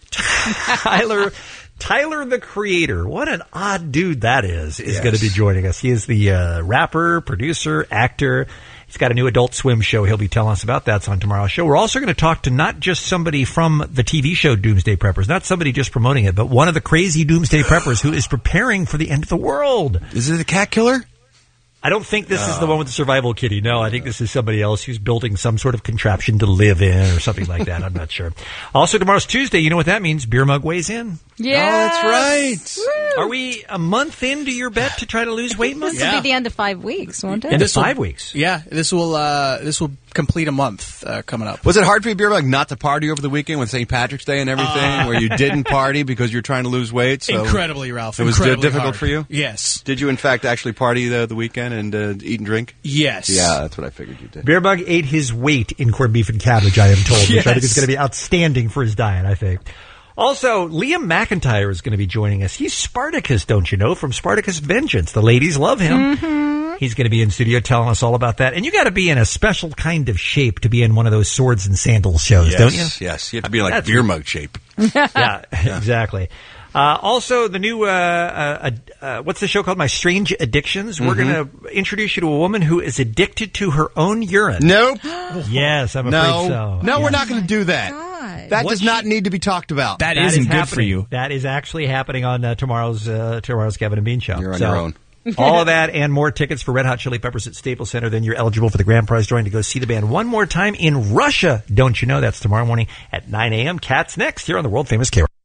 Tyler Tyler, the Creator, what an odd dude that is, is Yes. going to be joining us. He is the uh, rapper, producer, actor. He's got a new Adult Swim show. He'll be telling us about that. It's on tomorrow's show. We're also going to talk to not just somebody from the T V show Doomsday Preppers, not somebody just promoting it, but one of the crazy Doomsday Preppers who is preparing for the end of the world. Is it a cat killer? I don't think this is the one with the survival kitty. No, I think this is somebody else who's building some sort of contraption to live in or something like that. I'm not sure. Also, tomorrow's Tuesday. You know what that means? Beer Mug weighs in. Yeah. Oh, that's right. Are we a month into your bet to try to lose weight, Mug? This will be the end of five weeks, won't it? End of This will- five weeks. Yeah, this will uh, this will complete a month uh, coming up. Was it hard for you, Beer Mug, not to party over the weekend with Saint Patrick's Day and everything, Uh, where you didn't party because you're trying to lose weight? So Incredibly, Ralph. It was di- Incredibly difficult hard. for you? Yes. Did you, in fact, actually party the, the weekend and uh, eat and drink? Yes. Yeah, that's what I figured you did. Beer Mug ate his weight in corned beef and cabbage, I am told, which I think is Yes. going to be outstanding for his diet, I think. Also, Liam McIntyre is going to be joining us. He's Spartacus, don't you know, from Spartacus Vengeance. The ladies love him. Mm-hmm. He's going to be in studio telling us all about that. And you got to be in a special kind of shape to be in one of those swords and sandals shows, Yes, don't you? yes. You have to be like That's- Beer Mug shape. yeah, exactly. Uh, also, the new, uh, uh, uh, what's the show called? My Strange Addictions. We're Mhm. going to introduce you to a woman who is addicted to her own urine. Nope. Yes, I'm No. afraid so. No, Yeah. we're not going to do that. That What does not need to be talked about. That That isn't is good for happening. you. That is actually happening on uh, tomorrow's uh, tomorrow's Kevin and Bean show. You're on So, your own. all of that and more tickets for Red Hot Chili Peppers at Staples Center. Then you're eligible for the grand prize drawing to go see the band one more time in Russia. Don't you know? That's tomorrow morning at nine a.m. Cats next here on the world famous K.